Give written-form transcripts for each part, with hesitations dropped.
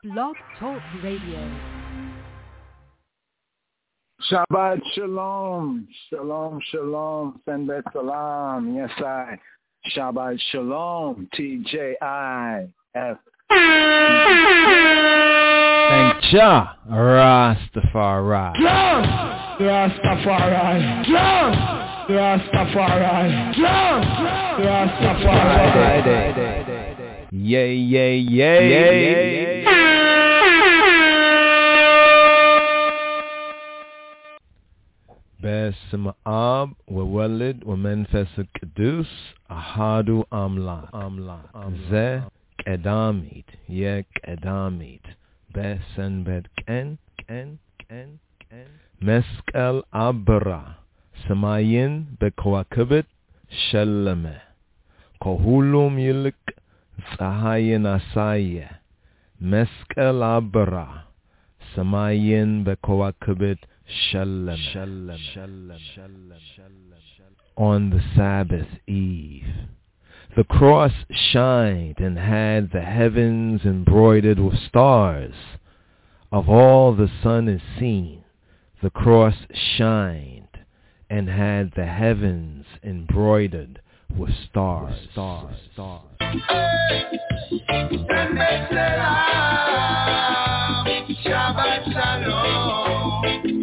Blog Talk Radio. Shabbat Shalom, Shalom, Shalom, Senbet Salam, yes I, Shabbat Shalom, TJIF. Thank Jah, Rastafari. Jah, Rastafari. Jah, Rastafari. Jah, Rastafari. Yay, yay, yay, yay. Besim Ab, Wawalid, Wamenfes Kedus, Ahadu Amla, Ze Kedamit, Ye Kedamit, Besen Bet Ken, Meskel Abra, Samayin Bekwakabit, Shelame, Kohulum Yilik, Zahayin Asaye, Meskel Abra, Samayin Bekwakabit, Shalom. On the Sabbath eve, the cross shined and had the heavens embroidered with stars. Of all the sun is seen, the cross shined and had the heavens embroidered with stars. Shabbat Shalom.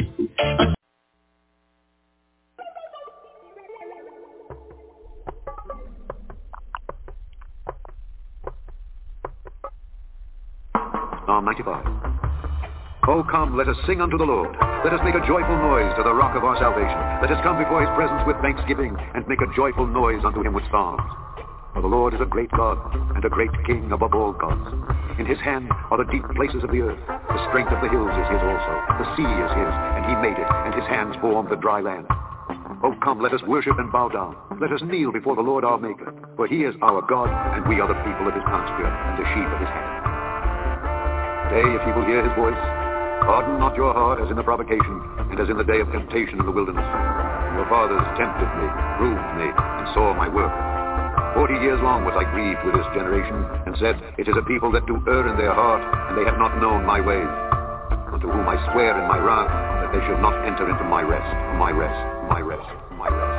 Psalm 95. Oh, come, let us sing unto the Lord. Let us make a joyful noise to the rock of our salvation. Let us come before his presence with thanksgiving and make a joyful noise unto him with psalms. For the Lord is a great God and a great King above all gods. In his hand are the deep places of the earth. The strength of the hills is his also. The sea is his, and he made it, and his hands formed the dry land. Oh, come, let us worship and bow down. Let us kneel before the Lord our Maker. For he is our God, and we are the people of his pasture and the sheep of his hand. Today, if ye will hear his voice, harden not your heart as in the provocation, and as in the day of temptation in the wilderness. Your fathers tempted me, proved me, and saw my work. 40 years long was I grieved with this generation, and said, it is a people that do err in their heart, and they have not known my ways. Unto whom I swear in my wrath, that they shall not enter into my rest, my rest, my rest, my rest.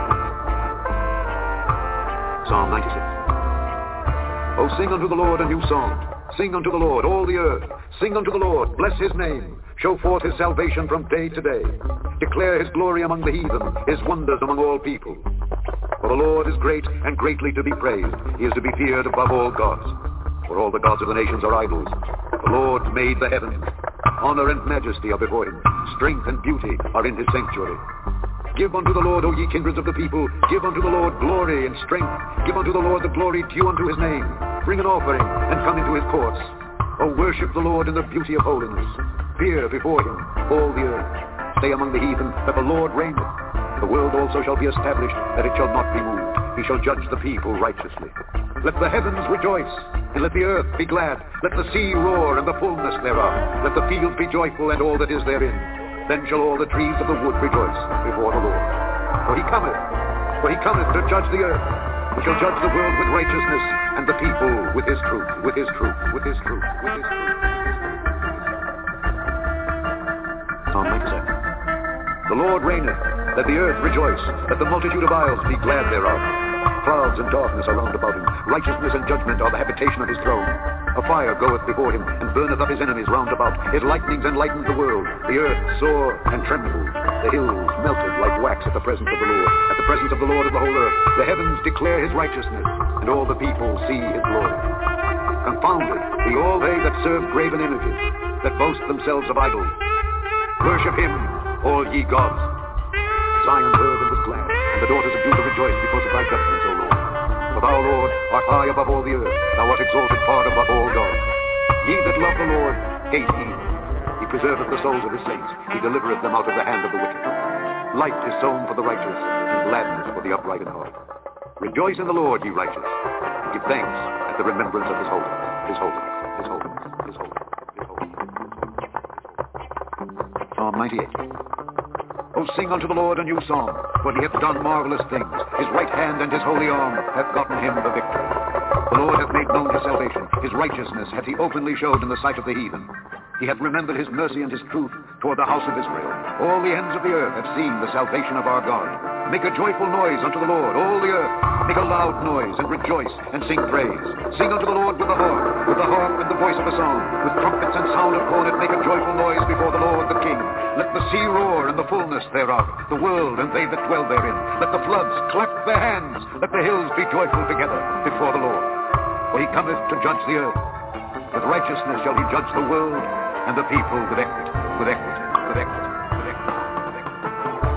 Psalm 96. Oh, sing unto the Lord a new song. Sing unto the Lord, all the earth. Sing unto the Lord, bless his name. Show forth his salvation from day to day. Declare his glory among the heathen, his wonders among all people. For the Lord is great and greatly to be praised. He is to be feared above all gods. For all the gods of the nations are idols. The Lord made the heavens. Honor and majesty are before him. Strength and beauty are in his sanctuary. Give unto the Lord, O ye kindreds of the people. Give unto the Lord glory and strength. Give unto the Lord the glory due unto his name. Bring an offering and come into his courts. O worship the Lord in the beauty of holiness. Fear before him, all the earth. Stay among the heathen, that the Lord reigneth. The world also shall be established, that it shall not be moved. He shall judge the people righteously. Let the heavens rejoice, and let the earth be glad. Let the sea roar, and the fullness thereof. Let the fields be joyful, and all that is therein. Then shall all the trees of the wood rejoice before the Lord. For he cometh to judge the earth. He shall judge the world with righteousness, and the people with his truth, with his truth, with his truth, with his truth. Psalm 97. The Lord reigneth, let the earth rejoice, let the multitude of isles be glad thereof. Clouds and darkness are round about him. Righteousness and judgment are the habitation of his throne. A fire goeth before him, and burneth up his enemies round about. His lightnings enlightened the world. The earth saw and trembled. The hills melted like wax at the presence of the Lord. At the presence of the Lord of the whole earth. The heavens declare his righteousness, and all the people see his glory. Confounded be all they that serve graven images, that boast themselves of idols. Worship him, all ye gods. Zion heard and was glad, and the daughters of Judah rejoiced because of thy judgments, O Lord. For thou, Lord, art high above all the earth. Thou art exalted far above all gods. Ye that love the Lord hate evil. He preserveth the souls of his saints. He delivereth them out of the hand of the wicked. Light is sown for the righteous, and gladness for the upright in heart. Rejoice in the Lord, ye righteous. Give thanks at the remembrance of his holiness. His holiness, his holiness, his holiness, his holiness. Psalm 98. Oh, sing unto the Lord a new song, for he hath done marvelous things. His right hand and his holy arm hath gotten him the victory. The Lord hath made known his salvation. His righteousness hath he openly showed in the sight of the heathen. He hath remembered his mercy and his truth toward the house of Israel. All the ends of the earth have seen the salvation of our God. Make a joyful noise unto the Lord, all the earth. Make a loud noise, and rejoice, and sing praise. Sing unto the Lord with the harp and the voice of a song. With trumpets and sound of cornet, make a joyful noise before the Lord the King. Let the sea roar and the fullness thereof, the world and they that dwell therein. Let the floods clap their hands. Let the hills be joyful together before the Lord. For he cometh to judge the earth. With righteousness shall he judge the world, and the people with equity, with equity, with equity, with equity, with equity.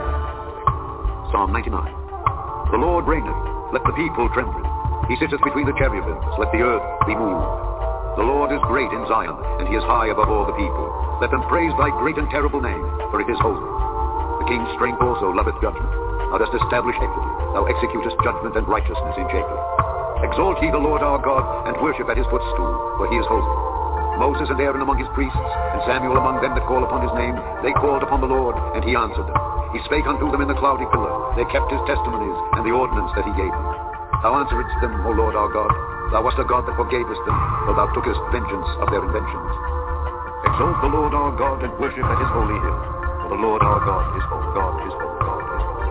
Psalm 99. The Lord reigneth, let the people tremble. He sitteth between the cherubims, let the earth be moved. The Lord is great in Zion, and he is high above all the people. Let them praise thy great and terrible name, for it is holy. The king's strength also loveth judgment. Thou dost establish equity. Thou executest judgment and righteousness in Jacob. Exalt ye the Lord our God, and worship at his footstool, for he is holy. Moses and Aaron among his priests, and Samuel among them that call upon his name, they called upon the Lord, and he answered them. He spake unto them in the cloudy pillar. They kept his testimonies, and the ordinance that he gave them. Thou answeredst them, O Lord our God. Thou wast a God that forgavest them, though thou tookest vengeance of their inventions. Exalt the Lord our God, and worship at his holy hill. For the Lord our God is holy. God is holy. God is holy.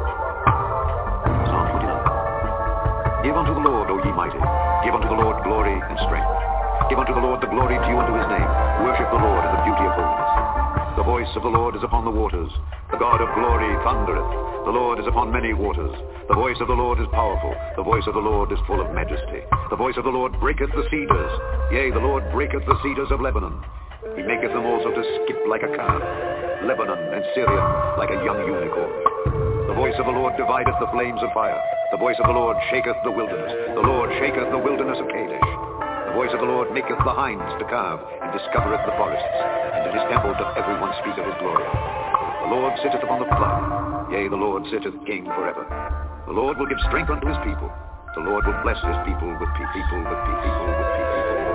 Psalm 29. Give unto the Lord, O ye mighty. Give unto the Lord glory and strength. Give unto the Lord the glory due unto his name. Worship the Lord in the beauty of holiness. The voice of the Lord is upon the waters. The God of glory thundereth. The Lord is upon many waters. The voice of the Lord is powerful. The voice of the Lord is full of majesty. The voice of the Lord breaketh the cedars. Yea, the Lord breaketh the cedars of Lebanon. He maketh them also to skip like a calf. Lebanon and Syrian like a young unicorn. The voice of the Lord divideth the flames of fire. The voice of the Lord shaketh the wilderness. The Lord shaketh the wilderness of Kadesh. The voice of the Lord maketh the hinds to calve, and discovereth the forests, and in his temple doth everyone speak of his glory. The Lord sitteth upon the cloud, yea, the Lord sitteth king forever. The Lord will give strength unto his people. The Lord will bless his people with people, with people, with people.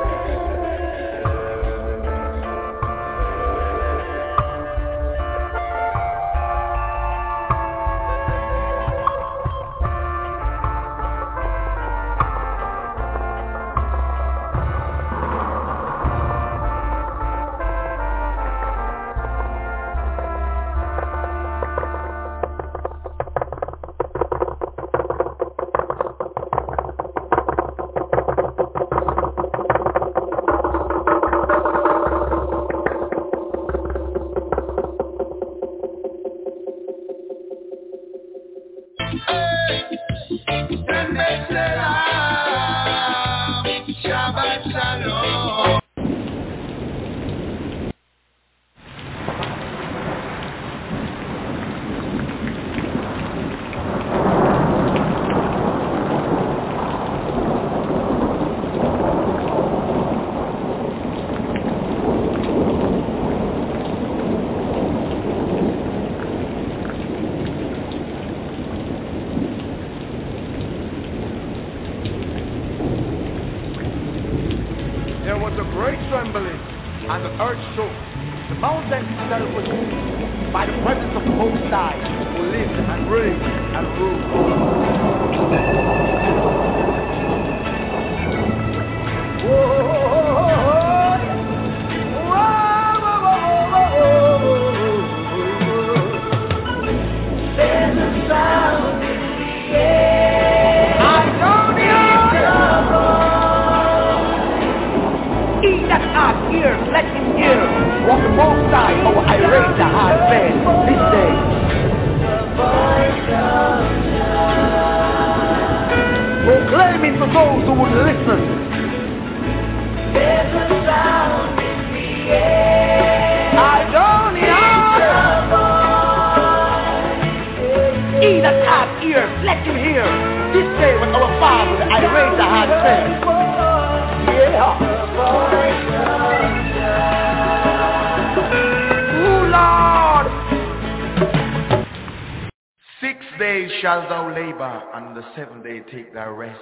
Shalt thou labor, and the 7th day take thy rest.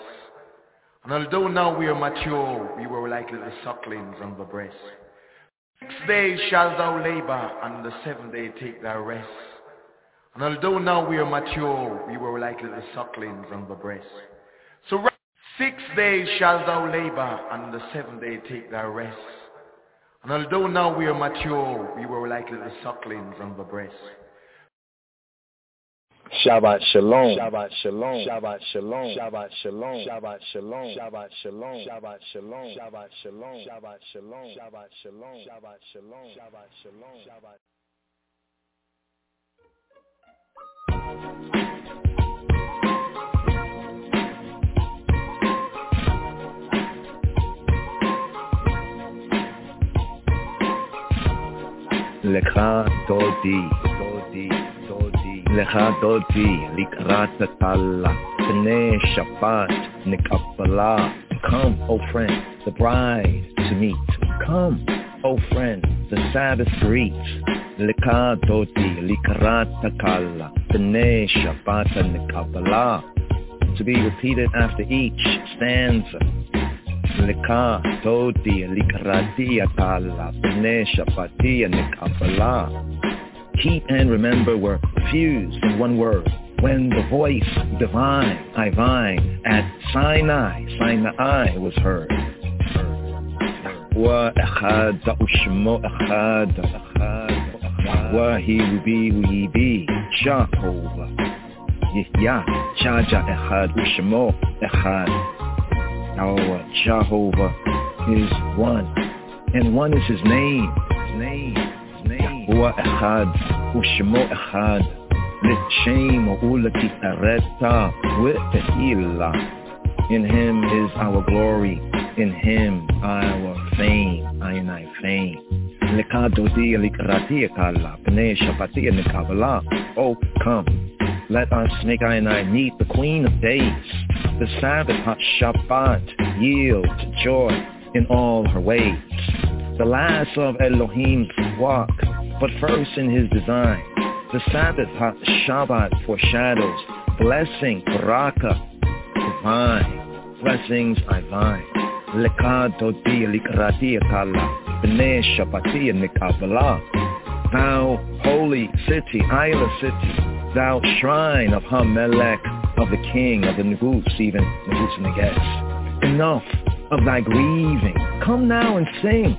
And although now we are mature, we were like little sucklings on the breast. 6 days shalt thou labor, and the 7th day take thy rest. And although now we are mature, we were like little sucklings on the breast. So 6 days shalt thou labor, and the 7th day take thy rest. And although now we are mature, we were like little sucklings on the breast. Shabbat shalom, Shabbat shalom, Shabbat shalom, Shabbat shalom, Shabbat shalom, Shabbat shalom, Shabbat shalom, Shabbat shalom, Shabbat shalom, Shabbat shalom, Shabbat shalom, Shabbat shalom, Shabbat. Lecha dodi, dodi, dodi, Lecha dodi, likrat tala, B'nei Shabbat, nikabala. Come, O friend, the bride to meet. Come, O friend, the Sabbath greet. Lecha dodi, likrat tala, B'nei Shabbat, nikabala. To be repeated after each stanza. Leka dodi likrati atala b'nei Shabbati nikabala. Keep and remember were fused in one word. When the voice divine, Ivine, at Sinai was heard. Wa echad u'shmo echad wa he be Jehovah. Yah Jaja echad u'shmo echad. Our Jehovah is one, and one is his name. Yahuwah Echad, Ushemo Echad, L'Shem U'L'Ti'areta V'Tehillah. In him is our glory, in him our fame, Ainai fame. L'Kadodi L'Ikrati Ekala, B'nei Shabbati N'Kabbalah. Oh, come, let us make Ainai meet the Queen of Days. The Sabbath Shabbat yield joy in all her ways. The last of Elohim's walk, but first in his design. The Sabbath Shabbat foreshadows blessing, baraka, divine. Blessings divine. Leka dodi likrati akala, b'nei Shabbati nikabala. Thou holy city, Isla city, thou shrine of Hamelech, of the king, of the Negus, even Negus Neges. Enough of thy grieving. Come now and sing.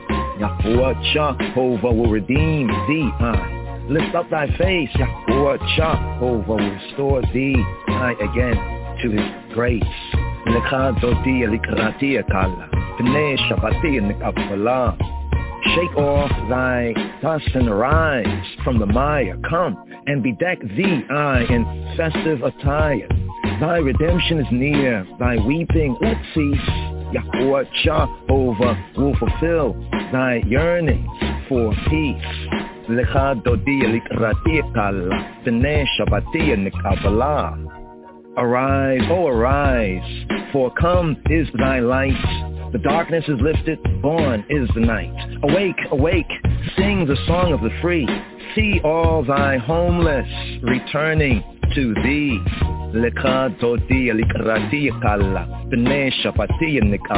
Yahuwah Jehovah will redeem thee. Lift up thy face. Yahuwah Jehovah will restore thee again to his grace. Lecha dodi likrati akala, b'nei Shabbati nikabala. Shake off thy dust and arise from the mire. Come and bedeck thee, in festive attire. Thy redemption is near, thy weeping let cease. Yahuwah Jehovah will fulfill thy yearnings for peace. Lecha dodi likrati kala, b'nei Shabbati nikabala. Arise, oh arise, for come is thy light. The darkness is lifted, born is the night. Awake, awake, sing the song of the free. See all thy homeless returning to thee. Lecha dodi likrati kala, b'nei Shabbati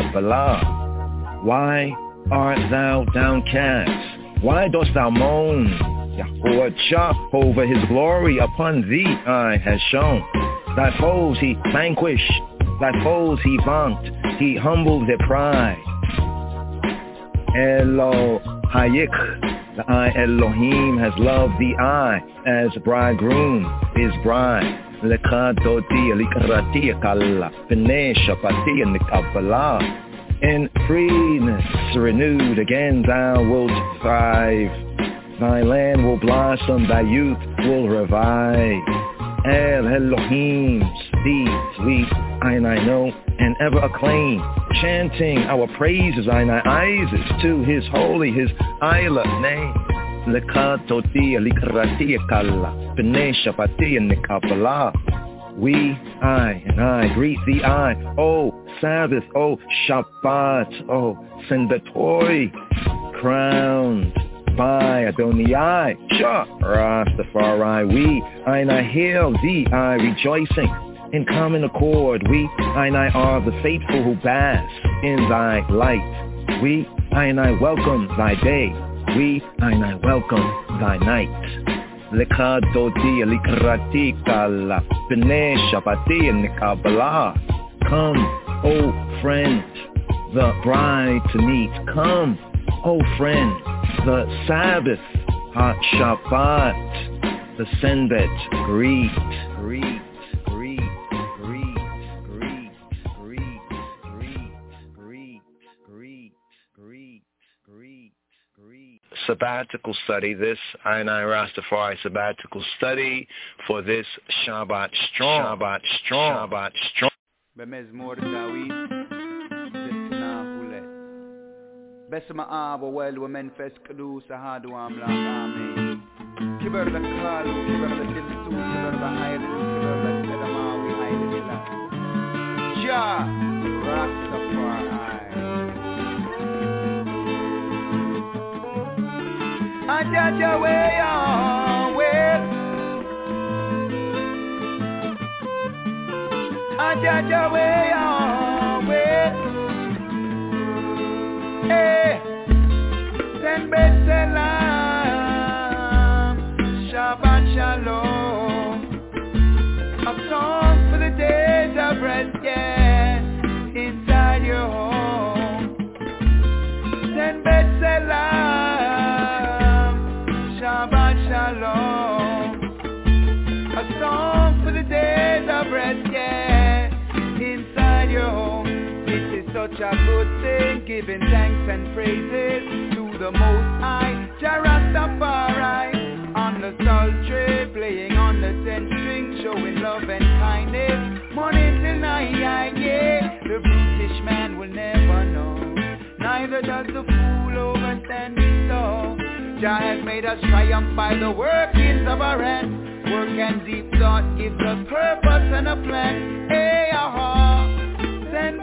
nikabala. Why art thou downcast? Why dost thou moan? Yahuwah Jehovah his glory upon thee has shown. Thy foes he vanquished, thy foes he vaunt, he humbled their pride. Elohayik, the I Elohim has loved thee as bridegroom is bride. Lecha dodi likrati akala, b'nei Shabbati nikabala. In freeness renewed again thou wilt thrive. Thy land will blossom, thy youth will revive. El Elohim's deeds we, I know, and ever acclaim, chanting our praises, Isis, to his holy, his Isla name. Lecha dodi likrati akala, b'nei Shabbati nikabala. We, I greet thee, O Sabbath, O Shabbat, O Sendatori, crowned by Adonai, Rastafari. We, I hail thee, rejoicing in common accord. We, I are the faithful who bask in thy light. We, I welcome thy day. We, I welcome thy night. Lecha dodi likrati kala, b'nei Shabbati nikabala. Come, Oh friend, the bride to meet. Come, oh friend, the Sabbath, hot Shabbat, the Senbet, greet. Sabbatical study, this I Rastafari sabbatical study for this Shabbat Strong. Bemezmor Dawid, Besna Hulet. Besma Abo, well, women fest Kadu, Sahadu Amla, Amen. Kiber the Kalu, Kiber the Dimsu, Kiber the Highland, Kiber the Sedamawi, Highland. Jah, Rastafari. Ajaja way on way. Ajaja way on way. Hey, send Salam, Shabbat Shalom. A song for the days of rest, yeah, inside your home. Send Salam, Shabbat Shalom. A song for the days of rest, yeah, inside your home. It is such a good thing, giving thanks and praises to the Most High, Jah Rastafari. On the sultry, playing on the 10 string, showing love and kindness, morning till night, yeah. The brutish man will never know, neither does the fool overstand his soul. Jah has made us triumph by the workings of our hands. Work and deep thought gives us purpose and a plan. Hey, aha, send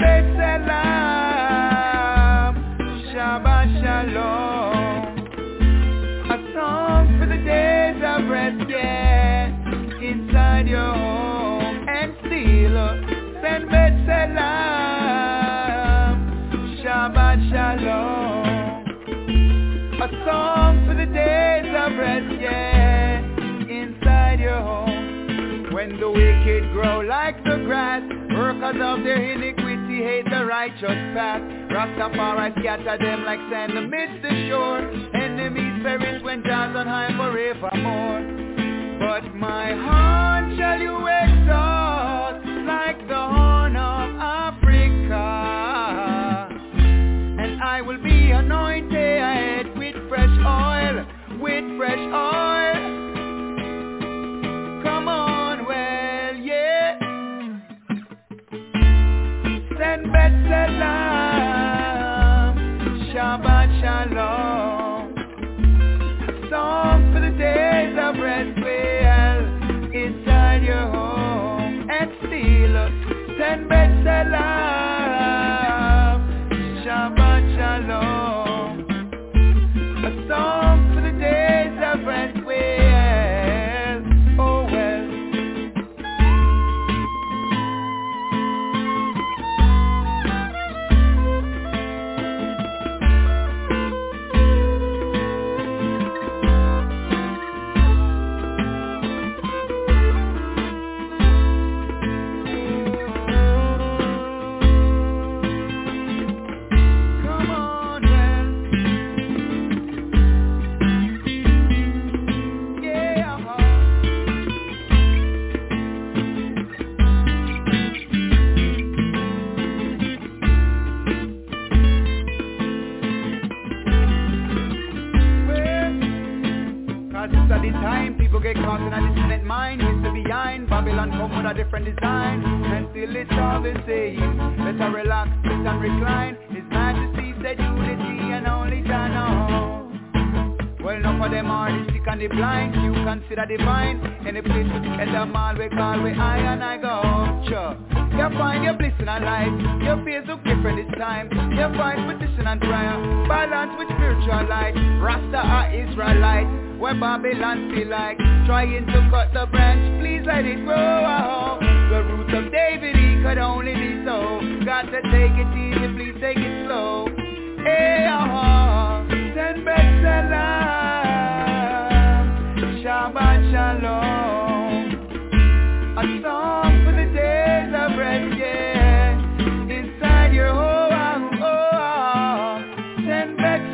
Salam, Shabbat Shalom. A song for the days of rest, yeah, inside your home. And still, send Salam, Shabbat Shalom. A song for the days of rest, yeah, inside your home. When the wicked grow like the grass, workers of their iniquity hate the righteous path. Rastafari scatter them like sand amidst the shore. Enemies perish when Jah's on high forevermore. But my horn shall you exalt like the horn of Africa, and I will be anointed with fresh oil, Come on, well, yeah. Send Salam, Shabbat Shalom. A song for the days of rest, well, inside your home. And still, send Salam, Shabbat Shalom. A song for the days of rest, well, oh well. Get caught in a dissonant mind, used to be behind. Babylon come with a different design, and still it's all the same. Better relax, sit and recline. His Majesty said unity and only Jah know. Well, enough of them are the sick and the blind. You consider divine. Any place with the elder man we call we I and I go. Sure. You find your bliss in a life. Your face look different this time. You find petition and prayer, balance with spiritual light. Rasta are Israelite, where Babylon feel like trying to cut the branch, please let it grow. The root of David, he could only be so. Got to take it easy, please take it slow. Hey, send Salam, Shabbat Shalom. A song for the days of rest, yeah,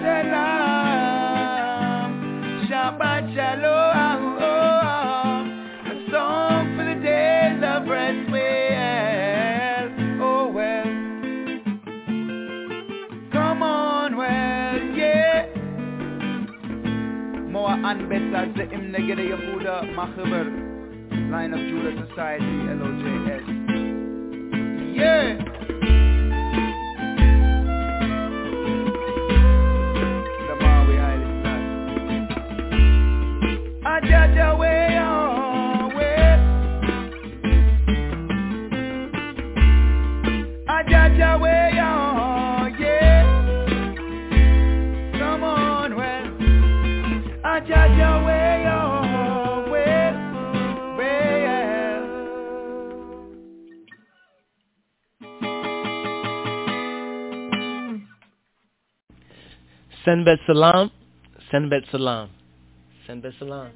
Shalom, Shabbat Shalom, a song for the days of rest. Well, oh well, come on, well, yeah. More and better, the him negede Yehuda Machaber, Line of Judah Society, LOJS. Yeah. Jaja way on way, Jaja way on, yeah. Come on, well, Jaja way on way, well. Senbet Salam, Senbet Salam, Senbet Salam.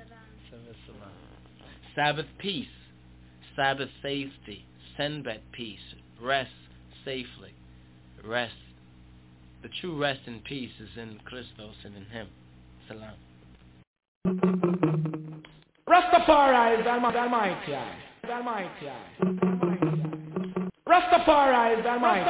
Sabbath peace, Sabbath safety, Senbet peace, rest safely, rest. The true rest and peace is in Christos and in Him. Salam. Rastafari is Almighty. Rastafari is Almighty.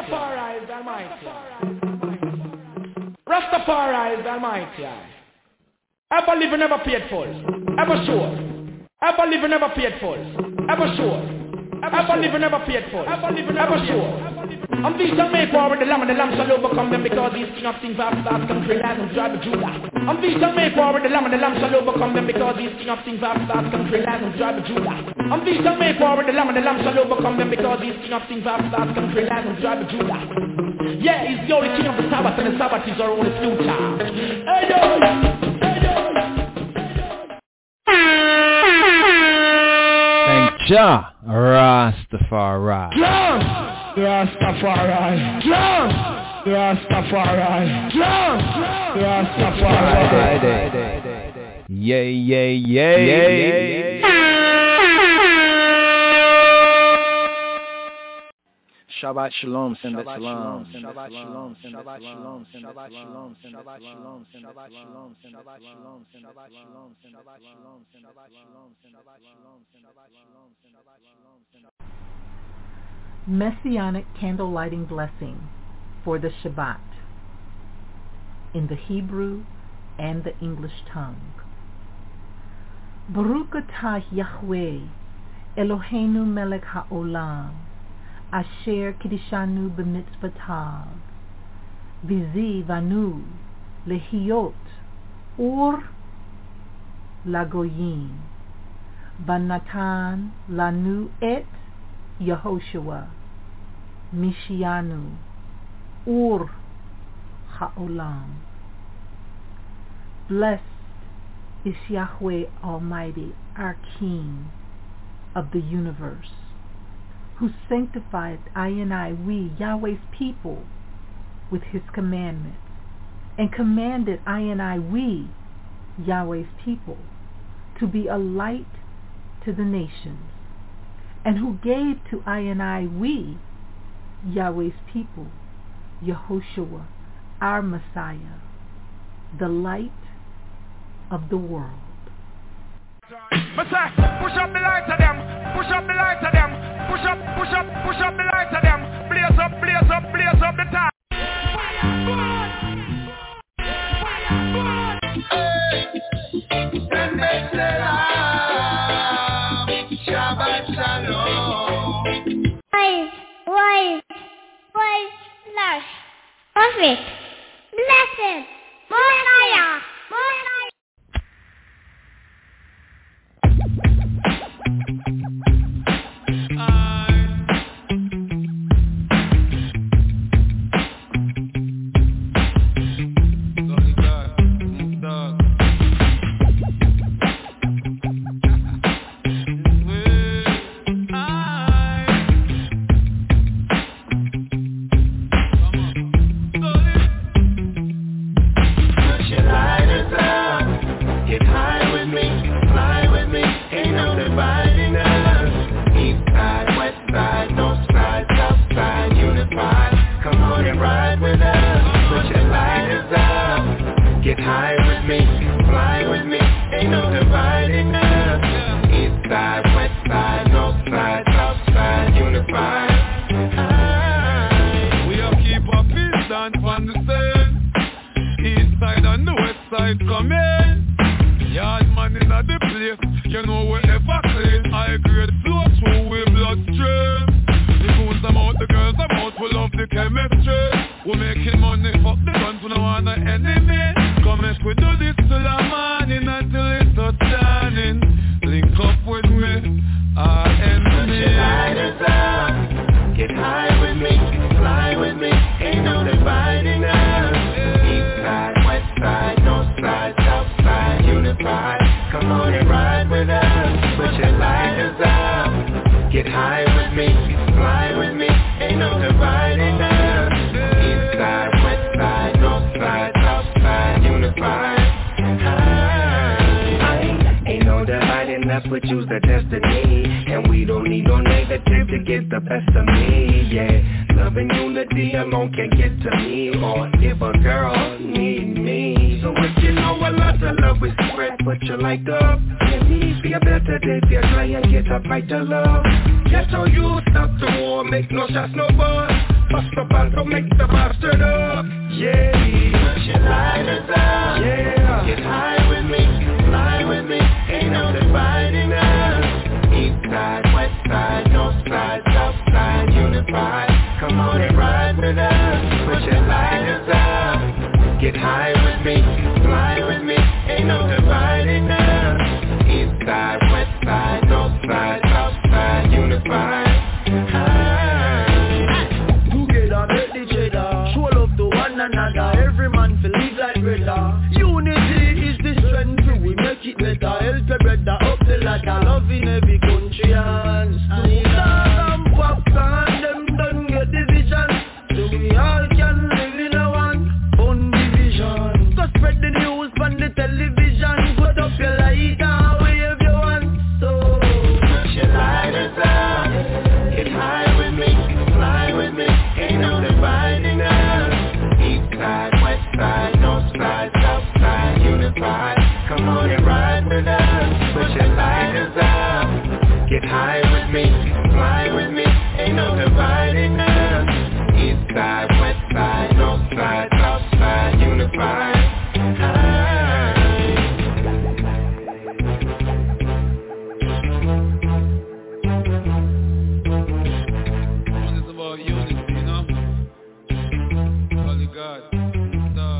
Rastafari is Almighty. Ever live and never paid for, ever sure. Ever live and never paid for, ever sure. Ever live and never paid for, ever sure. And these shall make war with the Lamb, and the Lamb shall overcome them, because He is King of Kings, vast country, land and tribe of Judah. And these shall make war with the Lamb, and the Lamb shall overcome them, because He is King of Kings, vast country, land and tribe of Judah. And these shall make war with the Lamb, and the Lamb shall overcome them, because He is King of Kings, vast country, land and tribe of Judah. Yeah, He's the only King of the Sabbath, and the Sabbath is our only future. Hey, yo! Jah Rastafari. Jah Rastafari. Jah Rastafari. Jah Rastafari. Yay, yay, yay, yay. Shabbat Shalom, Senbet Salam. Shabbat Shalom, Shabbat Shalom, Shabbat Shalom, Shabbat Shalom, Shabbat Shalom, Shabbat Shalom, Shabbat Shalom, Shabbat Shalom, Shabbat Shalom, Shabbat Shalom, Shabbat Shalom, Shabbat Shalom. Messianic candle lighting blessing for the Shabbat in the Hebrew and the English tongue. Baruch atah Yahweh Eloheinu melech haolam Asher Kidishanu b'mitzvotav V'zivanu lehiyot or lagoyim Banatan lanu et Yehoshua Mishianu or haolam. Blessed is Yahweh Almighty, our King of the universe, who sanctified we, Yahweh's people, with His commandments, and commanded we, Yahweh's people, to be a light to the nations, and who gave to we, Yahweh's people, Yehoshua, our Messiah, the light of the world. Messiah, push up the light to them, push up the light to them, push up the light to them, blaze up the time. Shabbat Shalom. Why, lush, perfect, blessed, Messiah. Get high with me, fly with me, ain't no dividing us. East side, west side, north side, south side, unified. We have keep our peace dance on the same. East side and the west side come in. Yard man in the place, you know we ever clean. High grade flow through with bloodstream. The goons them out, the girls them out, we love the chemistry. We making money, fuck the guns, we don't want an enemy. Come if we do this till the morning until it's touch shining. Link up with me, our enemy. Put your lighters up, get high with me, fly with me, ain't no dividing us. East side, west side, north side, south side, unified. Come on and ride with us. Put your lighters up, get high with me, fly with me, ain't no dividing us. East side, west side, north side, south side, unified. Ain't no dividing us, we choose the destiny. And we don't need no negative to get the best of me, yeah. Love and unity alone can't get to me. Or if a girl need me. So if you know a lot of love we spread, put your light up. Can me be a better day if you try and get a brighter love. Just so you stop the war, make no shots, no buzz. Bust up and don't make the bastard up. Yeah, put your lighters up. Yeah, get high with me, fly with me, ain't no dividing us. East side, west side, north side, south side, unified. Come on and ride with us. Put your lighters up. Get high with me, fly with me, ain't no dividing us. East side, west side, north side, south side, unified. Together make the cheddar, show love to one another. Every man feel live like brother. Unity is the strength, we make it better. Help your brother up the ladder. Love in every country and smooth and popcorn. Them don't get division, so we all can live in a one division. Go spread the news on the television. Put up your light and wave your hand. So put your lighters up. Get high with me, fly with me, ain't no dividing us. East side, west side, north side, south side, unified. Come on and ride with us. Put your lighters up. Get high with me, fly with me, ain't no dividing us. East side, west side, north side, south side, unified. It's about unity, you know? Holy God, dog.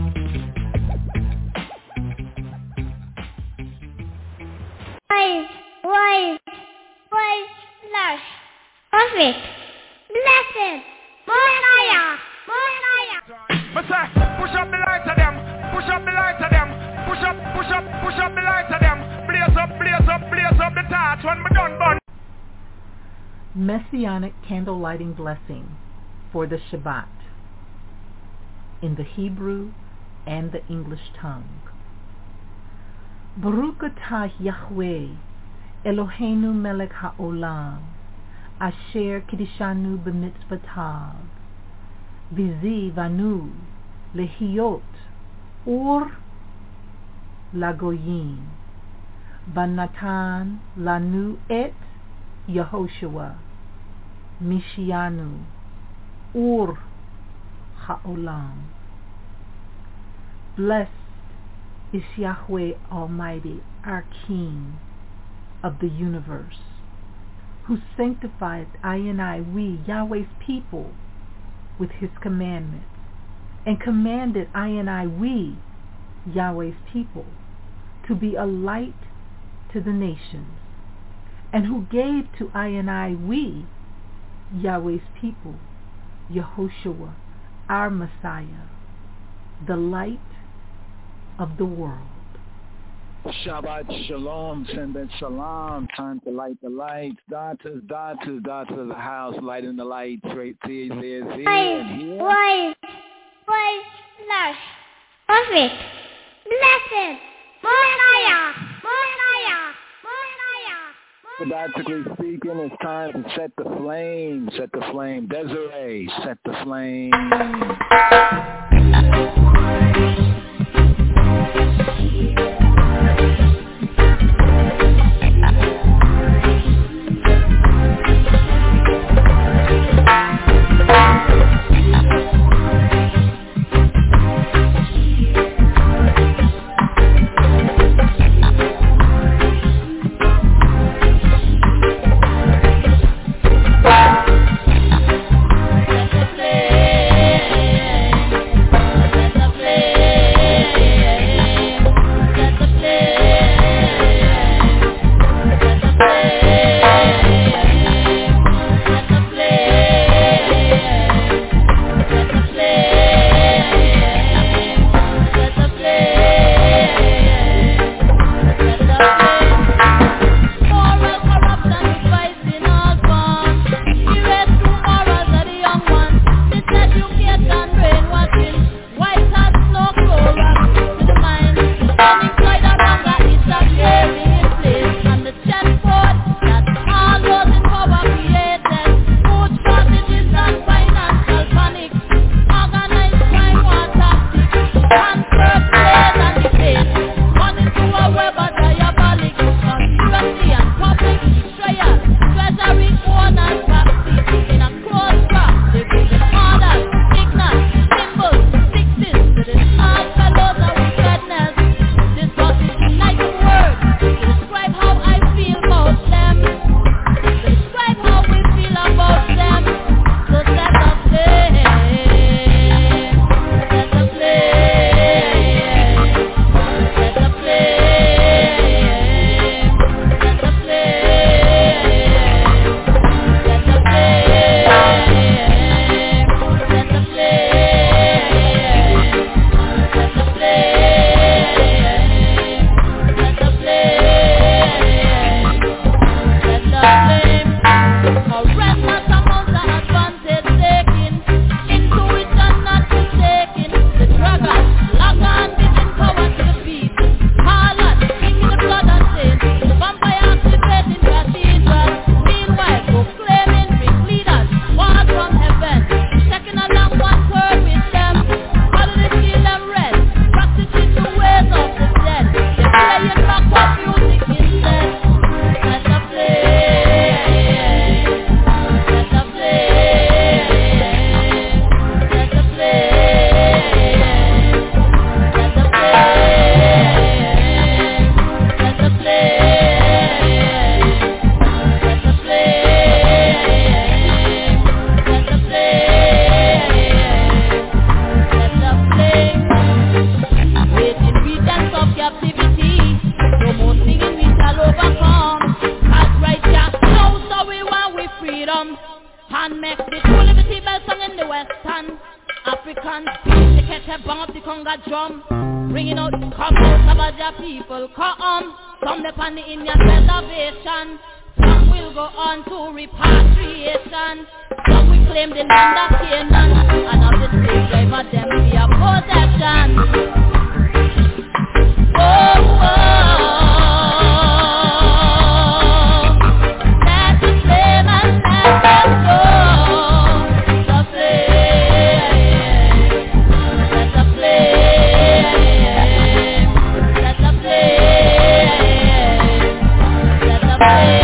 Praise, lush, perfect, blessed, Messiah. Push up the lights of them, push up the lights of them, push up the lights of them, blaze up the torch when we done burn. Messianic candle lighting blessing for the Shabbat in the Hebrew and the English tongue. Baruch atah Yahweh Eloheinu melech haolam asher kiddushanu b'mitzvotav v'zivanu lehiyot or lagoyim banatan lanu et Yehoshua Mishianu Ur Ha'olam. Blessed is Yahweh Almighty, our King of the universe, who sanctified we, Yahweh's people, with his commandments, and commanded we, Yahweh's people, to be a light to the nations, and who gave to we, Yahweh's people, Yehoshua, our Messiah, the light of the world. Shabbat Shalom, send that salam, time to light the lights. Daughters, the house, lighting the lights, right there, Praise, lush, perfect, blessed, Messiah. Pedagogically speaking, it's time to set the flame. Desiree, set the flame. conga drum, bringing out the come out Sabaja people, come upon the Indian reservation. Some will go on to repatriation. Some will claim the land of Canaan, and of the slave driver them be a possession. Oh, let the flame and let them go. The flame, let the flame, let the flame, let the flame.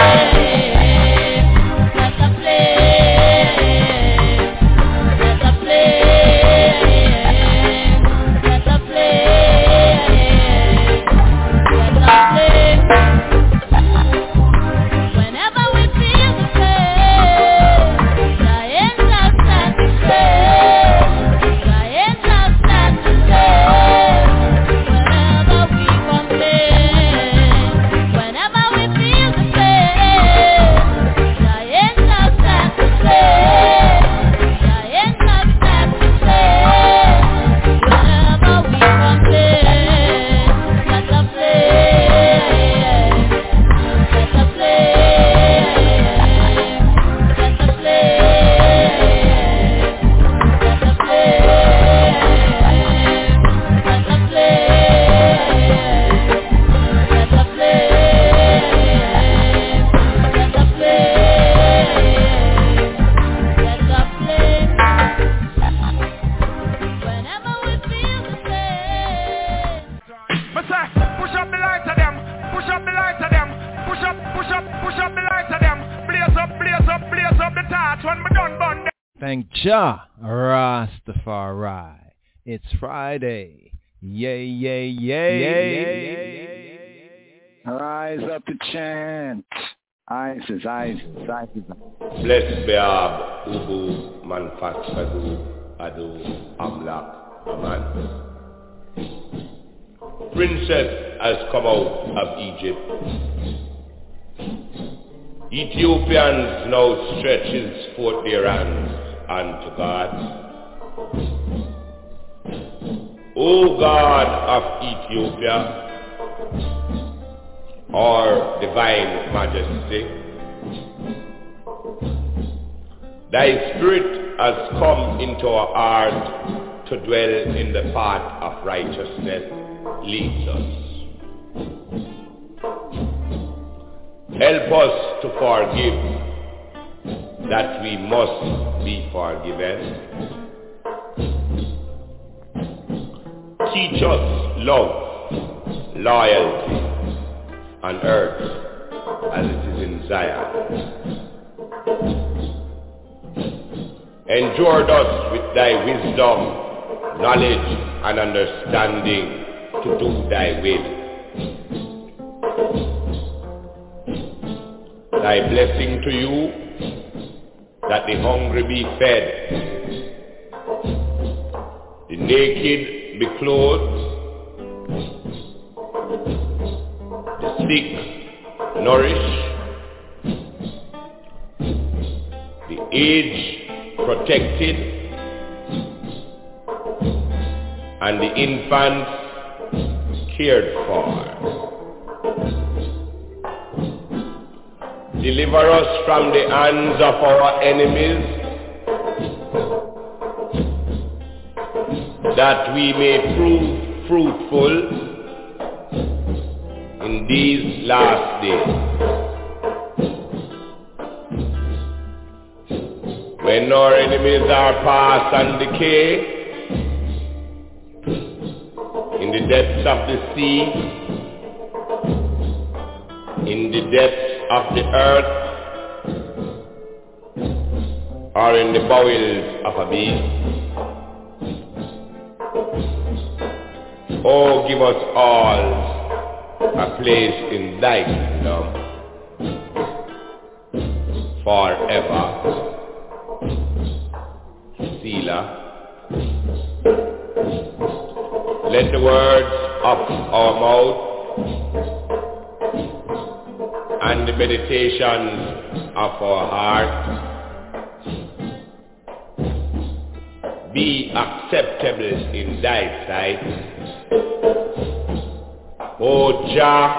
Thank Jah Rastafari. It's Friday. Yay, yay, yay, yay. Rise up to chant. ISIS. Bless Beab, Ubu, Manfat, Sadu, Adu, Amlak, Aman. Princess has come out of Egypt. Ethiopians now stretches forth their hands unto God. O God of Ethiopia, our divine majesty, thy spirit has come into our heart to dwell in the path of righteousness. Leads us. Help us to forgive, that we must be forgiven. Teach us love, loyalty on earth as it is in Zion. Endure us with thy wisdom, knowledge and understanding to do thy will. Thy blessing to you, that the hungry be fed, the naked be clothed, the sick nourished, the aged protected, and the infants cared for. Deliver us from the hands of our enemies, that we may prove fruitful in these last days. When our enemies are past and decay, in the depths of the sea, in the depths of the earth, or in the bowels of a beast. Oh, give us all a place in thy kingdom forever. Selah. Let the words of our mouth and the meditations of our heart be acceptable in thy sight. O Jah,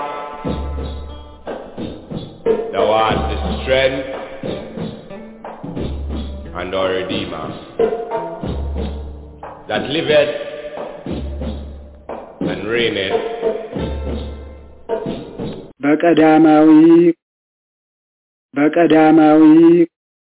thou art the strength and our Redeemer, that liveth and reigneth በቀዳማዊ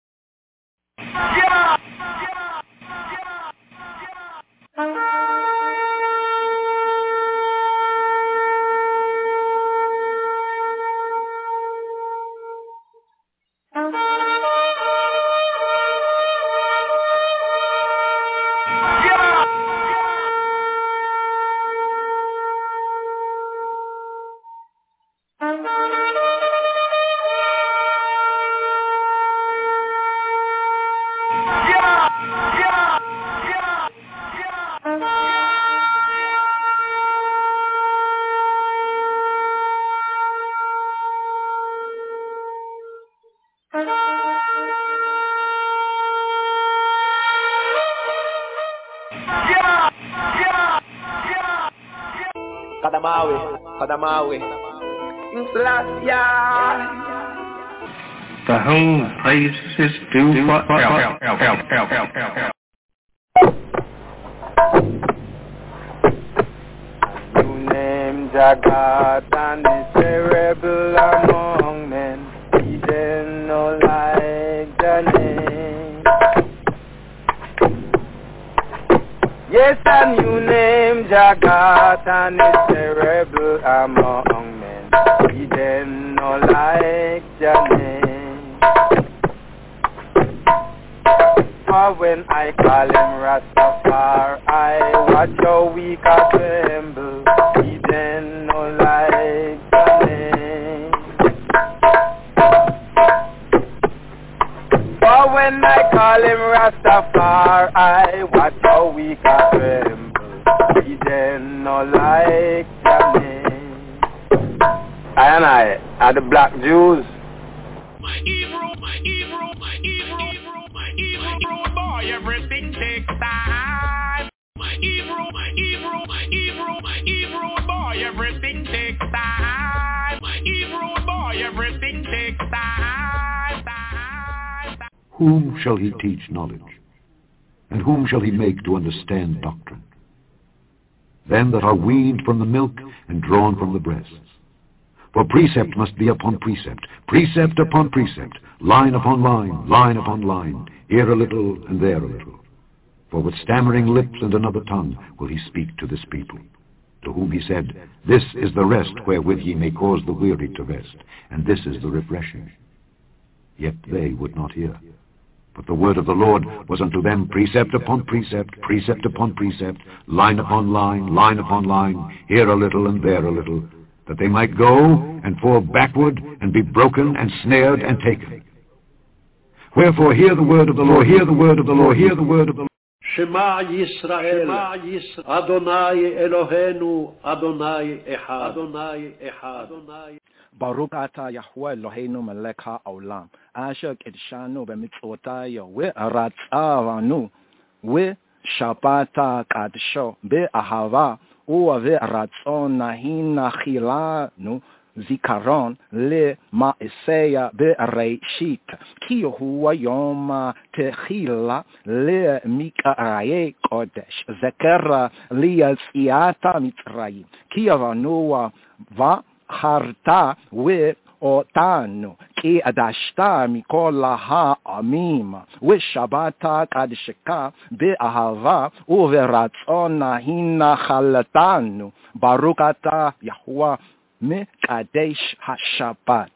Kadamawi. Inslasia. The whole place is due for help. You name Jagat and the cerebral among men. He didn't know like the name. Yes, and you name Jagat and the cerebral among men. He didn't know like the name. For when I call him Rastafari, watch how weak I tremble. He didn't know like the name. For when I call him Rastafari, watch how weak I tremble. He didn't know like the name. I are the black Jews. My Hebrew boy, everything takes time. My Hebrew boy, everything takes time. My Hebrew boy, everything takes time. Whom shall he teach knowledge? And whom shall he make to understand doctrine? Them that are weaned from the milk and drawn from the breasts. For precept must be upon precept, precept upon precept, line upon line, line upon line, here a little and there a little. For with stammering lips and another tongue will he speak to this people, to whom he said, This is the rest wherewith ye may cause the weary to rest, and this is the refreshing. Yet they would not hear. But the word of the Lord was unto them precept upon precept, precept upon precept, line upon line, line upon line, here a little and there a little, that they might go and fall backward and be broken and snared and taken. Wherefore hear the word of the Lord, hear the word of the Lord, hear the word of the Lord. Shema Yisrael, Adonai Eloheinu, Adonai Echad, Adonai Echad. Baruch ata Yahweh Eloheinu melech haolam, asher kidshanu b'mitzvotayo ve'aratzavanu ve'shabata kadsho be'ahava u've'ratzon nahin nachilanu zikaron le'ma'aseya be'reishit ki huwa yom techila le'mikaraye kodesh zekera li'yatziata mitzrayim ki avanua va harta we otanu ki adashta mikol ha'amim we shabata kadsheka be'ahava uveratzon nahina chalatanu baruch ata Yahuwah mekadesh hashabbat.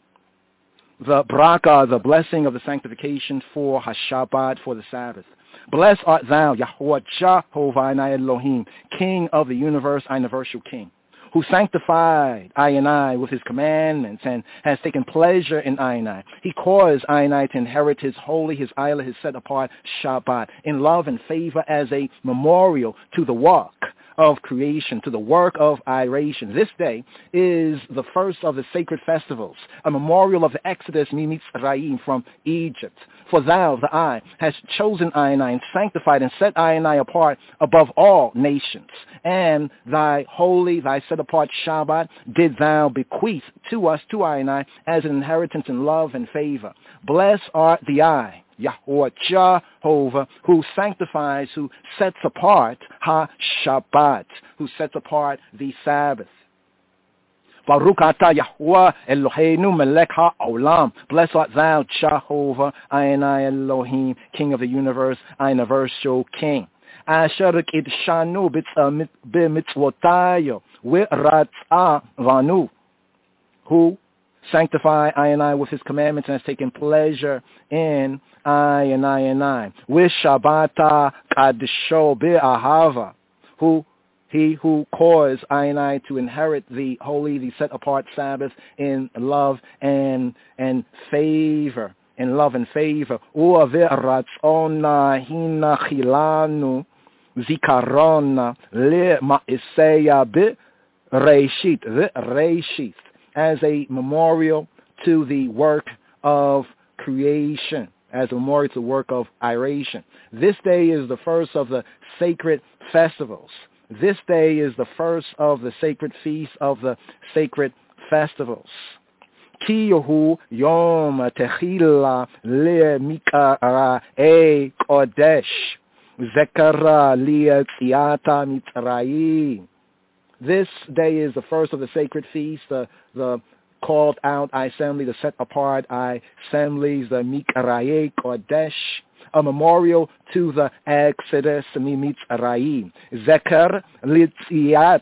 The braka, the blessing of the sanctification for Hashabbat, for the Sabbath. Blessed art thou, Yahuwah Jehovah Elohim, King of the universe, universal King, who sanctified I and I with his commandments and has taken pleasure in I and I. He caused I and I to inherit his holy, his isla, his set apart Shabbat, in love and favor as a memorial to the work of creation, to the work of iration. This day is the first of the sacred festivals, a memorial of the Exodus Mitzrayim from Egypt. For thou, the I, hast chosen I and sanctified and set I apart above all nations. And thy holy, thy set-apart Shabbat did thou bequeath to us, to I, as an inheritance in love and favor. Blessed art the I, Yahweh Jehovah, who sanctifies, who sets apart ha-Shabbat, who sets apart the Sabbath. Baruch atah Yahweh Eloheinu melech ha'olam. Blessed art thou, Jehovah, Adonai Elohim, King of the universe, universal King. Asher kidshanu b'mitzvotayo v'ratzah vanu, who sanctify I with his commandments and has taken pleasure in I. With Shabbata kadisho be'ahava, he who caused I to inherit the holy, the set-apart Sabbath in love and favor. In love and favor. U'ave'ratzona hinachilanu zikarona le'ma'isaya be'reishit, as a memorial to the work of creation, as a memorial to the work of iration. This day is the first of the sacred festivals. This day is the first of the sacred feasts of the sacred festivals. Ki yahu yom techila le'mikara kodesh zekara li'atziata mitzrayim. This day is the first of the sacred feasts, the called out assembly, the set apart assemblies, the Mikaraye Kodesh, a memorial to the Exodus Mitzrayim. Zeker Litziata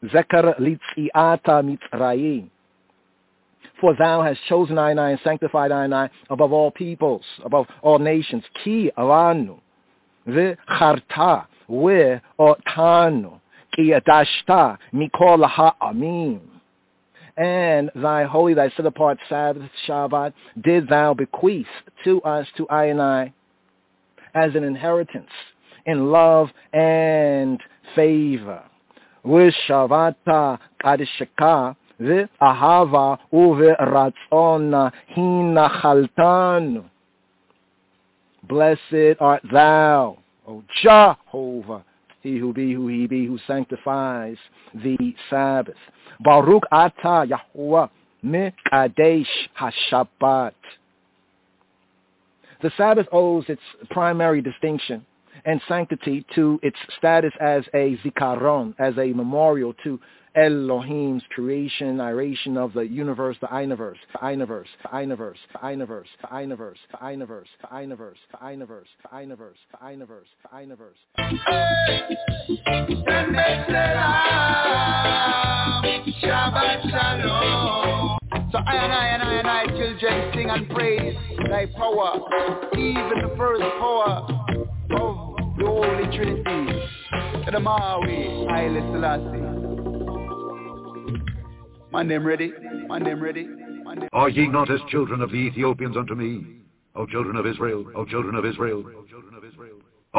Mitzrayim. For thou hast chosen I and sanctified I above all peoples, above all nations. Ki avanu v'charta ve'otanu ki adashta mikol ha'amim. And thy holy, thy set-apart Sabbath, Shabbat, did thou bequeath to us, to I, as an inheritance in love and favor. V'shavata kadishaka v'ahava u'v'ratzona hinachaltanu. Blessed art thou, O Jehovah, he who be, who he be, who sanctifies the Sabbath. Baruch atah Yahweh mekadesh ha-Shabbat. The Sabbath owes its primary distinction and sanctity to its status as a zikaron, as a memorial to Elohim's creation, iration of the universe, the Iniverse, the Iniverse, the Iniverse, the Iniverse, the Iniverse, the Iniverse, the Iniverse, the Iniverse, the Iniverse, the Iniverse, the Iniverse. Shabbat Shalom. So I and I children sing and praise thy power, even the first power of the Holy Trinity. To the Maui, Haile Selassie. My name ready, my name ready. Are ye not as children of the Ethiopians unto me, O children of Israel, O children of Israel, O children of Israel?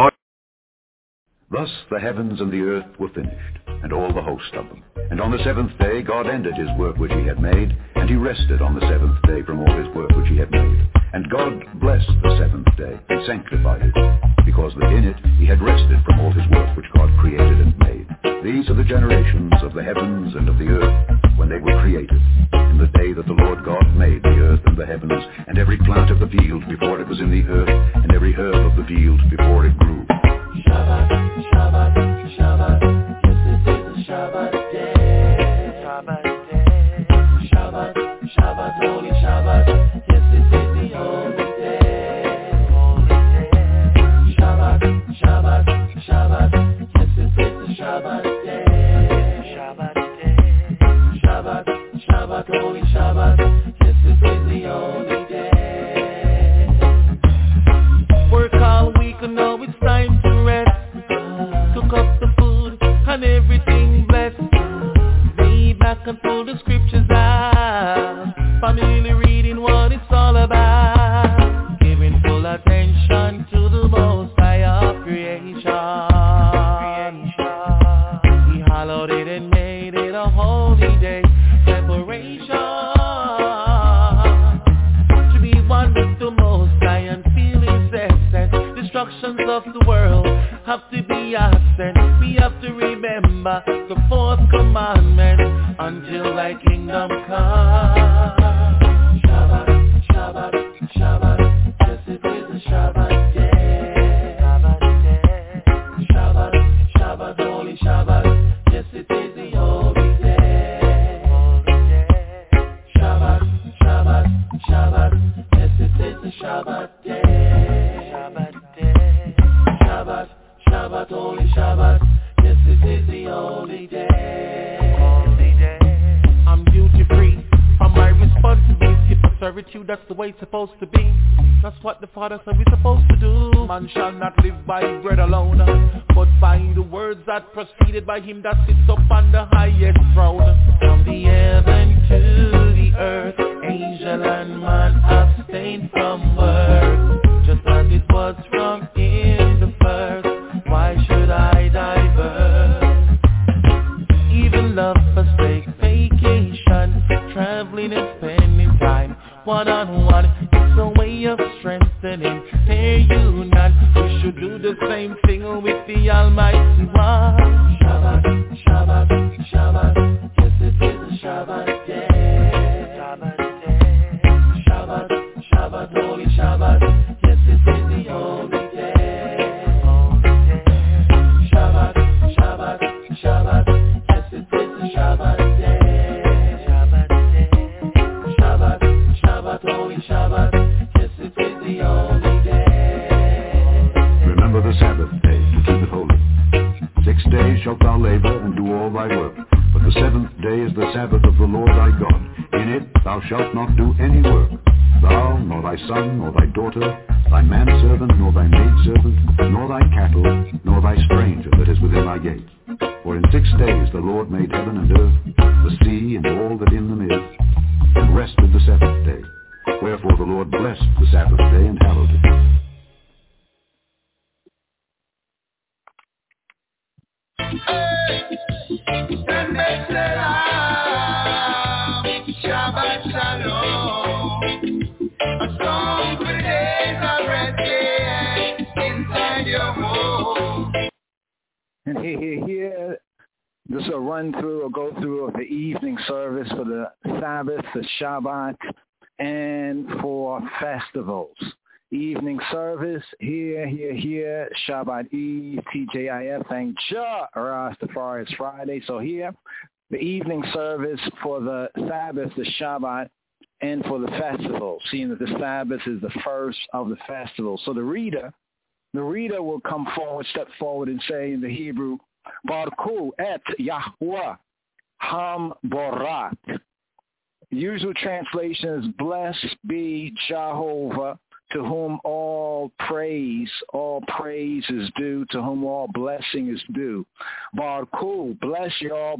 Thus the heavens and the earth were finished, and all the host of them. And on the seventh day God ended his work which he had made, and he rested on the seventh day from all his work which he had made. And God blessed the seventh day, and sanctified it, because that in it he had rested from all his work which God created and made. These are the generations of the heavens and of the earth, when they were created, in the day that the Lord God made the earth and the heavens, and every plant of the field before it was in the earth, and every herb of the field before it grew. Shabbat, Shabbat, Shabbat, yes this is the Shabbat day. Shabbat day. Shabbat, Shabbat, holy Shabbat, yes this is the holy day. Holy day. Shabbat, Shabbat, Shabbat, yes this is the Shabbat day. Shabbat day. Shabbat, Shabbat, holy Shabbat, yes this is the holy day. Work all week and now it's time to rest. Cook up the food and everything blessed. Lay back and pull the scriptures out. Family reading what it's all about. Giving full attention to the most high of creation. it and made it a holy day. Separation to be one with the Most High and feel His essence. Destructions of the world have to be absent. We have to remember the fourth commandment until Thy kingdom comes. Shabbat, Shabbat, Shabbat. Yes, it is a Shabbat day. Shabbat, Shabbat, holy Shabbat. Yes, it is the holy day. Shabbat, Shabbat, Shabbat. Yes, it is the Shabbat day. Shabbat, Shabbat, holy Shabbat. Yes, it is the holy day. I'm duty free from my responsibility for servitude. That's the way it's supposed to be. That's what the Father said we're supposed to do. Man shall not live by bread alone, but by the words that proceeded by Him that sits up on the highest throne. From the heaven to the earth, angel and man abstain from work, just as it was from in the first. Why should I divert? Even love forsake vacation, traveling and spending time one-on-one. It's a way of strengthening their union. We should do the same thing with the Almighty One. Shabbat, Shabbat, Shabbat. Yes, it is a Shabbat day. Shabbat, Shabbat, holy Shabbat. Yes, it is the holy day. Shabbat, Shabbat, Shabbat. Yes, it is the Shabbat day. Shabbat, Shabbat, holy Shabbat. Yes, it is the holy day. Remember the Sabbath day to keep it holy. 6 days shalt thou labor and do all thy work, but the seventh day is the Sabbath of the Lord thy God. In it thou shalt not do any work, thou, nor thy son, nor thy daughter, thy manservant, nor thy maidservant, nor thy cattle, nor thy stranger that is within thy gates. For in 6 days the Lord made heaven and earth, the sea and all that in them is, and rested the seventh day. Wherefore the Lord blessed the Sabbath day and hallowed it. Shabbat Shalom. A song for days of resting inside your home. And here, this is a run through or go through of the evening service for the Sabbath, the Shabbat, and for festivals. Evening service, here, Shabbat Eve, TJIF, thank Jah, Rastafari, it's Friday. So here, the evening service for the Sabbath, the Shabbat, and for the festival, seeing that the Sabbath is the first of the festival. So the reader will come forward, step forward and say in the Hebrew, Barku et Yahweh Ham Borat. Usual translation is blessed be Jehovah, to whom all praise is due, to whom all blessing is due. Barku, bless y'all,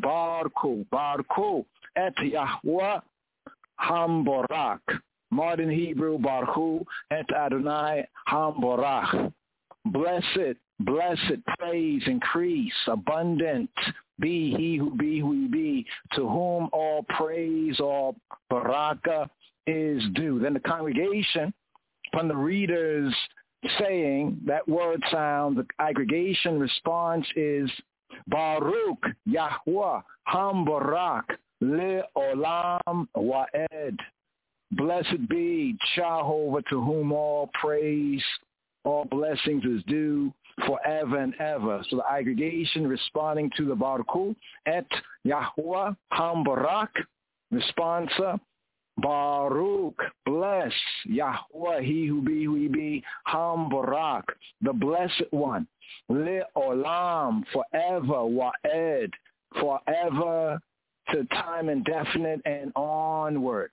Barku et Yahweh Ham Borak. Modern Hebrew, Barku et Adonai Ham Borach. Blessed, praise, increase, abundant, be he who be, to whom all praise, all baraka is due. Then the congregation, from the readers saying that word sound, the aggregation response is Baruch Yahweh Ham Barak Le Olam Wa'ed. Blessed be Jehovah, to whom all praise, all blessings is due forever and ever. So the aggregation responding to the Baruch et Yahweh Ham Barak, responsa Baruch, bless Yahweh, he who be, Ham Barak, the blessed one, Le Olam, forever, Wa'ed, forever to time indefinite and onward.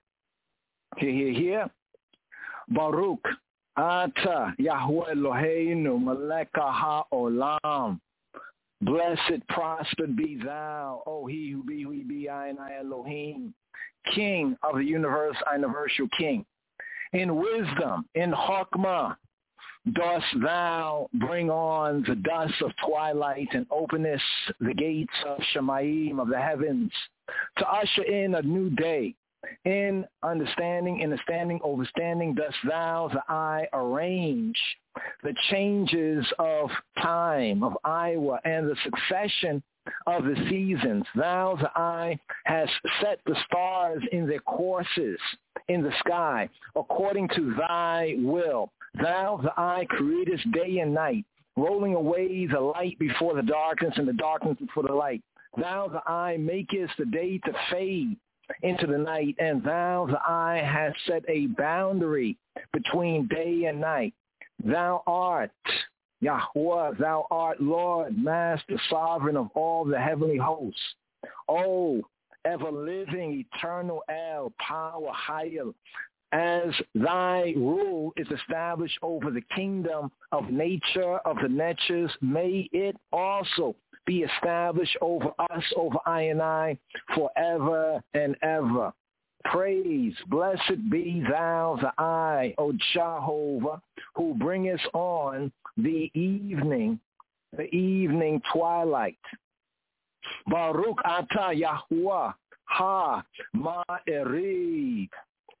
Here. Baruch, Ata Yahweh Eloheinu Meleka HaOlam. Blessed, prospered be thou, O he who be, I and I Elohim, King of the universe, universal King. In wisdom, in Chokmah, dost thou bring on the dust of twilight and openest the gates of Shemayim of the heavens to usher in a new day. In understanding, overstanding, dost thou the eye arrange the changes of time, of Iowa, and the succession of the seasons. Thou the eye hast set the stars in their courses in the sky according to thy will. Thou the eye createst day and night, rolling away the light before the darkness and the darkness before the light. Thou the eye makest the day to fade into the night, and thou the eye hast set a boundary between day and night. Thou art Yahweh, thou art Lord, Master, Sovereign of all the heavenly hosts. O ever-living, eternal El, power, Hayel, as thy rule is established over the kingdom of nature, of the natures, may it also be established over us, over I and I, forever and ever. Praise, blessed be thou the I, O Jehovah, who bringest on the evening twilight. Baruch atah Yahuwah ha ma'erib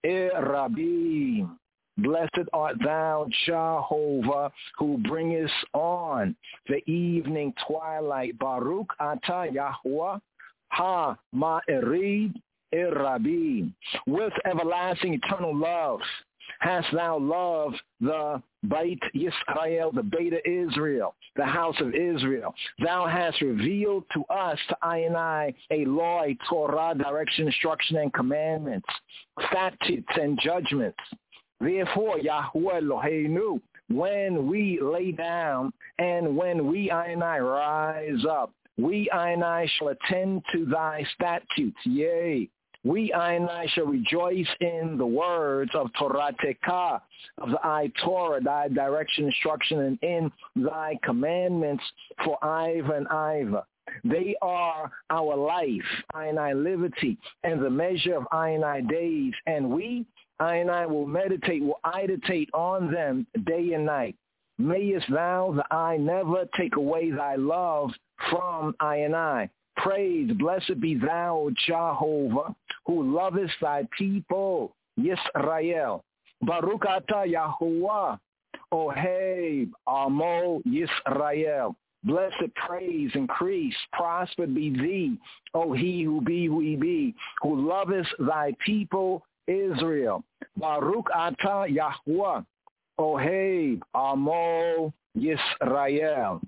erabim. Blessed art thou, Jehovah, who bringest on the evening twilight. Baruch atah Yahuwah ha ma'erib erabim. With everlasting eternal love hast thou loved the Beit Yisrael, the Beta Israel, the house of Israel. Thou hast revealed to us, to I and I, a law, a Torah, direction, instruction, and commandments, statutes, and judgments. Therefore, Yahweh Eloheinu, when we lay down and when we, I and I, rise up, we, I and I, shall attend to thy statutes. Yea, we, I and I, shall rejoice in the words of Torah Tekah, of thy Torah, thy direction, instruction, and in thy commandments for Iva and Iva. They are our life, I and I, liberty, and the measure of I and I days. And we, I and I, will meditate on them day and night. Mayest thou, the I, never take away thy love from I and I. Praise, blessed be thou, Jehovah, who lovest thy people, Yisrael. Baruch atah Yahuwah, Oheb, Amo, Yisrael. Blessed, praise, increase, prospered be thee, O he who be, who lovest thy people, Israel. Baruch atah Yahuwah, Oheb, Amo, Yisrael.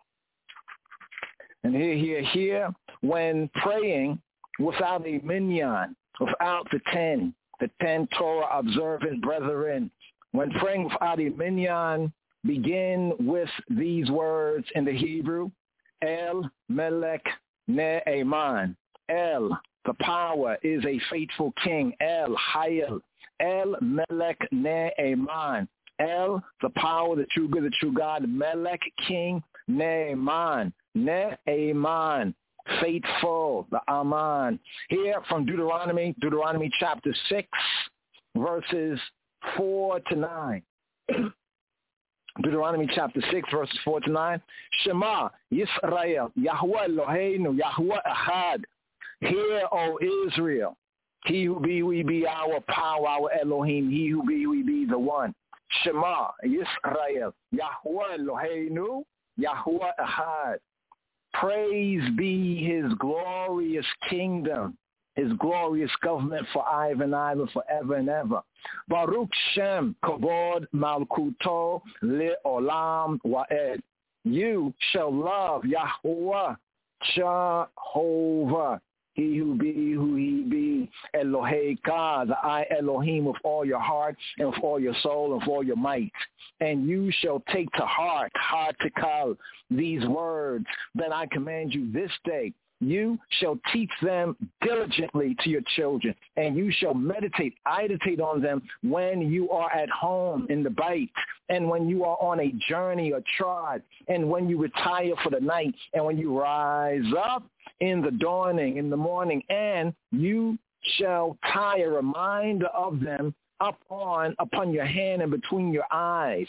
And here, when praying without a minyan, without the 10 Torah observant brethren, when praying without a minyan, begin with these words in the Hebrew: El Melech Ne'eman. El, the power, is a faithful king. El Hayel. El Melech Ne'eman. El, the power, the true good, the true God. Melech, king. Ne'eman. Ne'eman, faithful, the Aman. Here from Deuteronomy chapter 6, verses 4 to 9. Deuteronomy chapter 6, verses 4 to 9. Shema, Yisrael, Yahweh Eloheinu, Yahweh Echad. Hear, O Israel, he who be, we be, our power, our Elohim, he who be, we be, the one. Shema, Yisrael, Yahweh Eloheinu, Yahweh Echad. Praise be his glorious kingdom, his glorious government for Iva and Iva, forever and ever. Baruch Shem Kavod Malkuto Le'olam Wa'ed. You shall love Yahweh, Jehovah, he who be, who he be, Eloheka, the I Elohim, with all your heart and with all your soul and with all your might. And you shall take to heart to call these words that I command you this day. You shall teach them diligently to your children, and you shall meditate on them when you are at home in the bait, and when you are on a journey or trod, and when you retire for the night, and when you rise up in the dawning, in the morning, and you shall tie a reminder of them upon your hand and between your eyes.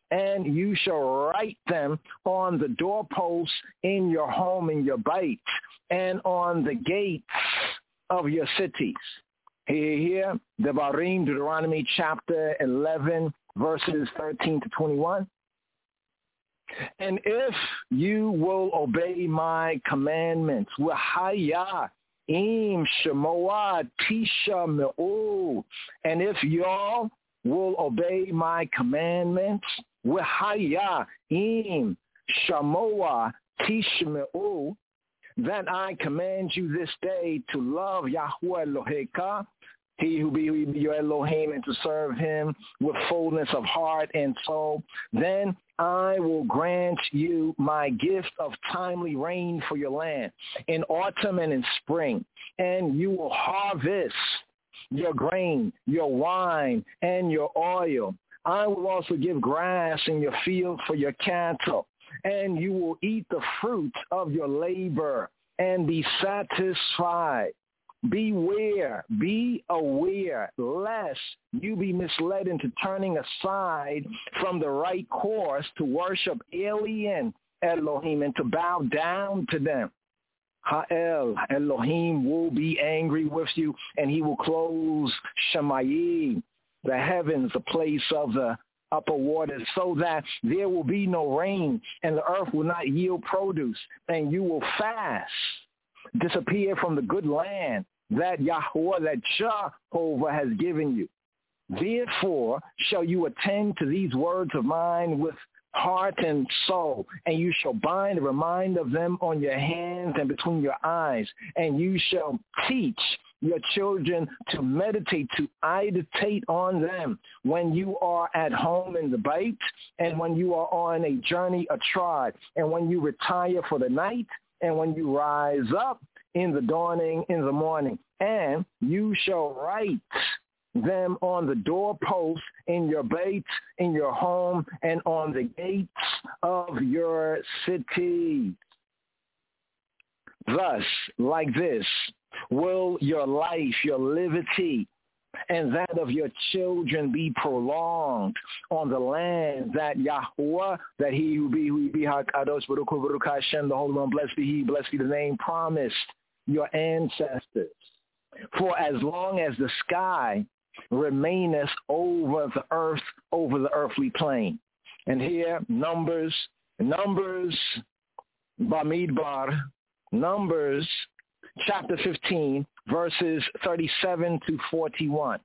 and you shall write them on the doorposts in your home, in your bait, and on the gates of your cities. Here, Devarim, Deuteronomy chapter 11, verses 13 to 21. And if you will obey my commandments, Wahaya im shemoa tisha me'u, and if y'all will obey my commandments, Wahaya im shemoa tisha me'u, that I command you this day to love Yahweh Eloheka, he who be your Elohim, and to serve him with fullness of heart and soul, then I will grant you my gift of timely rain for your land in autumn and in spring, and you will harvest your grain, your wine, and your oil. I will also give grass in your field for your cattle, and you will eat the fruit of your labor and be satisfied. Beware, be aware, lest you be misled into turning aside from the right course to worship alien Elohim and to bow down to them. Ha'el, Elohim will be angry with you, and he will close Shemayim, the heavens, the place of the upper waters, so that there will be no rain, and the earth will not yield produce, and you will fast, disappear from the good land that Yahweh, that Jehovah has given you. Therefore shall you attend to these words of mine with heart and soul, and you shall bind and remind of them on your hands and between your eyes, and you shall teach your children to meditate, to meditate on them when you are at home in the bait, and when you are on a journey, a tribe, and when you retire for the night, and when you rise up in the dawning in the morning. And you shall write them on the doorposts in your bait, in your home, and on the gates of your city. Thus, like this, will your life, your liberty, and that of your children be prolonged on the land that Yahweh, that he who be HaKadosh Baruch Hu Baruch Hashem, the Holy One, blessed be he, blessed be the name, promised your ancestors. For as long as the sky remaineth over the earth, over the earthly plane. And here, Numbers, Bamidbar, Numbers, chapter 15, verses 37 to 41.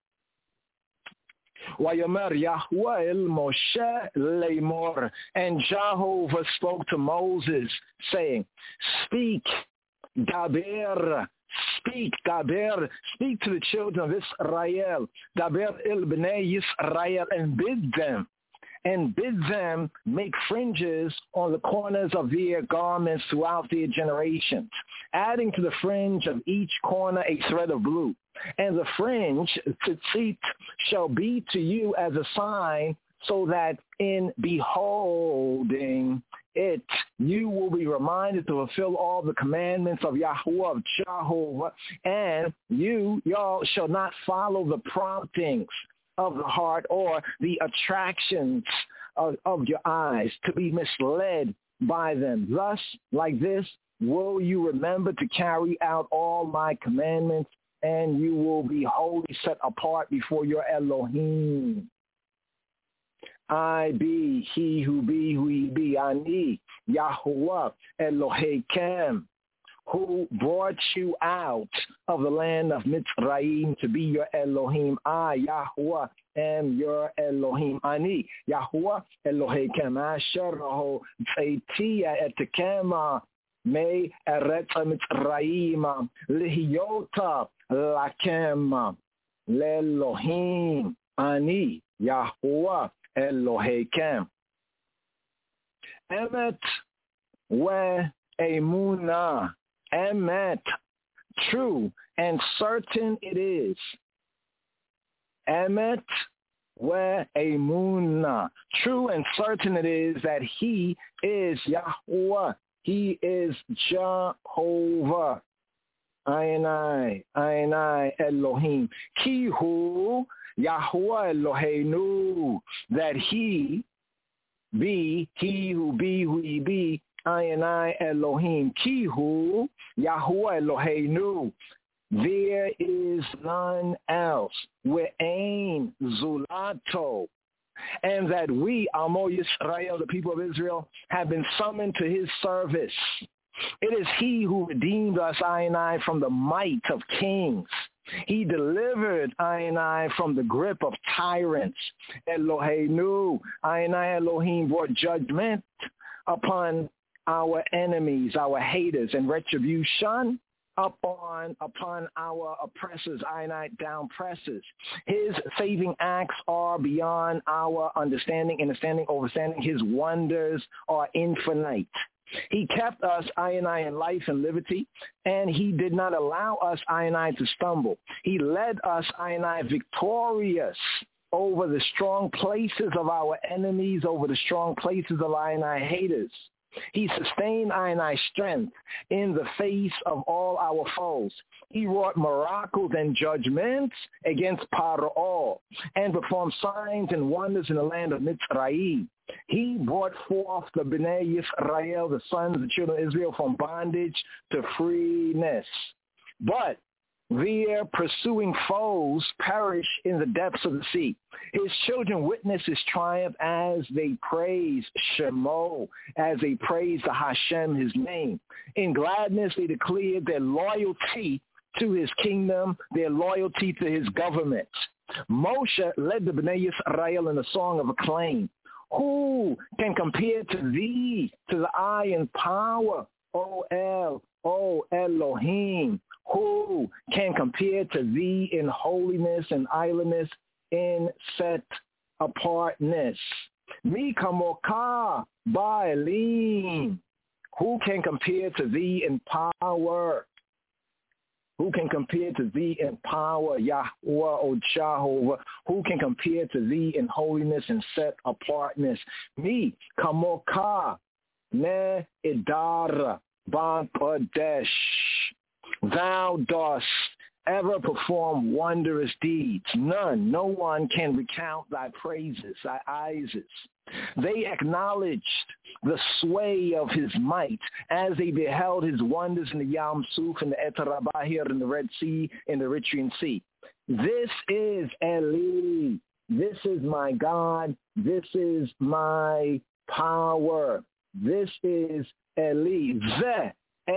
Wayomer Yahweh el Moshe leimor, and Jehovah spoke to Moses, saying, Speak, Gaber, speak to the children of Israel, Gaber el bnei Yisrael, and bid them make fringes on the corners of their garments throughout their generations, adding to the fringe of each corner a thread of blue. And the fringe, tzitzit, shall be to you as a sign, so that in beholding it, you will be reminded to fulfill all the commandments of Yahweh, of Jehovah, and y'all shall not follow the promptings of the heart or the attractions of your eyes, to be misled by them. Thus, like this, will you remember to carry out all my commandments, and you will be wholly set apart before your Elohim. I be he who be, Ani, Yahweh Elohim, who brought you out of the land of Mitzrayim to be your Elohim. I, Yahweh, am your Elohim. Ani, Yahweh Elohim, asher ho tzeitia etekema me eretz Mitzrayim lihiyota lakem le'Elohim. Ani, Yahweh Elohim. Emet we emunah. Emet, true and certain it is. Emet we emunah, true and certain it is that he is Yahweh, he is Jehovah. Ainai Elohim. Kihu Yahweh Eloheinu, that he be, he who be, who he be, I and I Elohim, Kihu, Yahuwah Eloheinu. There is none else. We'ain Zulato. And that we, Amo Yisrael, the people of Israel, have been summoned to his service. It is he who redeemed us, I and I, from the might of kings. He delivered I and I from the grip of tyrants. Eloheinu, I and I Elohim brought judgment upon our enemies, our haters, and retribution upon our oppressors, I and I down presses. His saving acts are beyond our understanding, overstanding. His wonders are infinite. He kept us, I and I, in life and liberty, and he did not allow us, I and I, to stumble. He led us, I and I, victorious over the strong places of our enemies, over the strong places of I and I haters. He sustained I and I strength in the face of all our foes. He wrought miracles and judgments against Paro and performed signs and wonders in the land of Mitzrayim. He brought forth the Bnei Yisrael, the sons of the children of Israel, from bondage to freeness. But their pursuing foes perish in the depths of the sea. His children witness his triumph as they praise Shemo, as they praise the Hashem, his name. In gladness, they declared their loyalty to his kingdom, their loyalty to his government. Moshe led the Bnei Yisrael in a song of acclaim. Who can compare to thee, to the eye and power, O Elohim? Who can compare to thee in holiness and islandness, in set apartness? Mi kamoka ba'elim. Who can compare to thee in power? Who can compare to thee in power, Yahweh or Jehovah? Who can compare to thee in holiness and set apartness? Mi kamoka ne idara ba'kodesh. Thou dost ever perform wondrous deeds. No one can recount thy praises, thy Isis. They acknowledged the sway of his might as they beheld his wonders in the Yam Suf, in the Eterabahir, in the Red Sea, in the Eritrean Sea. This is Eli. This is my God. This is my power. This is Eli. Ze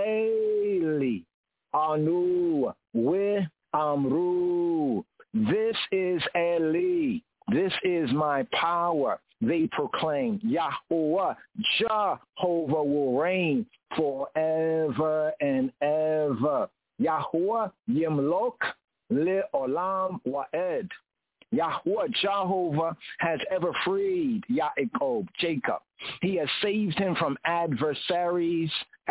Eli. Anu we amru. This is Eli. This is my power. They proclaim, Yahweh, Jehovah will reign forever and ever. Yahweh Yimlok le'olam wa'ed. Yahweh, Jehovah, has ever freed Yaakov, Jacob. He has saved him from adversities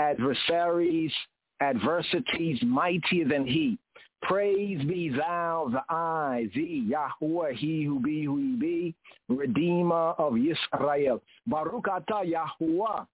mightier than he. Praise be thou, the I, thee, Yahweh, he who he be, Redeemer of Yisrael. Baruch atah Yahweh,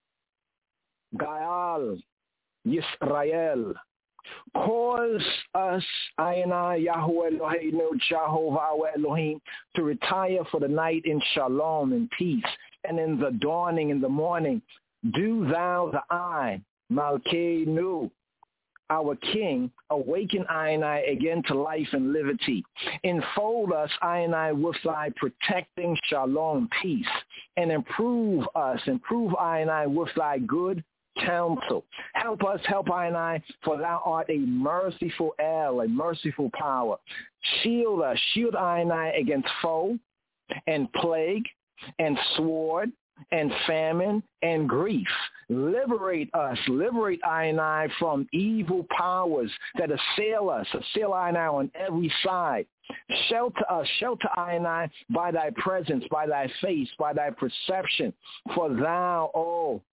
Gaal, Yisrael. Cause us, I and I, Yahweh Eloheinu, Jehovah our Elohim, to retire for the night in shalom, in peace, and in the dawning, in the morning. Do thou, the I, Malkeinu, our King, awaken I and I again to life and liberty. Enfold us, I and I, with thy protecting shalom, peace, and improve I and I, with thy good counsel. Help us, help I and I, for thou art a merciful El, a merciful power. Shield us, shield I and I against foe and plague and sword and famine and grief. Liberate us, liberate I and I from evil powers that assail us, assail I and I on every side. Shelter us, shelter I and I by thy presence, by thy face, by thy perception. For thou, O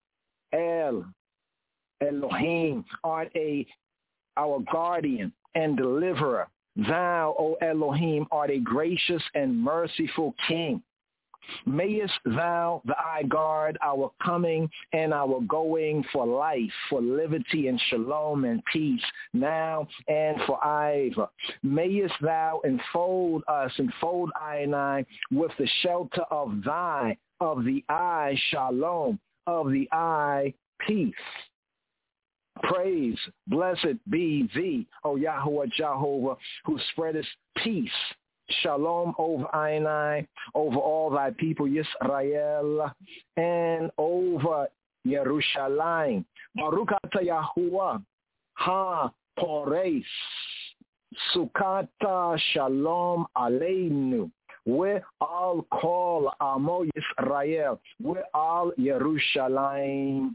Elohim, art our guardian and deliverer. Thou, O Elohim, art a gracious and merciful King. Mayest thou, the I, guard our coming and our going for life, for liberty and shalom and peace, now and forever. Mayest thou enfold us, enfold I and I, with the shelter of thy of the eye, shalom, of the eye, peace. Praise, blessed be thee, O Yahweh Jehovah, who spreadest peace, shalom over Ainai, over all thy people, Yisrael, and over Yerushalayim. Baruch atah Yahuwah, ha-pores, sukata shalom aleinu. We all call Amo Yisrael. We all Yerushalayim.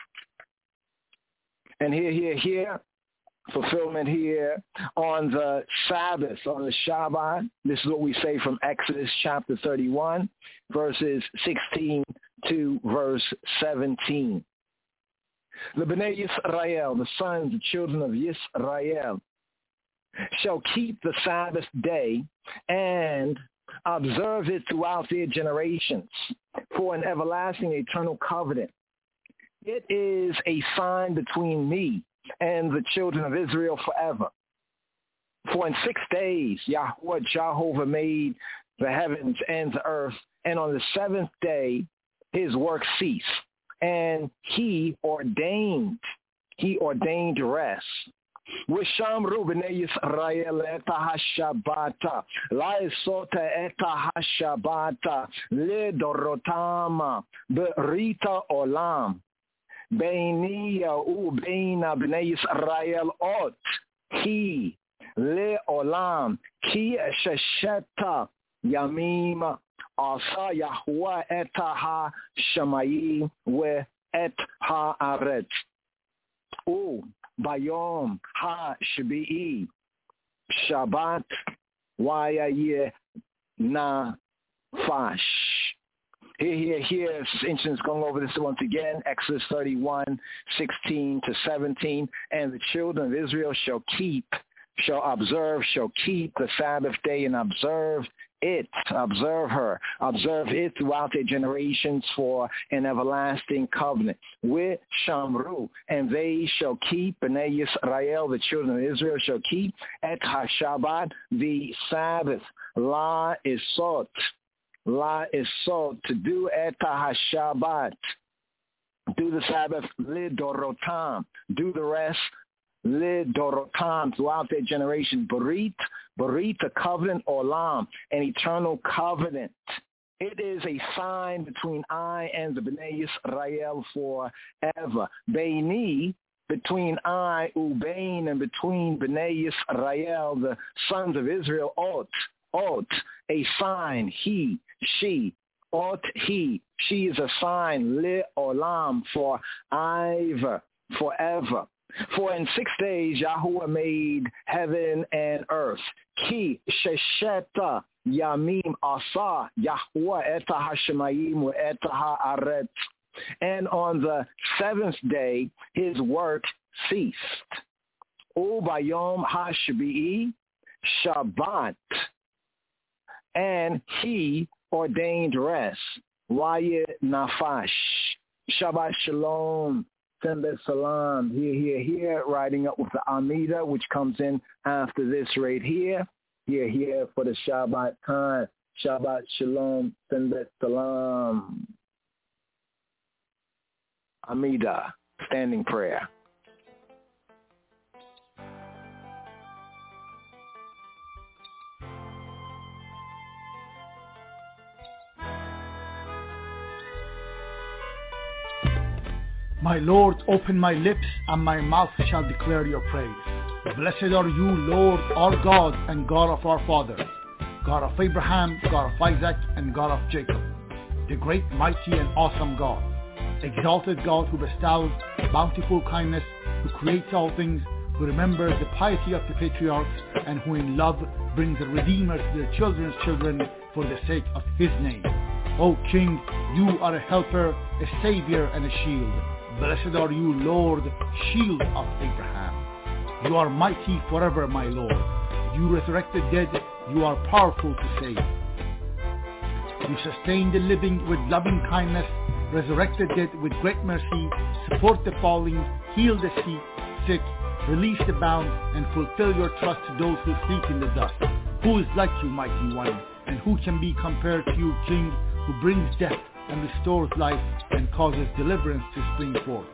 And here, fulfillment here on the Sabbath, on the Shabbat. This is what we say from Exodus chapter 31, verses 16 to verse 17. The Bnei Yisrael, the sons, the children of Yisrael, shall keep the Sabbath day and observe it throughout their generations for an everlasting eternal covenant. It is a sign between me and the children of Israel forever. For in 6 days Yahweh Jehovah made the heavens and the earth, and on the seventh day his work ceased, and he ordained rest. Wishamru b'nei Yisrael eta hashabata, la'esota eta hashabata, lidorotama, berita olam, beiniya ubeina b'nei Yisrael ot, ki le'olam, ki shesheta yamim, asa Yahweh eta ha-shamayim we et ha-aretz. Bayom ha-shbi'i Shabbat Wayayeh Nafash. Here, Ancients going over this once again, Exodus 31, 16 to 17. And the children of Israel shall keep the Sabbath day and observe it throughout their generations for an everlasting covenant. With Shamru, and they shall keep, Bnei Yisrael, the children of Israel shall keep, et HaShabbat, the Sabbath. La Isot, to do et HaShabbat, do the Sabbath, Lidorotam, do the rest, Lidorotam, throughout their generation. Barit, a covenant, Olam, an eternal covenant. It is a sign between I and the Bnei Yisrael forever. Beini, between I, Ubain, and between Bnei Yisrael, the sons of Israel, Ot, a sign, he, she, Ot, he, she is a sign, Olam, forever. For in 6 days Yahuwah made heaven and earth. Ki shesheta yamim asa Yahuwah eta hashemayim eta haaretz. And on the seventh day his work ceased. Ubayom hashbi'i Shabbat. And he ordained rest. Wayeh nafash. Shabbat shalom. Sembet salam, here, riding up with the Amida, which comes in after this right here. Here for the Shabbat time. Shabbat shalom, Sembet salam. Amida, standing prayer. My Lord, open my lips, and my mouth shall declare your praise. Blessed are you, Lord, our God, and God of our fathers, God of Abraham, God of Isaac, and God of Jacob, the great, mighty, and awesome God, exalted God who bestows bountiful kindness, who creates all things, who remembers the piety of the patriarchs, and who in love brings the Redeemer to their children's children for the sake of his name. O King, you are a helper, a savior, and a shield. Blessed are you, Lord, shield of Abraham. You are mighty forever, my Lord. You resurrected dead, you are powerful to save. You sustain the living with loving kindness, resurrected dead with great mercy, support the falling, heal the sick, release the bound, and fulfill your trust to those who sleep in the dust. Who is like you, mighty one, and who can be compared to you, King, who brings death and restores life and causes deliverance to spring forth.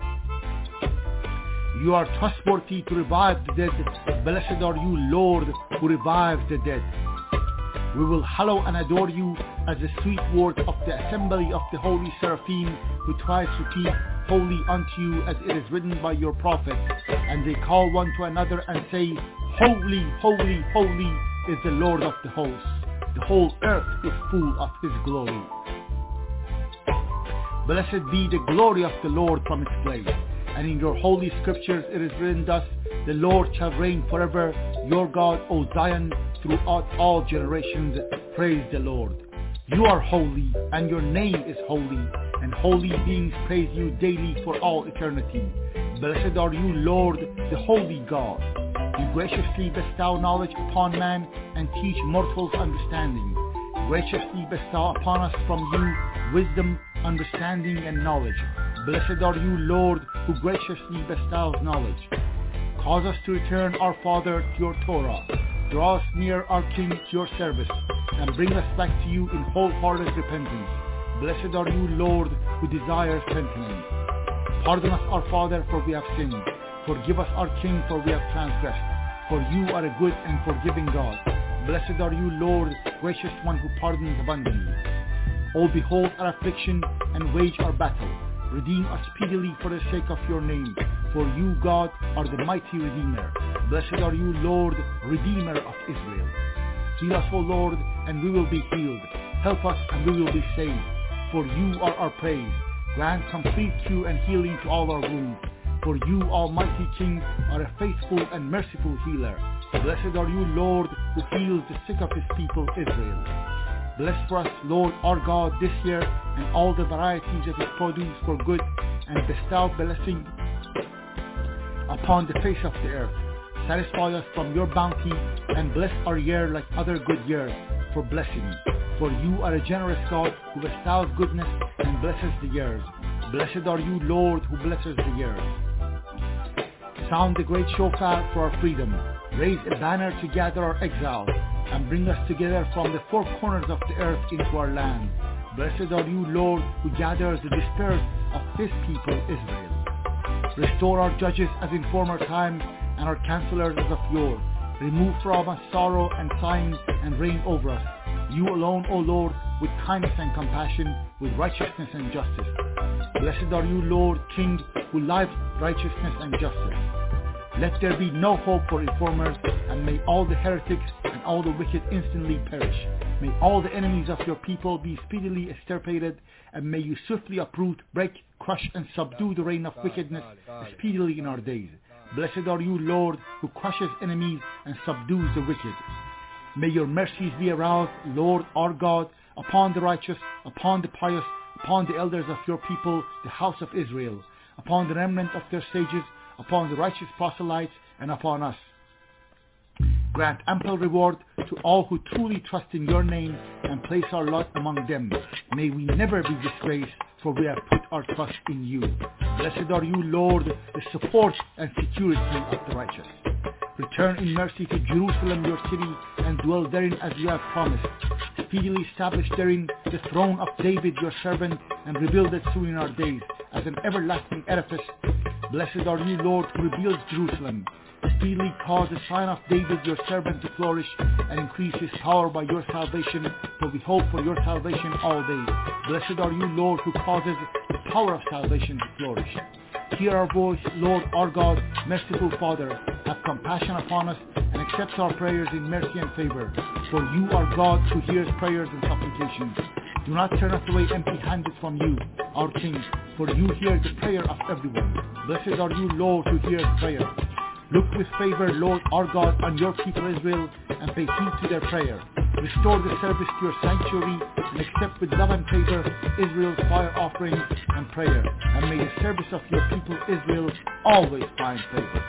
You are trustworthy to revive the dead. Blessed are you, Lord, who revives the dead. We will hallow and adore you as the sweet word of the assembly of the holy seraphim, who twice repeat, Holy unto you, as it is written by your prophet. And they call one to another and say, Holy, holy, holy is the Lord of the hosts. The whole earth is full of his glory. Blessed be the glory of the Lord from its place. And in your holy scriptures it is written thus, the Lord shall reign forever, your God, O Zion, throughout all generations. Praise the Lord. You are holy, and your name is holy, and holy beings praise you daily for all eternity. Blessed are you, Lord, the holy God. You graciously bestow knowledge upon man, and teach mortals understanding. Graciously bestow upon us from you wisdom, understanding, and knowledge. Blessed are you, Lord, who graciously bestows knowledge. Cause us to return, our Father, to your Torah. Draw us near, our King, to your service, and bring us back to you in wholehearted repentance. Blessed are you, Lord, who desires repentance. Pardon us, our Father, for we have sinned. Forgive us, our King, for we have transgressed. For you are a good and forgiving God. Blessed are you, Lord, gracious one who pardons abundantly. O behold our affliction and wage our battle. Redeem us speedily for the sake of your name. For you, God, are the mighty Redeemer. Blessed are you, Lord, Redeemer of Israel. Heal us, O Lord, and we will be healed. Help us, and we will be saved. For you are our praise. Grant complete cure and healing to all our wounds. For you, Almighty King, are a faithful and merciful healer. Blessed are you, Lord, who heals the sick of his people, Israel. Bless for us, Lord our God, this year, and all the varieties of its produce for good, and bestow blessing upon the face of the earth. Satisfy us from your bounty, and bless our year like other good years, for blessing. For you are a generous God, who bestows goodness and blesses the years. Blessed are you, Lord, who blesses the years. Sound the great shofar for our freedom. Raise a banner to gather our exiles, and bring us together from the four corners of the earth into our land. Blessed are you, Lord, who gathers the dispersed of this people, Israel. Restore our judges as in former times, and our counselors as of yore. Remove from us sorrow and sighing, and reign over us. You alone, O Lord, with kindness and compassion, with righteousness and justice. Blessed are you, Lord, King, who lives righteousness and justice. Let there be no hope for informers, and may all the heretics and all the wicked instantly perish. May all the enemies of your people be speedily extirpated, and may you swiftly uproot, break, crush, and subdue the reign of wickedness speedily in our days. Blessed are you, Lord, who crushes enemies and subdues the wicked. May your mercies be aroused, Lord our God, upon the righteous, upon the pious, upon the elders of your people, the house of Israel, upon the remnant of their sages, upon the righteous proselytes, and upon us. Grant ample reward to all who truly trust in your name and place our lot among them. May we never be disgraced, for we have put our trust in you. Blessed are you, Lord, the support and security of the righteous. Return in mercy to Jerusalem, your city, and dwell therein as you have promised. Speedily establish therein the throne of David, your servant, and rebuild it soon in our days as an everlasting edifice. Blessed are you, Lord, who rebuilds Jerusalem. Speedily cause the sign of David, your servant, to flourish, and increase his power by your salvation, for we hope for your salvation all days. Blessed are you, Lord, who causes the power of salvation to flourish. Hear our voice, Lord our God, merciful Father. Have compassion upon us, and accept our prayers in mercy and favor. For you are God who hears prayers and supplications. Do not turn us away empty-handed from you, our King, for you hear the prayer of everyone. Blessed are you, Lord, who hears prayer. Look with favor, Lord our God, on your people Israel, and pay heed to their prayer. Restore the service to your sanctuary, and accept with love and favor Israel's fire offerings and prayer. And may the service of your people Israel always find favor.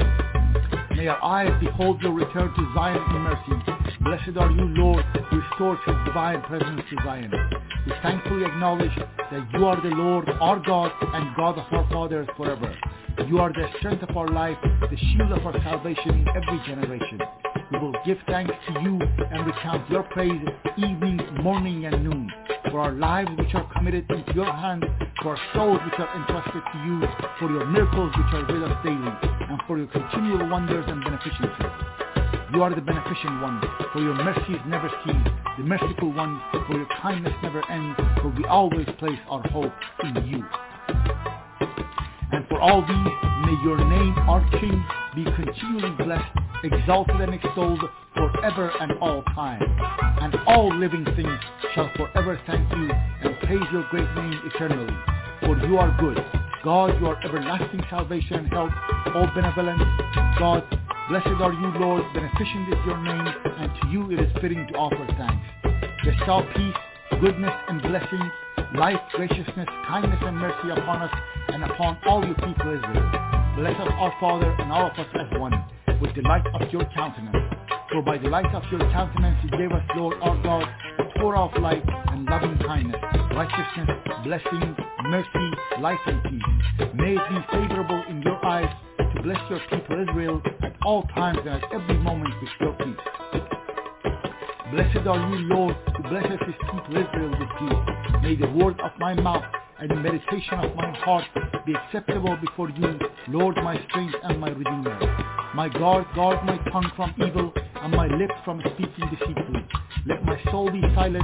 May our eyes behold your return to Zion in mercy. Blessed are you, Lord, who restores his divine presence to Zion. We thankfully acknowledge that you are the Lord, our God, and God of our fathers forever. You are the strength of our life, the shield of our salvation in every generation. We will give thanks to you and recount your praise evening, morning, and noon. for our lives which are committed into your hands, for our souls which are entrusted to you, for your miracles which are with us daily, and for your continual wonders and beneficences. You are the beneficent one, for your mercies never cease, the merciful one, for your kindness never ends, for we always place our hope in you. And for all these, may your name, our King, be continually blessed, exalted and extolled forever and all time. And all living things shall forever thank you and praise your great name eternally. For you are good. God, you are everlasting salvation and help, all benevolent. God, blessed are you, Lord, beneficent is your name, and to you it is fitting to offer thanks. Bestow peace, goodness and blessing, life, graciousness, kindness and mercy upon us and upon all your people Israel. Bless us, our Father, and all of us as one, with the light of your countenance. For by the light of your countenance you gave us, Lord our God, the Torah of light and loving kindness, righteousness, blessing, mercy, life and peace. May it be favorable in your eyes to bless your people Israel at all times and at every moment with your peace. Blessed are you, Lord, who blesses his people Israel with peace. May the word of my mouth and the meditation of my heart be acceptable before you, Lord, my strength and my Redeemer. My God, guard my tongue from evil and my lips from speaking deceitfully. Let my soul be silent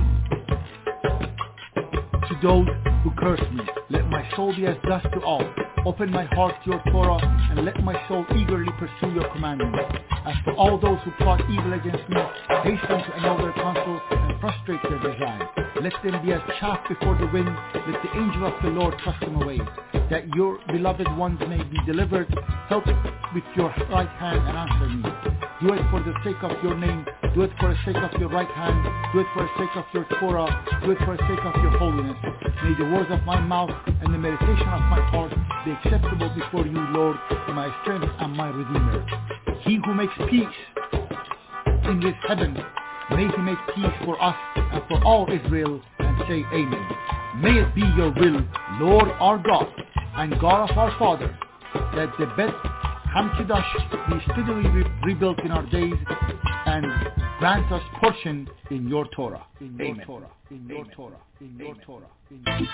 to those who curse me. Let my soul be as dust to all. Open my heart to your Torah and let my soul eagerly pursue your commandments. As for all those who plot evil against me, hasten to annul their counsel and frustrate their design. Let them be as chaff before the wind. Let the angel of the Lord thrust them away, that your beloved ones may be delivered. Help with your right hand and answer me. Do it for the sake of your name. Do it for the sake of your right hand. Do it for the sake of your Torah. Do it for the sake of your holiness. May the words of my mouth and the meditation of my heart be acceptable before you, Lord, my strength and my Redeemer. He who makes peace in his heaven, may he make peace for us and for all Israel, and say amen. May it be your will, Lord our God and God of our Father, that the Bet Hamikdash be steadily rebuilt in our days, and grant us portion in your Torah. In your amen. Torah. In your amen. Torah. In your amen. Torah. In your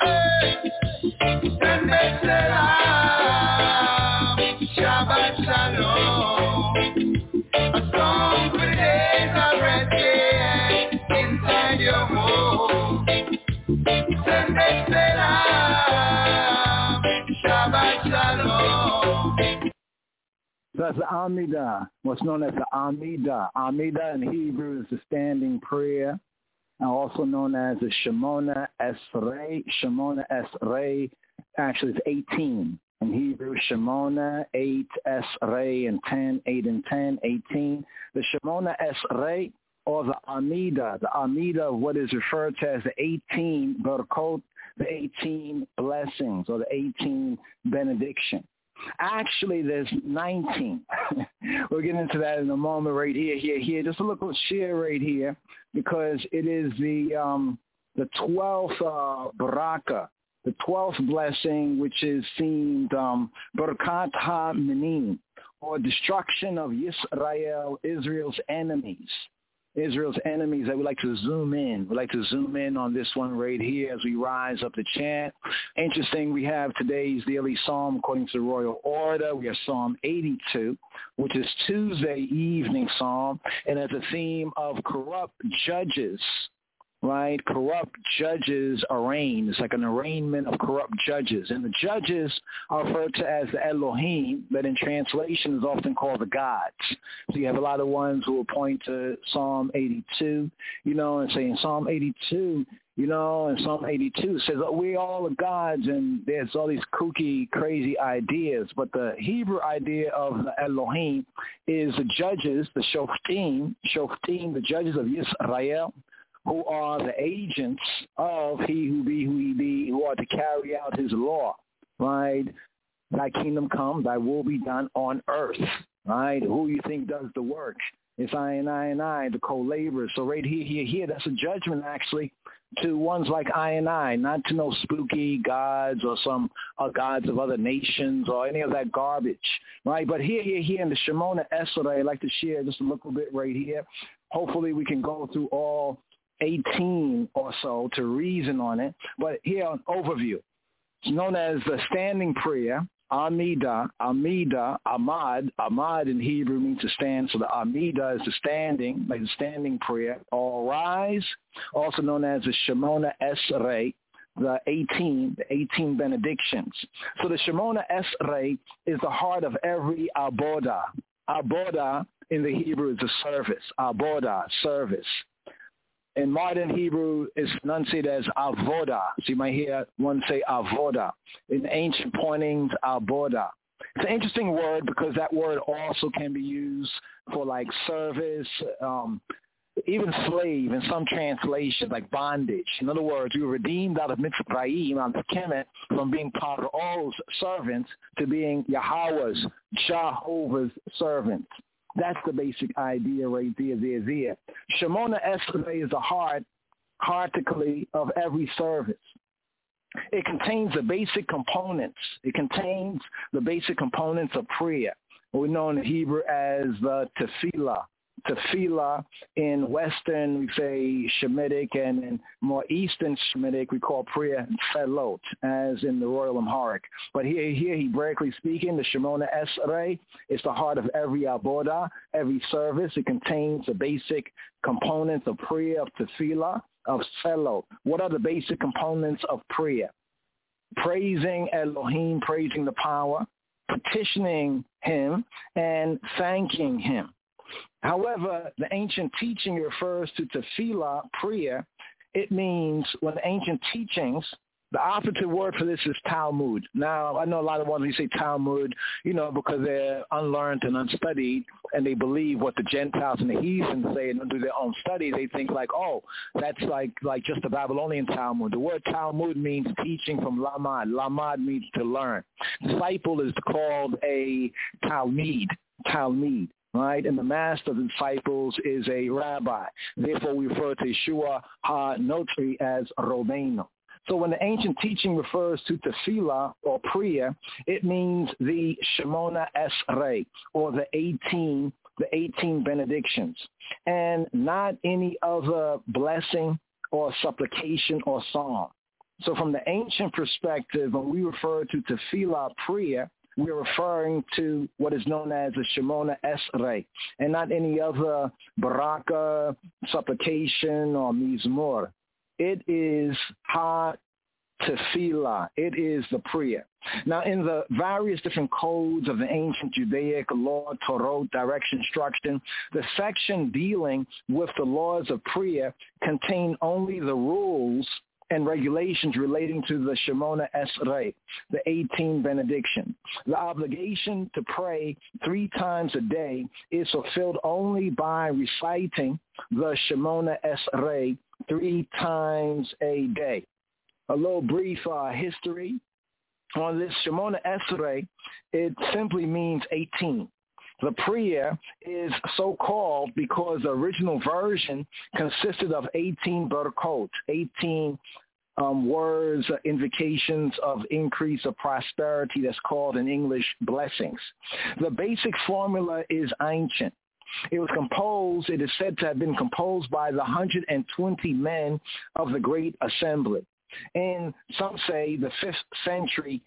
Shabbat Shalom. A song for the days of resting inside your home. Sunday Salam. Shabbat Shalom. That's the Amidah, what's known as the Amidah. Amidah in Hebrew is the standing prayer, and also known as the Shemona Esrei. Shemona Esrei, actually it's 18. In Hebrew, Shemona, 8, Esrei, and 10, 8 and 10, 18. The Shemona Esrei, or the Amidah of what is referred to as the 18 Barakot, the 18 blessings, or the 18 benediction. Actually, there's 19. We'll get into that in a moment right here. Just a little share right here, because it is the 12th baraka, the 12th blessing, which is themed Barakat ha-Minim, or destruction of Yisrael, Israel's enemies. Israel's enemies, that we like to zoom in. We like to zoom in on this one right here as we rise up the chant. Interesting, we have today's daily psalm according to the royal order. We have Psalm 82, which is Tuesday evening psalm, and has a theme of corrupt judges. Right? Corrupt judges arraign. It's like an arraignment of corrupt judges. And the judges are referred to as the Elohim, that in translation is often called the gods. So you have a lot of ones who will point to Psalm 82, and say in Psalm 82, in Psalm 82 it says, we all are gods, and there's all these kooky, crazy ideas. But the Hebrew idea of the Elohim is the judges, the Shoftim, the judges of Yisrael, who are the agents of he who be, who he be, who are to carry out his law, right? Thy kingdom come, thy will be done on earth, right? Who you think does the work? It's I, the co-laborers. So right here, that's a judgment actually to ones like I, not to no spooky gods or some gods of other nations or any of that garbage, right? But here in the Shemona Esrei, I'd like to share just a little bit right here. Hopefully we can go through all 18 or so to reason on it. But here, an overview. It's known as the standing prayer, Amida, Ahmad. Ahmad in Hebrew means to stand, so the Amida is the standing, like the standing prayer. All rise, also known as the Shemona Esrei, the 18 benedictions. So the Shemona Esrei is the heart of every Abodah. Abodah in the Hebrew is a service. Abodah, service. In modern Hebrew, it's enunciated as avoda. So you might hear one say avoda. In ancient pointings, aboda. It's an interesting word because that word also can be used for like service, even slave in some translations, like bondage. In other words, we were redeemed out of Mitzrayim, out of Kemet, from being Paro's servants to being Yahweh's, Jehovah's servants. That's the basic idea right there. Shemona Esrei is the heart, heartically, of every service. It contains the basic components. It contains the basic components of prayer, what we know in Hebrew as the tefillah. Tefillah in Western, we say Shemitic, and in more Eastern Shemitic, we call prayer Tefillot, as in the Royal Amharic. But here, Hebraically speaking, the Shemona Esrei is the heart of every Abodah, every service. It contains the basic components of prayer, of Tefillah, of Tefillot. What are the basic components of prayer? Praising Elohim, praising the power, petitioning him, and thanking him. However, the ancient teaching refers to tefillah, prayer. It means, when the ancient teachings, the operative word for this is Talmud. Now, I know a lot of ones who say Talmud, because they're unlearned and unstudied, and they believe what the Gentiles and the heathens say and don't do their own study. They think like, oh, that's like just the Babylonian Talmud. The word Talmud means teaching from Lamad. Lamad means to learn. Disciple is called a Talmid. Right? And the master of the disciples is a rabbi. Therefore, we refer to Yeshua HaNotri as Robeinu. So when the ancient teaching refers to tefillah or prayer, it means the Shemona Esrei, or the 18 benedictions, and not any other blessing or supplication or psalm. So from the ancient perspective, when we refer to tefillah, prayer, we're referring to what is known as the Shemona Esrei, and not any other baraka, supplication, or mizmor. It is ha-tefillah. It is the prayer. Now, in the various different codes of the ancient Judaic law, Torah, direction, instruction, the section dealing with the laws of prayer contain only the rules and regulations relating to the Shemona Esrei, the 18 benediction. The obligation to pray 3 times a day is fulfilled only by reciting the Shemona Esrei 3 times a day. A little brief history on this Shemona Esrei. It simply means 18. The prayer is so called because the original version consisted of 18 barakot, 18 words, invocations of increase of prosperity, that's called in English blessings. The basic formula is ancient. It is said to have been composed by the 120 men of the Great Assembly. And some say the 5th century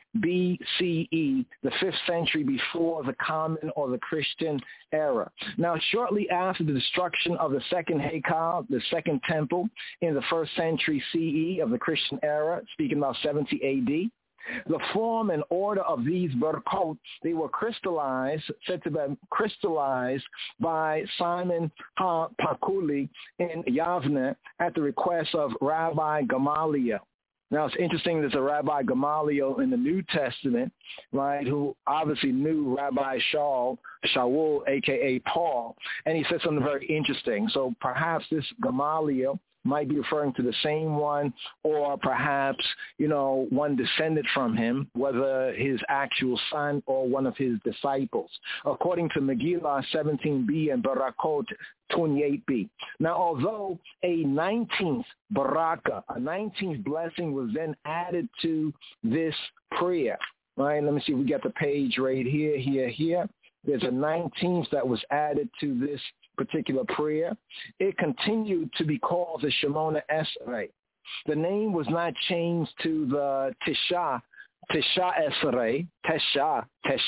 BCE, the 5th century before the common or the Christian era. Now, shortly after the destruction of the second Heikal, the second temple, in the 1st century CE of the Christian era, speaking about 70 AD, the form and order of these barakot, they were said to be crystallized by Simon HaPakuli in Yavne at the request of Rabbi Gamaliel. Now, it's interesting, there's a Rabbi Gamaliel in the New Testament, right, who obviously knew Rabbi Shaul, a.k.a. Paul, and he said something very interesting. So perhaps this Gamaliel might be referring to the same one, or perhaps, one descended from him, whether his actual son or one of his disciples, according to Megillah 17b and Barakot 28b. Now, although a 19th baraka, a 19th blessing was then added to this prayer, right? Let me see if we got the page right here. There's a 19th that was added to this particular prayer. It continued to be called the Shemona Esrei. The name was not changed to the Tisha Esrei, Tesha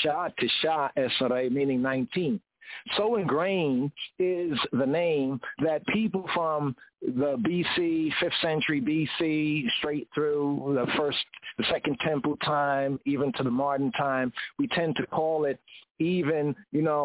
Esrei, meaning 19. So ingrained is the name that people from the BC, 5th century BC, straight through the Second Temple time, even to the modern time, we tend to call it even,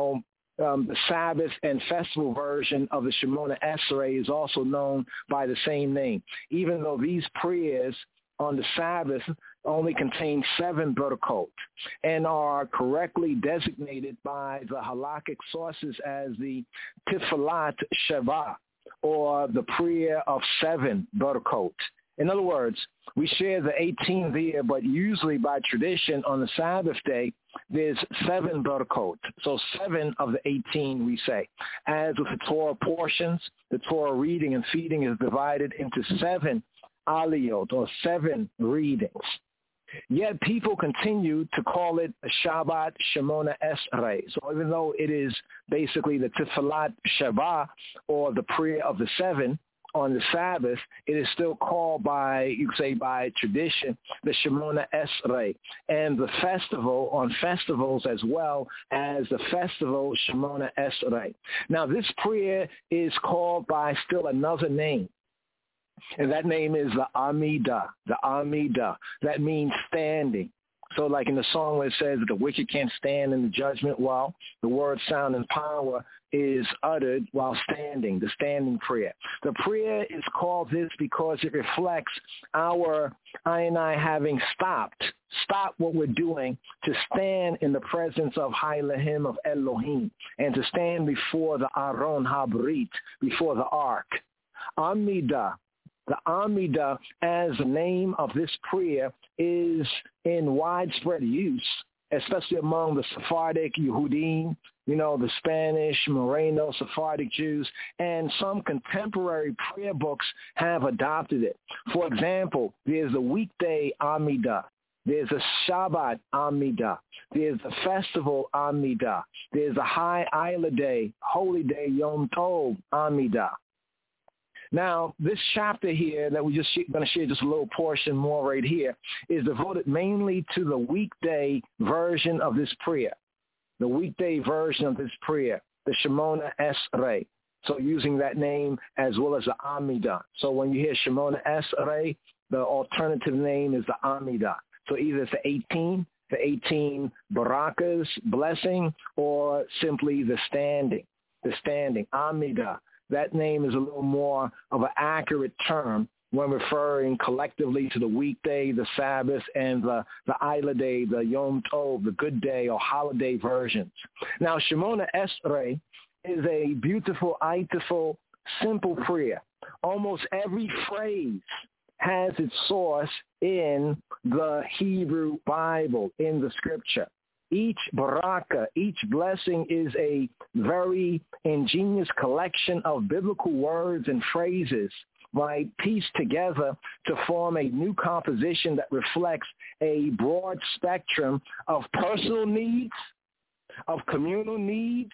the Sabbath and festival version of the Shemona Esrei is also known by the same name, even though these prayers on the Sabbath only contain 7 berkot and are correctly designated by the halakhic sources as the Tifilat Sheva, or the prayer of 7 berkot. In other words, we share the 18th year, but usually by tradition on the Sabbath day, there's 7 berkot. So 7 of the 18 we say. As with the Torah portions, the Torah reading and feeding is divided into 7 aliyot, or 7 readings. Yet people continue to call it a Shabbat Shemona Esrei. So even though it is basically the Tifilat Sheva, or the prayer of the 7 on the Sabbath, it is still called by tradition, the Shemona Esrei. And the festival, on festivals as well as the festival Shemona Esrei. Now this prayer is called by still another name. And that name is the Amidah, That means standing. So like in the song where it says that the wicked can't stand in the judgment, well, the word sound and power is uttered while standing, the standing prayer. The prayer is called this because it reflects I and I having stopped what we're doing to stand in the presence of Hailahim, of Elohim, and to stand before the Aron HaBrit, before the ark. Amidah. The Amidah, as the name of this prayer, is in widespread use, especially among the Sephardic Yehudim, the Spanish, Moreno, Sephardic Jews, and some contemporary prayer books have adopted it. For example, there's the weekday Amidah. There's a Shabbat Amidah. There's a festival Amidah. There's a High Isla Day, Holy Day, Yom Tov Amidah. Now, this chapter here that we're just going to share just a little portion more right here is devoted mainly to the weekday version of this prayer. The weekday version of this prayer, the Shemona Esrei. So using that name as well as the Amidah. So when you hear Shemona Esrei, the alternative name is the Amidah. So either it's the 18 barakas, blessing, or simply the standing, Amidah. That name is a little more of an accurate term when referring collectively to the weekday, the Sabbath, and the Isla Day, the Yom Tov, the good day or holiday versions. Now, Shemona Esrei is a beautiful, simple prayer. Almost every phrase has its source in the Hebrew Bible, in the scripture. Each baraka, each blessing is a very ingenious collection of biblical words and phrases, right, pieced together to form a new composition that reflects a broad spectrum of personal needs, of communal needs,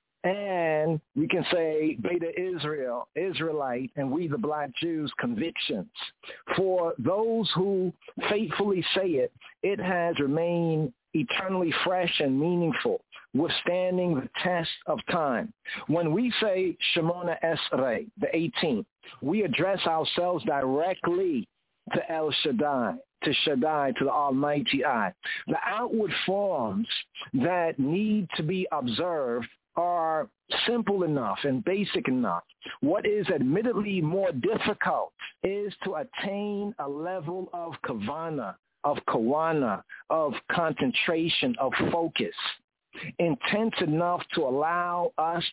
and we can say Beta Israelite, and we the Black Jews convictions. For those who faithfully say it, it has remained eternally fresh and meaningful, withstanding the test of time. When we say Shemona Esrei, the 18th, we address ourselves directly to El Shaddai, to the Almighty I. The outward forms that need to be observed are simple enough and basic enough. What is admittedly more difficult is to attain a level of kavana, of kawana, of concentration, of focus, intense enough to allow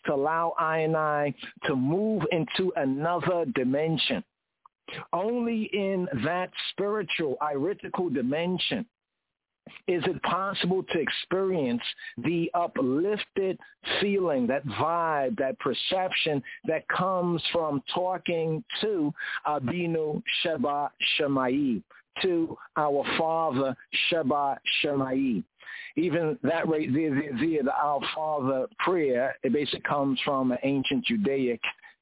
I and I to move into another dimension. Only in that spiritual, iritical dimension is it possible to experience the uplifted feeling, that vibe, that perception that comes from talking to Abinu Sheba Shemai, to our Father, Sheba Shemai. Even that right there, the Our Father prayer, it basically comes from an ancient Judaic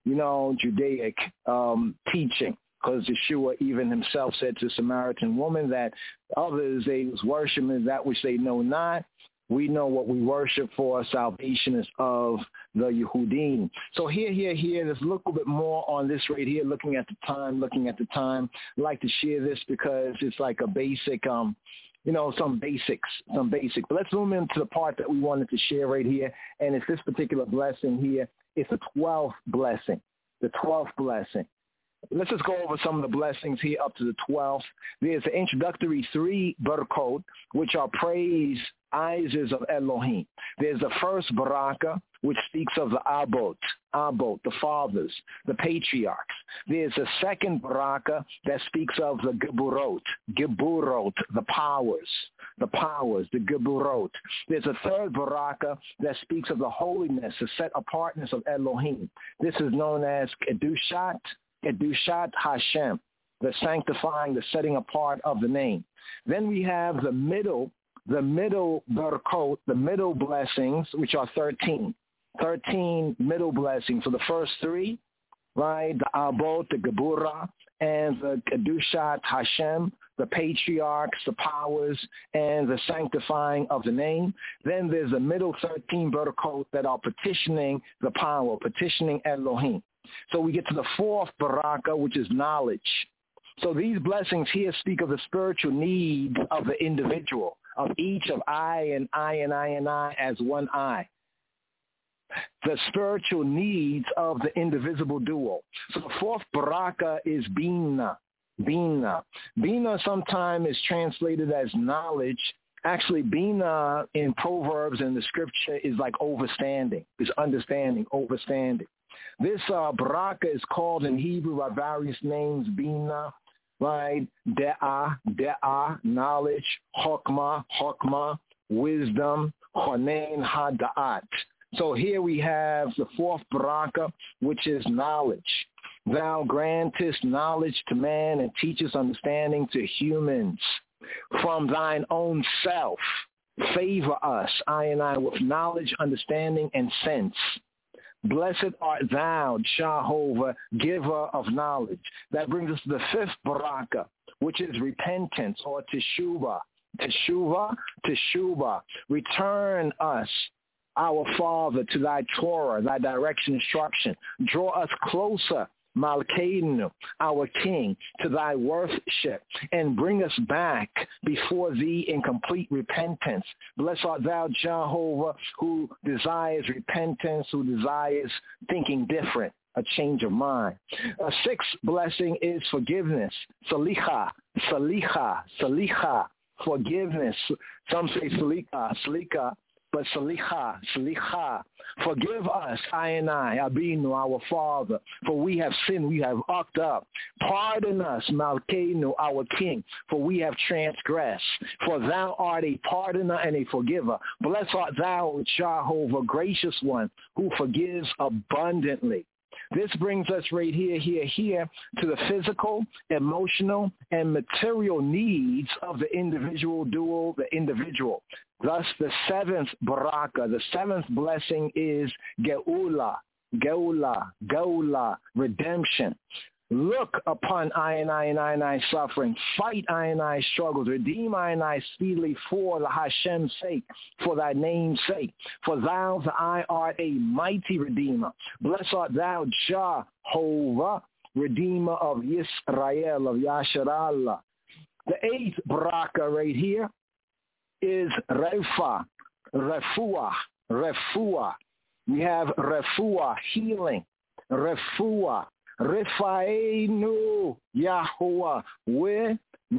teaching. Because Yeshua even himself said to the Samaritan woman that others, they was worshiping that which they know not. We know what we worship, for salvation is of the Yehudim. So here, let's look a bit more on this right here, looking at the time. I'd like to share this because it's like a basic, some basics. But let's zoom into the part that we wanted to share right here. And it's this particular blessing here. It's the 12th blessing. The 12th blessing. Let's just go over some of the blessings here up to the 12th. There's the introductory 3 barakot, which are praise Ises of Elohim. There's the first baraka, which speaks of the Abot, the fathers, the patriarchs. There's a second baraka that speaks of the Geburot, the powers, the Geburot. There's a third baraka that speaks of the holiness, the set apartness of Elohim. This is known as Kedushat Hashem, the sanctifying, the setting apart of the name. Then we have the middle barakot, the middle blessings, which are 13 middle blessings. So the first 3, right, the Abot, the Geburah, and the Kedushat Hashem, the patriarchs, the powers, and the sanctifying of the name. Then there's the middle 13 barakot that are petitioning the power, petitioning Elohim. So we get to the 4th baraka, which is knowledge. So these blessings here speak of the spiritual needs of the individual, of each of I and I as one I. The spiritual needs of the indivisible duo. So the 4th baraka is Bina. Bina sometimes is translated as knowledge. Actually, Bina in Proverbs and the scripture is like overstanding, is understanding, overstanding. This baraka is called in Hebrew by various names, Bina, right? De'ah, knowledge, Hokmah, wisdom, Chonen Hada'at. So here we have the 4th baraka, which is knowledge. Thou grantest knowledge to man and teachest understanding to humans. From thine own self, favor us, I and I, with knowledge, understanding, and sense. Blessed art thou, Jehovah, giver of knowledge. That brings us to the 5th baraka, which is repentance or teshuvah. Teshuvah. Return us, our Father, to thy Torah, thy direction, instruction. Draw us closer, Malkeinu, our King, to thy worship, and bring us back before thee in complete repentance. Blessed art thou, Jehovah, who desires repentance, who desires thinking different, a change of mind. A 6th blessing is forgiveness. Salicha, forgiveness. Some say salika, but salicha, forgive us, I and I, Abinu, our Father, for we have sinned, we have ucked up. Pardon us, Malkeinu, our King, for we have transgressed. For thou art a pardoner and a forgiver. Blessed art thou, Jehovah, gracious one, who forgives abundantly. This brings us right here to the physical, emotional, and material needs of the individual duo, the individual. Thus, the 7th baraka, the 7th blessing is Geula, redemption. Look upon I and I suffering. Fight I and I struggles. Redeem I and I speedily for the Hashem's sake, for thy name's sake. For thou, the I, art a mighty redeemer. Blessed art thou, Jehovah, redeemer of Yisrael, of Yasharallah. The 8th baraka right here is refuah. We have refuah, healing. Refuah. Refaenu Yahuwah we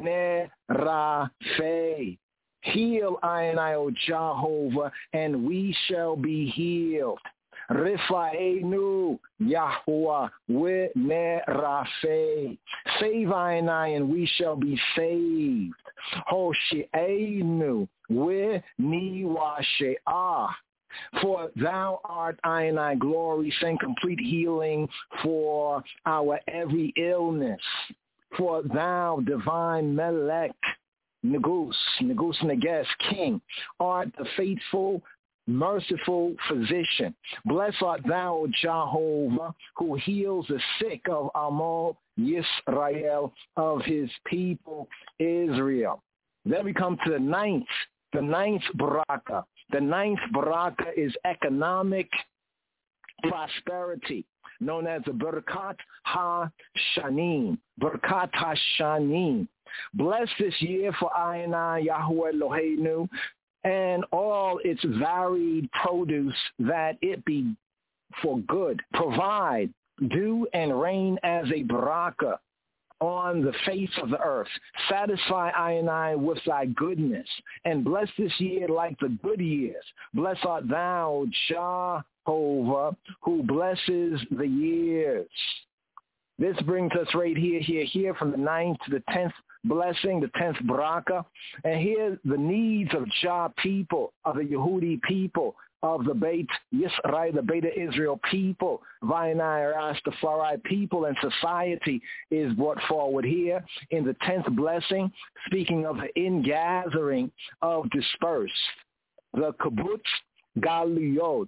nerafe. Heal I and I, O Jehovah, and we shall be healed. Refaenu Yahuwah we nerafe. Save I and we shall be saved. Hosheinu we niwashe'ah. For thou art I and I glory, send complete healing for our every illness. For thou, divine Melech, Negus, Neges, King, art the faithful, merciful physician. Blessed art thou, Jehovah, who heals the sick of Amo Yisrael, of his people Israel. Then we come to the ninth baraka. The ninth baraka is economic prosperity, known as the Berkat HaShanim. Berkat HaShanim. Bless this year for Ayana Yahweh Eloheinu and all its varied produce, that it be for good. Provide, do, and reign as a baraka on the face of the earth. Satisfy Ayana with thy goodness, and bless this year like the good years. Blessed art thou, Jehovah, who blesses the years. This brings us right here from the 9th to the 10th blessing, the 10th baraka. And here the needs of Jah people, of the Yehudi people, of the Beit Yisrael, the Beta Israel people, Vayanai Rastafari people, and society is brought forward here in the 10th blessing, speaking of the ingathering of dispersed. The Kibbutz Galuyot,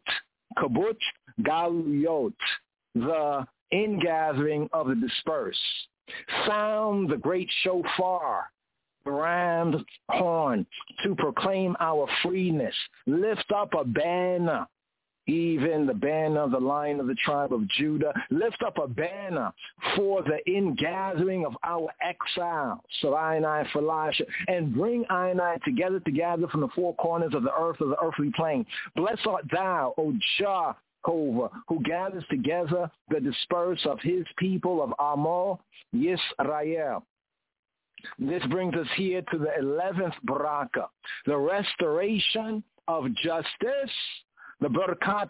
the ingathering of the dispersed. Sound the great shofar, the ram's horn, to proclaim our freeness. Lift up a banner, even the banner of the Lion of the tribe of Judah. Lift up a banner for the ingathering of our exiles, Sarai Falasha, and bring Ayani together from the four corners of the earth, of the earthly plane. Blessed art thou, O Jah, who gathers together the dispersed of his people of Amo Yisrael. This brings us here to the 11th baraka, the restoration of justice, the Berkat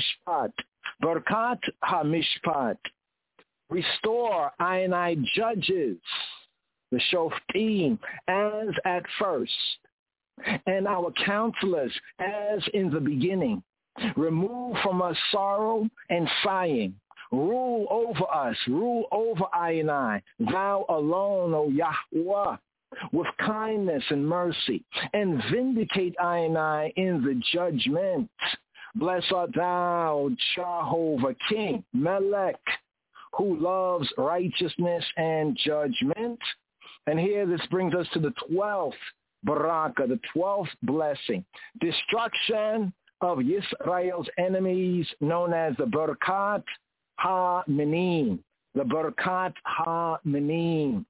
HaMishpat. Restore Ayani judges, the Shoftim, as at first, and our counselors as in the beginning. Remove from us sorrow and sighing. Rule over us, rule over Ayani, thou alone, O Yahweh, with kindness and mercy, and vindicate Ayani in the judgment. Blessed art thou, Jehovah, King, Melech, who loves righteousness and judgment. And here this brings us to the 12th baraka, the 12th blessing. Destruction of Yisrael's enemies, known as the Berkat HaMinim. The Berkat HaMinim.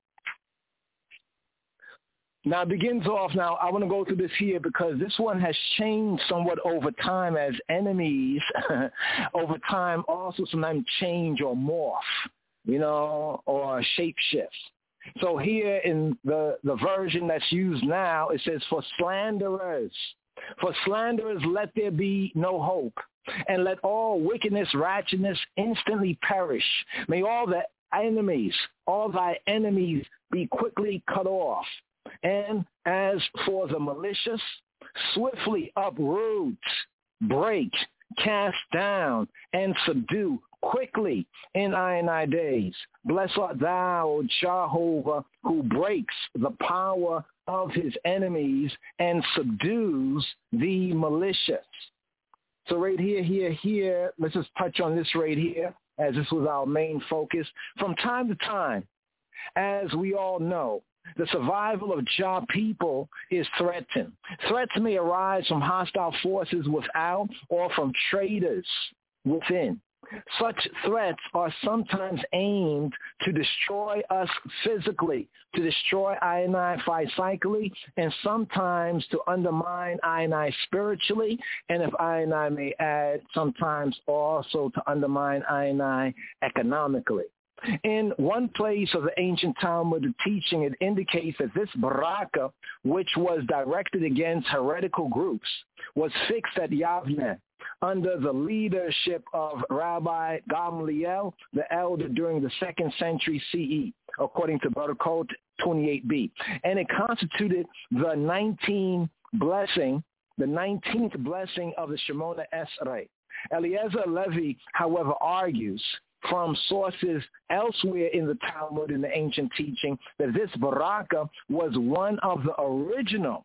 Now it begins off, now I want to go through this here because this one has changed somewhat over time, as enemies over time also sometimes change or morph, or shapeshift. So here in the version that's used now, it says, for slanderers let there be no hope, and let all wickedness, ratchetness instantly perish. May all thy enemies be quickly cut off. And as for the malicious, swiftly uproot, break, cast down, and subdue quickly in Ayani days. Blessed art thou, Jehovah, who breaks the power of his enemies and subdues the malicious. So right here, let's just touch on this right here, as this was our main focus. From time to time, as we all know, the survival of Jah people is threatened. Threats may arise from hostile forces without or from traitors within. Such threats are sometimes aimed to destroy us physically, to destroy Ayani psychically, and sometimes to undermine Ayani spiritually, and if Ayani may add, sometimes also to undermine Ayani economically. In one place of the ancient Talmud teaching, it indicates that this baraka, which was directed against heretical groups, was fixed at Yavneh under the leadership of Rabbi Gamliel, the elder during the 2nd century CE, according to Barakot 28b. And it constituted the 19th blessing of the Shemona Esrei. Eliezer Levi, however, argues from sources elsewhere in the Talmud, in the ancient teaching, that this Baraka was one of the original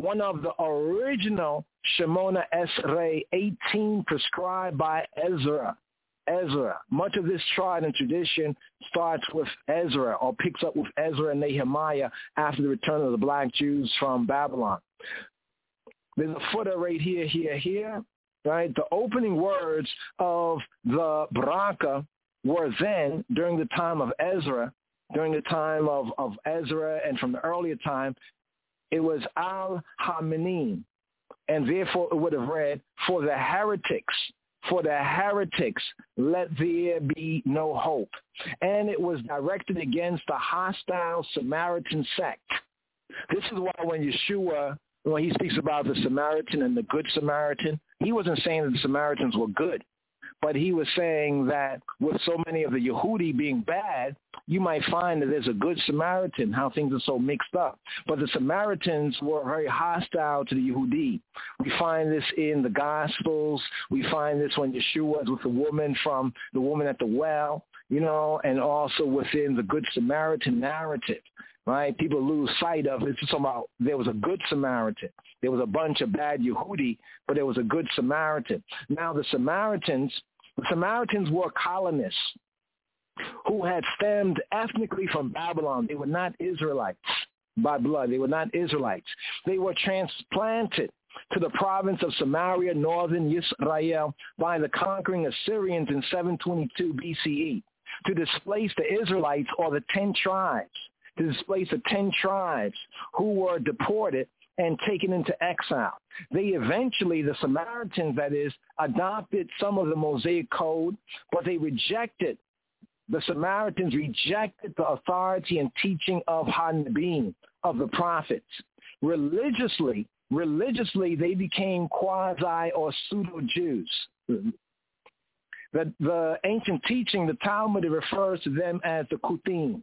Shemona Esrei 18 prescribed by Ezra. Much of this tried and tradition starts with Ezra, or picks up with Ezra and Nehemiah after the return of the black Jews from Babylon. There's a footer right here, right? The opening words of the Baraka were then, during the time of Ezra, and from the earlier time, it was Al-Haminim. And therefore it would have read, for the heretics, let there be no hope. And it was directed against the hostile Samaritan sect. This is why when Yeshua, when he speaks about the Samaritan and the Good Samaritan, he wasn't saying that the Samaritans were good, but he was saying that with so many of the Yehudi being bad, you might find that there's a Good Samaritan, how things are so mixed up. But the Samaritans were very hostile to the Yehudi. We find this in the Gospels. We find this when Yeshua is with the woman at the well, and also within the Good Samaritan narrative. Right? People lose sight of it. It's talking about there was a Good Samaritan. There was a bunch of bad Yehudi, but there was a Good Samaritan. Now the Samaritans were colonists who had stemmed ethnically from Babylon. They were not Israelites by blood. They were not Israelites. They were transplanted to the province of Samaria, northern Israel, by the conquering Assyrians in 722 BCE to displace the Israelites, or the 10 tribes. To displace the 10 tribes who were deported and taken into exile. They eventually, the Samaritans that is, adopted some of the Mosaic code, but the Samaritans rejected the authority and teaching of Hanabim, of the prophets. Religiously, they became quasi or pseudo-Jews. The ancient teaching, the Talmud, refers to them as the Kutim,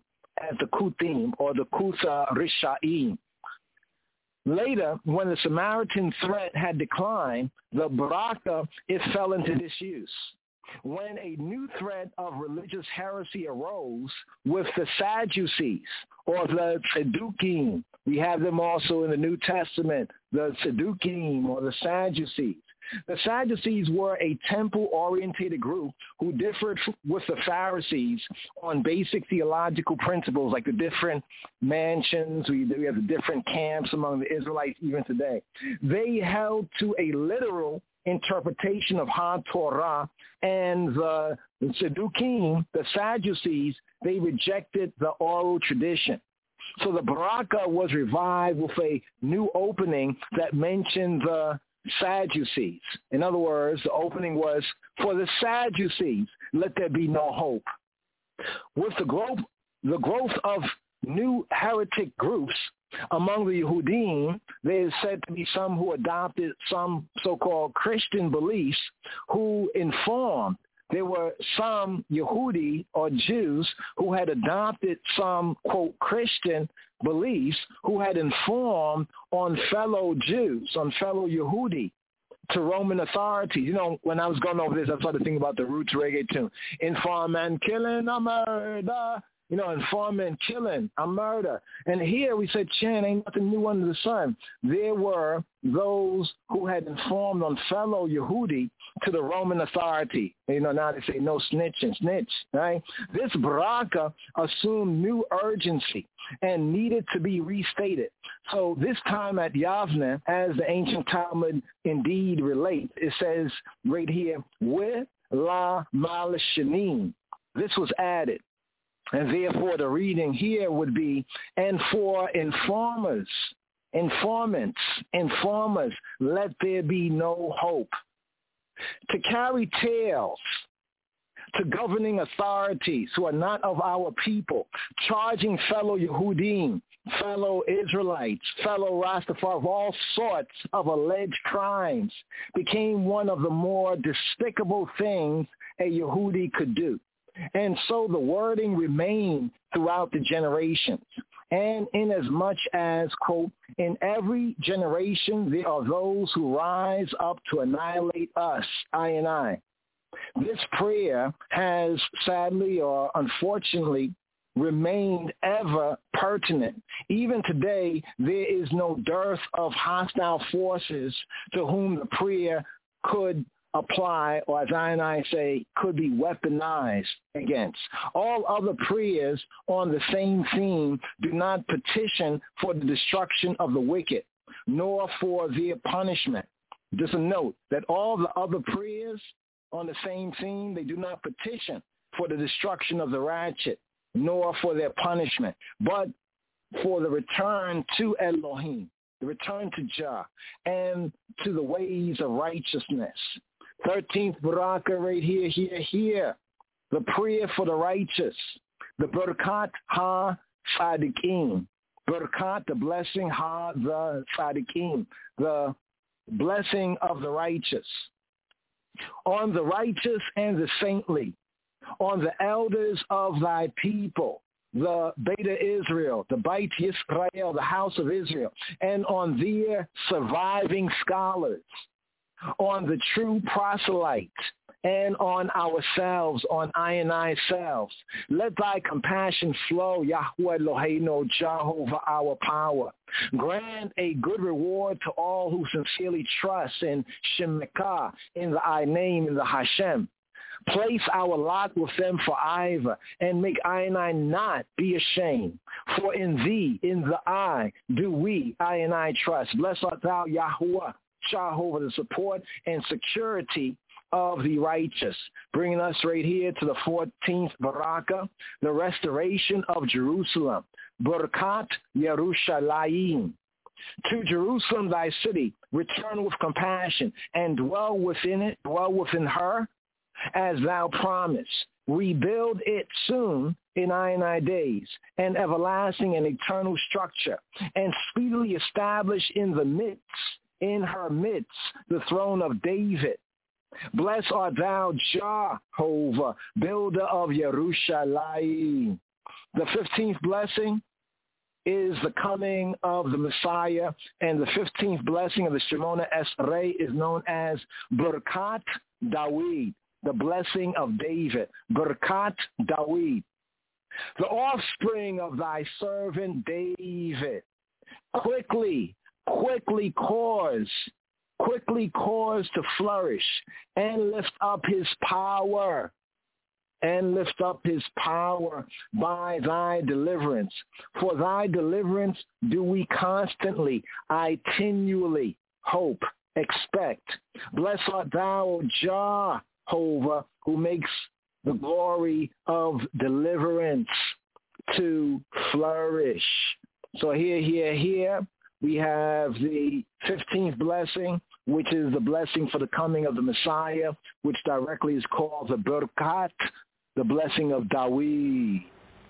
or the Kusa Risha'im. Later, when the Samaritan threat had declined, the Baraka, it fell into disuse. When a new threat of religious heresy arose with the Sadducees, or the Tzedukim, we have them also in the New Testament, the Tzedukim or the Sadducees. The Sadducees were a temple-orientated group who differed with the Pharisees on basic theological principles, like the different mansions. We have the different camps among the Israelites even today. They held to a literal interpretation of HaTorah, and the Tzedukim, the Sadducees, they rejected the oral tradition. So the Baraka was revived with a new opening that mentioned the Sadducees. In other words, the opening was, for the Sadducees, let there be no hope. With the growth of new heretic groups among the Yehudim, there is said to be some who adopted some so-called Christian beliefs who informed. There were some Yehudi or Jews who had adopted some, quote, Christian beliefs who had informed on fellow Jews, on fellow Yehudi, to Roman authorities. When I was going over this, I started thinking about the Roots reggae tune. Inform and killing a murder. Inform and killing a murder. And here we said, Chan, ain't nothing new under the sun. There were those who had informed on fellow Yehudi to the Roman authority. Now they say no snitch and snitch, right? This Baraka assumed new urgency and needed to be restated. So this time at Yavne, as the ancient Talmud indeed relates, it says right here, with la malshanim. This was added. And therefore the reading here would be, and for informants, let there be no hope. To carry tales to governing authorities who are not of our people, charging fellow Yehudim, fellow Israelites, fellow Rastafari of all sorts of alleged crimes, became one of the more despicable things a Yehudi could do. And so the wording remained throughout the generations. And inasmuch as, quote, in every generation there are those who rise up to annihilate us, I and I. This prayer has sadly or unfortunately remained ever pertinent. Even today, there is no dearth of hostile forces to whom the prayer could apply, or as I say, could be weaponized against. All other prayers on the same theme do not petition for the destruction of the wicked, nor for their punishment. Just a note that all the other prayers on the same theme, they do not petition for the destruction of the righteous, nor for their punishment, but for the return to Elohim, the return to Jah, and to the ways of righteousness. 13th Baraka right here. The prayer for the righteous, the Berkat Ha-Sadiqim. Berkat, the blessing, Ha-the-Sadiqim, the blessing of the righteous. On the righteous and the saintly, on the elders of thy people, the Beta Israel, the Beit Yisrael, the house of Israel, and on their surviving scholars, on the true proselytes, and on ourselves, on I and I selves. Let thy compassion flow, Yahweh Eloheinu, Jehovah our power. Grant a good reward to all who sincerely trust in Shemekah, in the I name, in the Hashem. Place our lot with them forever, and make I and I not be ashamed. For in thee, in the I, do we, I and I trust. Blessed art thou, Yahweh, Jehovah, the support and security of the righteous. Bringing us right here to the 14th Baraka, the restoration of Jerusalem. Berkat Yerushalayim. To Jerusalem, thy city, return with compassion, and dwell within it, dwell within her, as thou promised. Rebuild it soon in I and I days, an everlasting and eternal structure, and speedily establish in her midst, the throne of David. Blessed art thou, Jehovah, builder of Yerushalayim. The 15th blessing is the coming of the Messiah, and the 15th blessing of the Shemona Esrei is known as Berkat Dawid, the blessing of David. Berkat Dawid. The offspring of thy servant David. Quickly cause to flourish, and lift up his power by thy deliverance. For thy deliverance do we constantly, continually hope, expect. Blessed art thou, Jehovah, who makes the glory of deliverance to flourish. So here, we have the 15th blessing, which is the blessing for the coming of the Messiah, which directly is called the Berkat, the blessing of Dawid.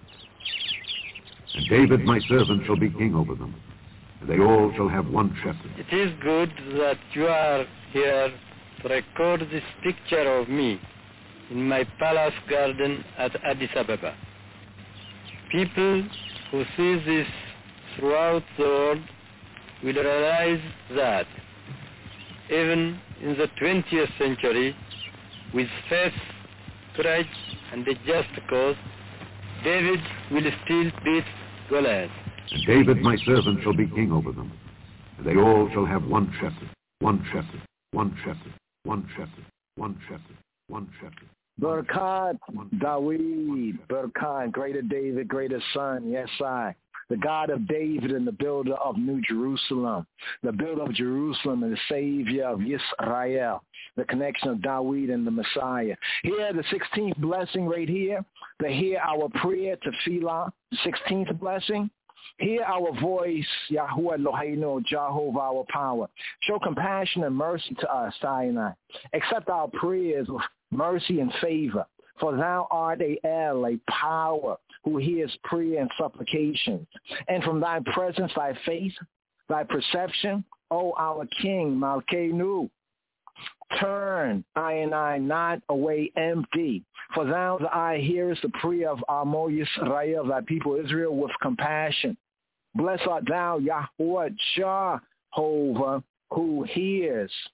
And David, my servant, shall be king over them, and they all shall have one shepherd. It is good that you are here to record this picture of me in my palace garden at Addis Ababa. People who see this throughout the world will realize that even in the 20th century, with faith, courage, and a just cause, David will still beat Goliath. And David, my servant, shall be king over them, and they all shall have one shepherd, one shepherd, one shepherd, one shepherd, one shepherd, one shepherd. Berkat Dawid, Berkat, greater David, greater son, yes I. The God of David and the builder of New Jerusalem, the builder of Jerusalem and the savior of Yisrael, the connection of Dawid and the Messiah. Here, the 16th blessing right here, hear our prayer to Tefillah, 16th blessing. Hear our voice, Yahweh Eloheinu, Jehovah our power. Show compassion and mercy to us, Sinai. Accept our prayers with mercy and favor. For thou art a El, a power, who hears prayer and supplications. And from thy presence, thy face, thy perception, O our King, Malkeinu, turn I and I not away empty. For thou, the eye, hearest the prayer of Amo Yisrael, thy people Israel, with compassion. Blessed art thou, Yahweh Jehovah, who hears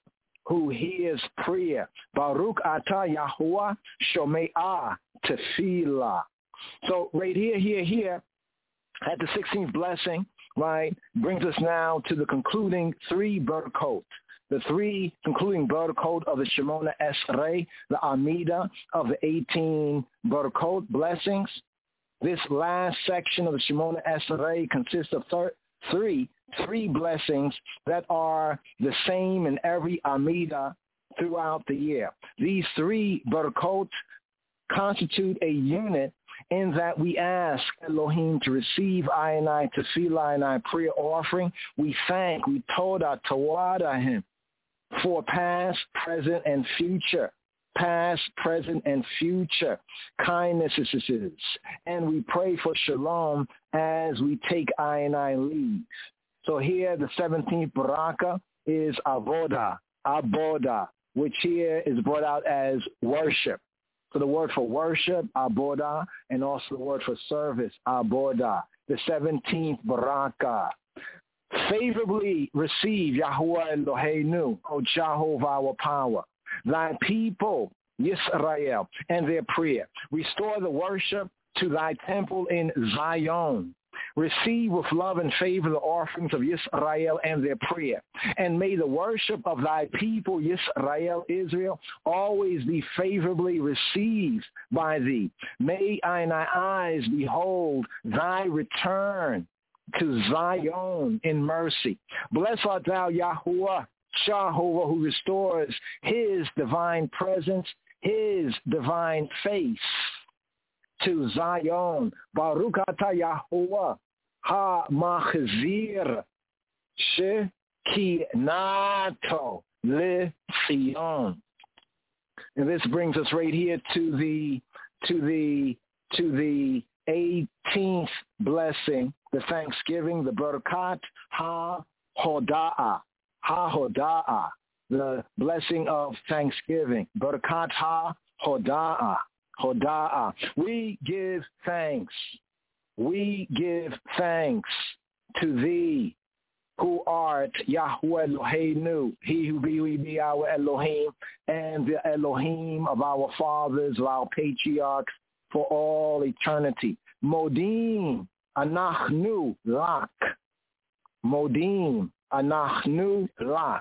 who hears prayer. Baruch atah Yahuwah shome'ah tefillah. So right here, at the 16th blessing, right, brings us now to the concluding 3 Berkot. The 3 concluding Berkot of the Shemona Esrei, the Amida of the 18 Berkot blessings. This last section of the Shemona Esrei consists of three blessings that are the same in every Amida throughout the year. These 3 Berkot constitute a unit in that we ask Elohim to receive I tefillah and I prayer offering. We thank, we toda him for past, present, and future. Past, present, and future kindnesses. And we pray for shalom as we take I leave. So here the 17th baraka is aboda, which here is brought out as worship. So the word for worship, aboda, and also the word for service, aboda. The 17th baraka. Favorably receive Yahuwah Eloheinu, O Jehovah our power, thy people, Yisrael, and their prayer. Restore the worship to thy temple in Zion. Receive with love and favor the offerings of Yisrael and their prayer. And may the worship of thy people, Yisrael, Israel, always be favorably received by thee. May thy eyes behold thy return to Zion in mercy. Blessed art thou, Yahuwah, Jehovah, who restores his divine presence, his divine face to Zion. Baruch atah Yahuwah ha-machzir shekinato le-Zion. And this brings us right here to the 18th blessing, the thanksgiving, the Barakat ha-hoda'ah, the blessing of thanksgiving. Barakat ha-hoda'ah. We give thanks. We give thanks to thee, who art Yahuwah Eloheinu, he who be our Elohim, and the Elohim of our fathers, of our patriarchs, for all eternity. Modim anachnu lak. Modim anachnu lak.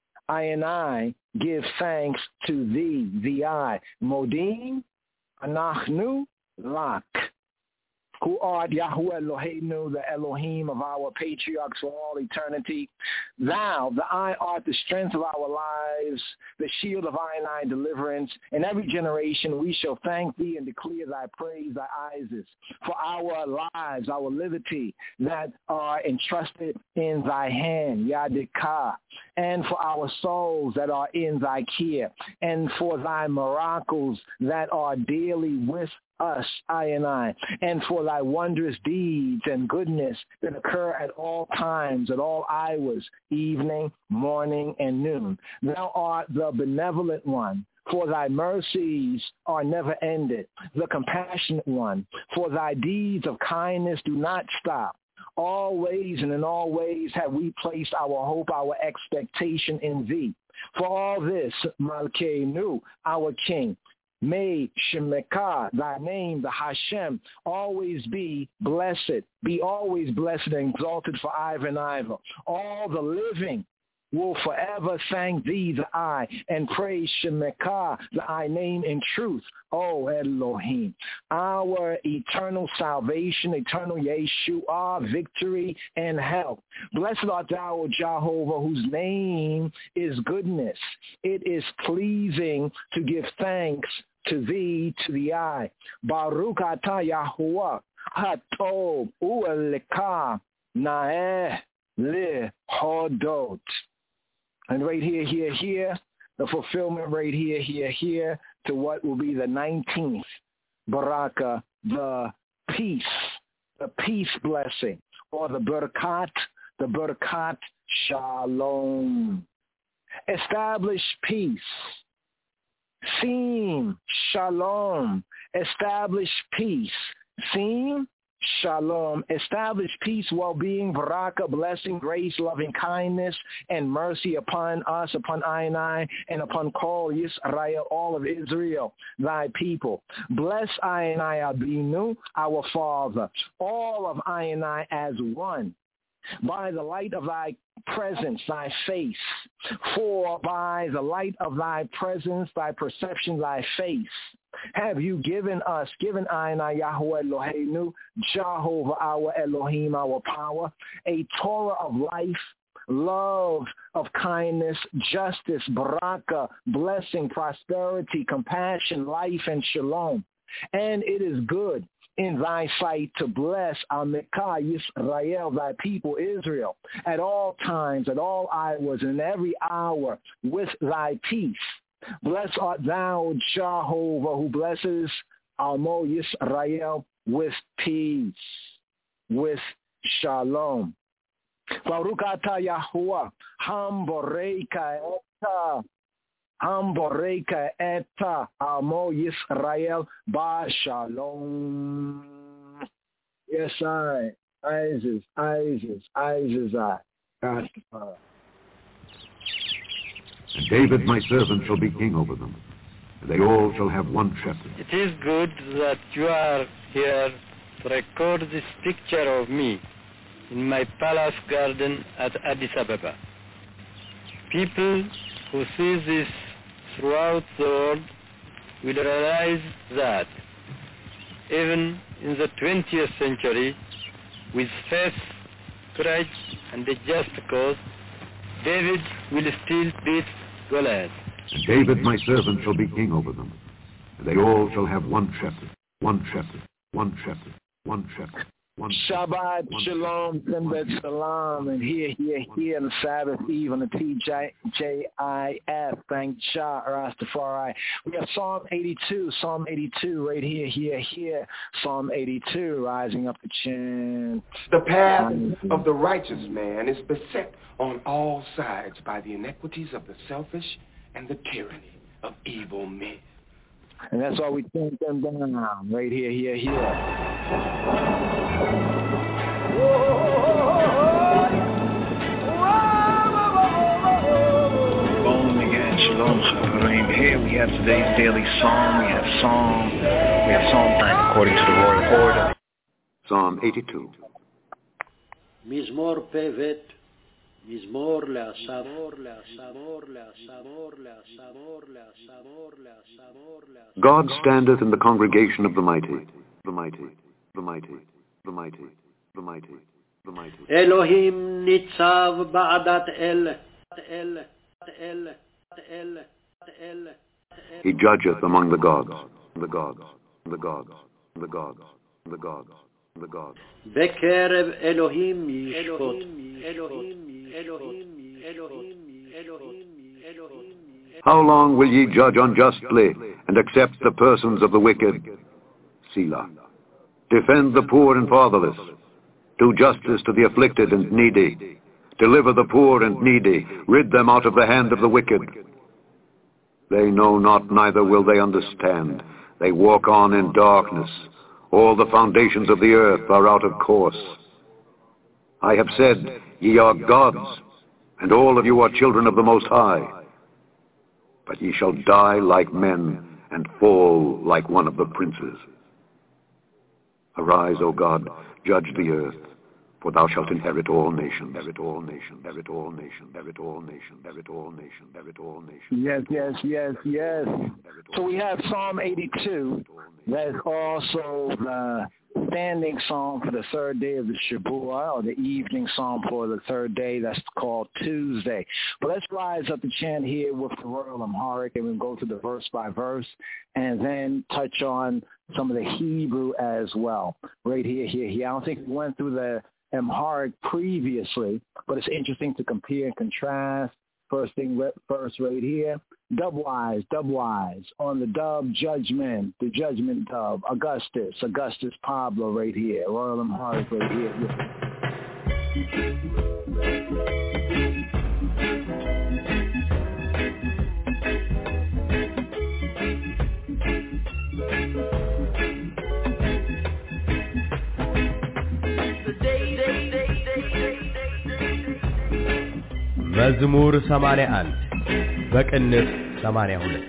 I give thanks to thee, the I. Modim anachnu lak. Who art Yahuwah Eloheinu, the Elohim of our patriarchs for all eternity. Thou, the I, art the strength of our lives, the shield of I deliverance. In every generation we shall thank thee and declare thy praise, thy Isis, for our lives, our liberty that are entrusted in thy hand, Yadikah, and for our souls that are in thy care, and for thy miracles that are daily with us, I, and for thy wondrous deeds and goodness that occur at all times, at all hours, evening, morning, and noon. Thou art the benevolent one, for thy mercies are never ended, the compassionate one, for thy deeds of kindness do not stop. Always and in all ways have we placed our hope, our expectation in thee. For all this, Malkeinu, our King, may Shemekah, thy name, the Hashem, always be blessed. Be always blessed and exalted for Iva and Iva. All the living will forever thank thee, the I, and praise Shemekah, the I name in truth, O Elohim. Our eternal salvation, eternal Yeshua, victory, and help. Blessed art thou, O Jehovah, whose name is goodness. It is pleasing to give thanks to thee, to the I. Baruch atah Yahuwah, hatov u'eleka na'eh lehodot. And right here, the fulfillment right here, to what will be the 19th baraka, the peace blessing, or the barakat shalom. Establish peace. Sim shalom. Establish peace. Sim Shalom. Establish peace, well-being, baraka, blessing, grace, loving kindness, and mercy upon us, upon I and upon Kol Yisrael, all of Israel, thy people. Bless I Abinu, our Father, all of I as one. By the light of thy presence, thy face. For by the light of thy presence, thy perception, thy face, have you given I Yahweh Eloheinu, Jehovah our Elohim, our power, a Torah of life, love of kindness, justice, baraka, blessing, prosperity, compassion, life, and shalom. And it is good in thy sight to bless Amika Yisrael, thy people Israel, at all times, at all hours, in every hour, with thy peace. Blessed art thou, Jehovah, who blesses Amo Yisrael with peace, with shalom. Baruch atah Yahuwah, Hamboreka eta Amo Yisrael ba shalom. Yes, Isis, Rastafari. David, my servant, shall be king over them, and they all shall have one shepherd. It is good that you are here to record this picture of me in my palace garden at Addis Ababa. People who see this throughout the world will realize that even in the 20th century, with faith, courage, and a just cause, David will still beat Goliath. David, my servant, shall be king over them, and they all shall have one shepherd, one shepherd, one shepherd, one shepherd. Shabbat Shalom, Zimbet Salam, and here, on the Sabbath Eve on the TJIF. Thank Jah Rastafari. We have Psalm 82 right here. Psalm 82, rising up the chin. The path of the righteous man is beset on all sides by the iniquities of the selfish and the tyranny of evil men. And that's why we turn them down right here. Bowling again, Shalom Chavarим. Here we have today's daily psalm. We have Psalm 9 according to the royal order. Psalm 82. מזמור פ"ב, מזמור לאסף. God standeth in the congregation of the mighty, the mighty, the mighty, the mighty, the mighty, the mighty. אלוהים ניצב בעדת אל. He judgeth among the gods, the gods, the gods, the gods, the gods, the gods. בקרב אלוהים ישפוט. How long will ye judge unjustly and accept the persons of the wicked? Selah. Defend the poor and fatherless. Do justice to the afflicted and needy. Deliver the poor and needy. Rid them out of the hand of the wicked. They know not, neither will they understand. They walk on in darkness. All the foundations of the earth are out of course. I have said, ye are gods, and all of you are children of the Most High. But ye shall die like men, and fall like one of the princes. Arise, O God, judge the earth, for thou shalt inherit all nations. Inherit all nations. Inherit all nations. Inherit all nations. Inherit all nations. Inherit all nations. Yes. So we have Psalm 82. That's also the standing psalm for the third day of the Shabbat, or the evening psalm for the third day. That's called Tuesday. But let's rise up the chant here with the Royal Amharic, and we'll go to the verse by verse, and then touch on some of the Hebrew as well. Right here. I don't think we went through the Amharic previously, but it's interesting to compare and contrast. First right here, dubwise, on the dub judgment, the judgment dub, Augustus Pablo right here, Royal Amharic right here. መዝሙር 81 በቅንፍ 82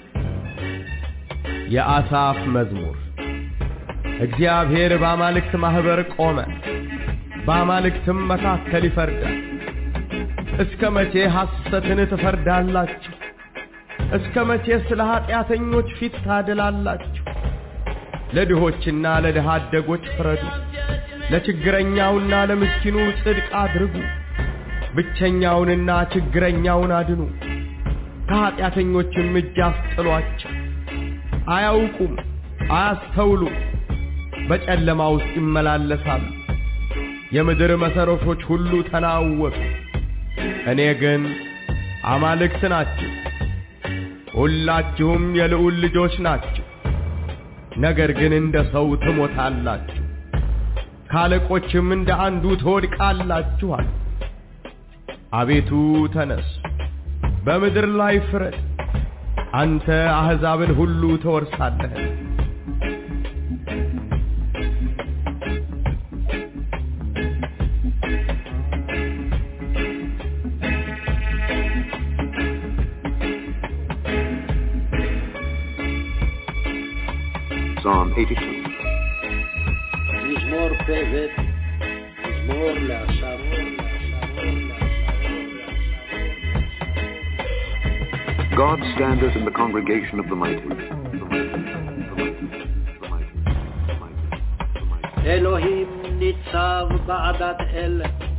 የአሳፍ መዝሙር። እግዚአብሔር በአማልክት ማህበር ቆመ፣ በአማልክትም መካከል ይፈርዳል። እስከ መቼ ሐሰትን ትፈርዳላችሁ? እስከ መቼ ስለ ኃጢአተኞች ፊት ታደላላችሁ? ለድሆችና ለድሃ አደጎች ፍረዱ፣ ለችግረኛውና ለምስኪኑ ጽድቅ አድርጉ። ብቸኛውንና ችግረኛውን አድኑ፣ ከኃጢአተኞችም እጅ አስጥሏቸው። አያውቁም፣ አያስተውሉም፣ በጨለማ ውስጥ ይመላለሳሉ። የምድር መሰረቶች ሁሉ ተናወጡ። እኔ ግን አማልክት ናችሁ፣ ሁላችሁም የልዑል ልጆች ናችሁ። ነገር ግን እንደ ሰው ትሞታላችሁ፣ ካለቆችም እንደ አንዱ ትወድቃላችኋል። አቤቱ ተነስ፣ በምድር ላይ ፍረድ፣ አንተ አሕዛብን ሁሉ ትወርሳለህ። Psalm 82. מזמור פ"ב, מזמור לאסף. God standeth in the congregation of the mighty. אלוהים ניצב בעדת אל.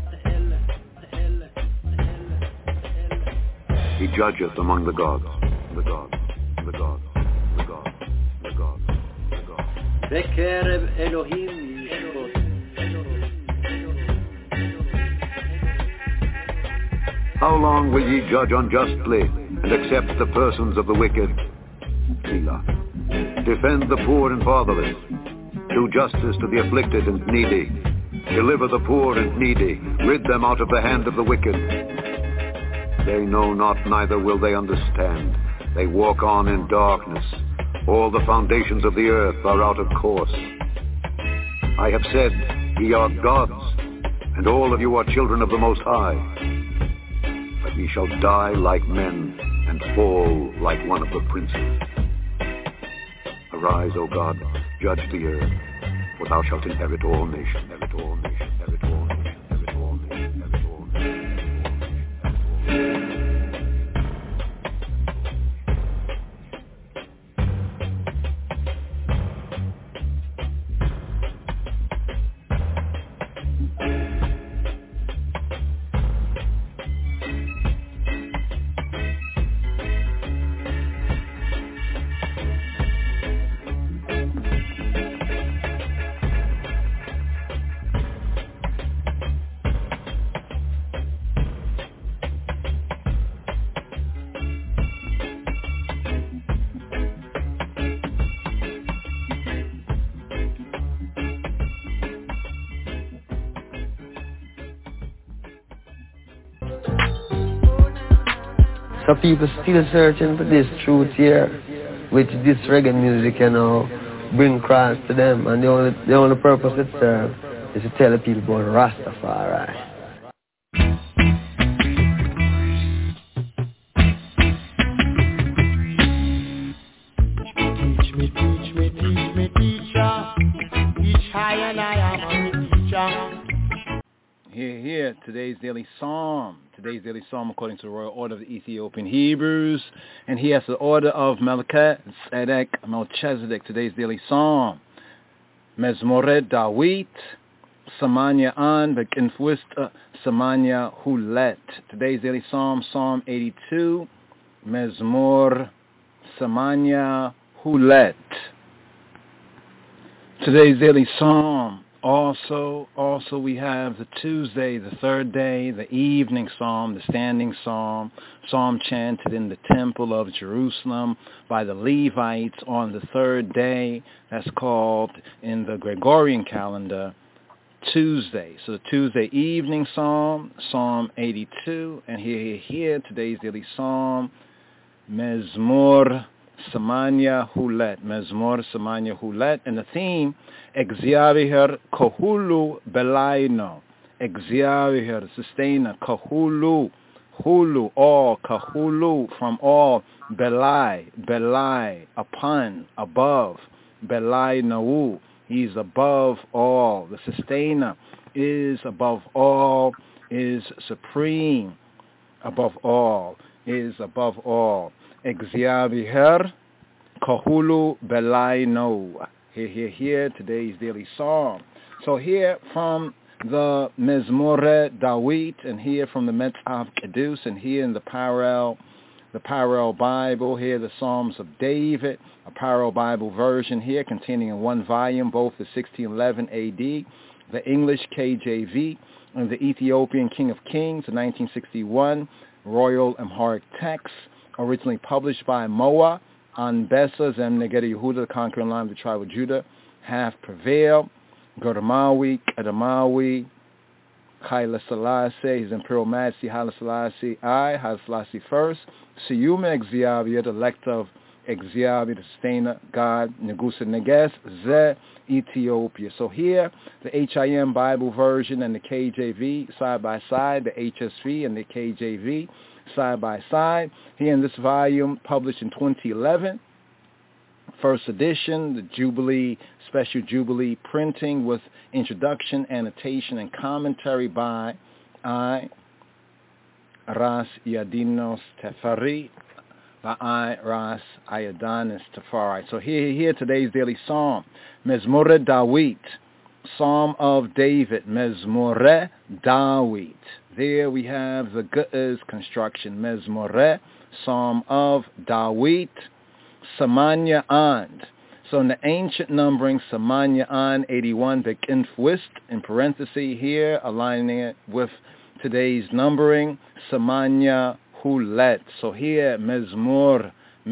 He judgeth among the gods, the gods, the gods, the gods, the gods, the gods. בקרב אלוהים ישפוט. How long will ye judge unjustly and accept the persons of the wicked? Selah. Defend the poor and fatherless. Do justice to the afflicted and needy. Deliver the poor and needy. Rid them out of the hand of the wicked. They know not, neither will they understand. They walk on in darkness. All the foundations of the earth are out of course. I have said, ye are gods, and all of you are children of the Most High. But ye shall die like men, and fall like one of the princes. Arise, O God, judge the earth, for thou shalt inherit all nations. Inherit all nations. Inherit all nations. Inherit all nations. Inherit all nations. So people still searching for this truth here, which this reggae music, bring Christ to them, and the only purpose it serves is to tell the people about Rastafari. Teach me, teacher. Teach high and I am a teacher. Here, today's daily psalm. Today's daily psalm according to the royal order of the Ethiopian Hebrews. And he has the order of Melchizedek. Today's daily psalm. Mezmore Dawit, Samanya An, Bekinfwist, Samanya Hulet. Today's daily psalm, Psalm 82. Mezmor Samanya Hulet. Today's daily psalm. Also we have the Tuesday, the third day, the evening psalm, the standing psalm chanted in the temple of Jerusalem by the Levites on the third day. That's called in the Gregorian calendar Tuesday. So the Tuesday evening psalm, Psalm 82, and here today's daily psalm, Mezmor Samanya Hulet, Mezmor Samanya Hulet, and the theme, Exyaviher Kohulu Belaino, Exyaviher, sustainer, Kohulu, Hulu, all, kahulu, from all, belai, belai, upon, above, belai nau, he's above all. The sustainer is above all, is supreme, above all, is above all. Exyaviher, kahulu, belai no. Here, today's daily psalm. So here from the Mezmore Dawit, and here from the Metzav Kedus, and here in the parallel Bible, here the Psalms of David, a parallel Bible version here containing in one volume both the 1611 AD, the English KJV, and the Ethiopian King of Kings, the 1961 Royal Amharic text, originally published by Moa, Anbessa, Zemnegedi Yehuda, the conquering line of the tribe of Judah, have prevailed. Godamawi, Adamawi, Haile Selassie, His Imperial Majesty Haile Selassie I, Haile Selassie first, Siyume Exyavia, the elect of Exyavia, the sustainer, God, Negusa Neges, Ze, Ethiopia. So here, the HIM Bible version and the KJV side by side, the HSV and the KJV side by side. Here in this volume, published in 2011, first edition, the Jubilee, special Jubilee printing with introduction, annotation, and commentary by I, Ras Yadinos Tefari, by I, Ras Ayadanis Tefari. So here today's daily psalm, Mezmore Dawit, Psalm of David, Mezmore Dawit. There we have the Ge'ez construction, Mezmore, Psalm of Dawit, Samanya and. So in the ancient numbering, Samanya and 81, Bekinf Wist, in parenthesis here, aligning it with today's numbering, Samanya Hulet. So here, Mezmor,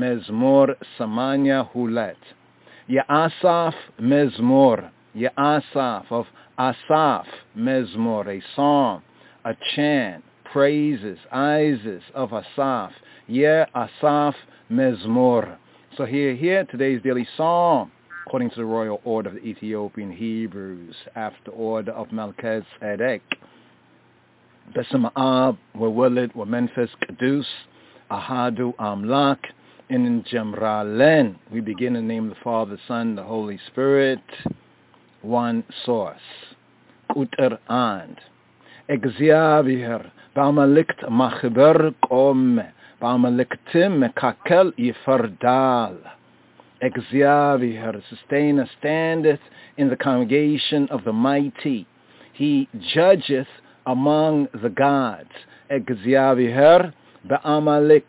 Samanya Hulet. Ya'asaf, Mezmor. Ya'asaf, of Asaf, Mezmor, a psalm, a chant, praises, Isis of Asaf. Asaf, Mezmor. So here, today's daily psalm, according to the royal order of the Ethiopian Hebrews, after order of Melchizedek. Besem Ab, Wewilid, Memphis, Kedus, Ahadu, Amlak, and in Jemralen. We begin in the name of the Father, the Son, the Holy Spirit, one source. Kuter and. Exyaviher, Bamalikt Machiber Kom. Ba'amaliktim mekakel yifardal. Exyaviher, sustainer, standeth in the congregation of the mighty. He judgeth among the gods. Exyaviher ba'amalikt.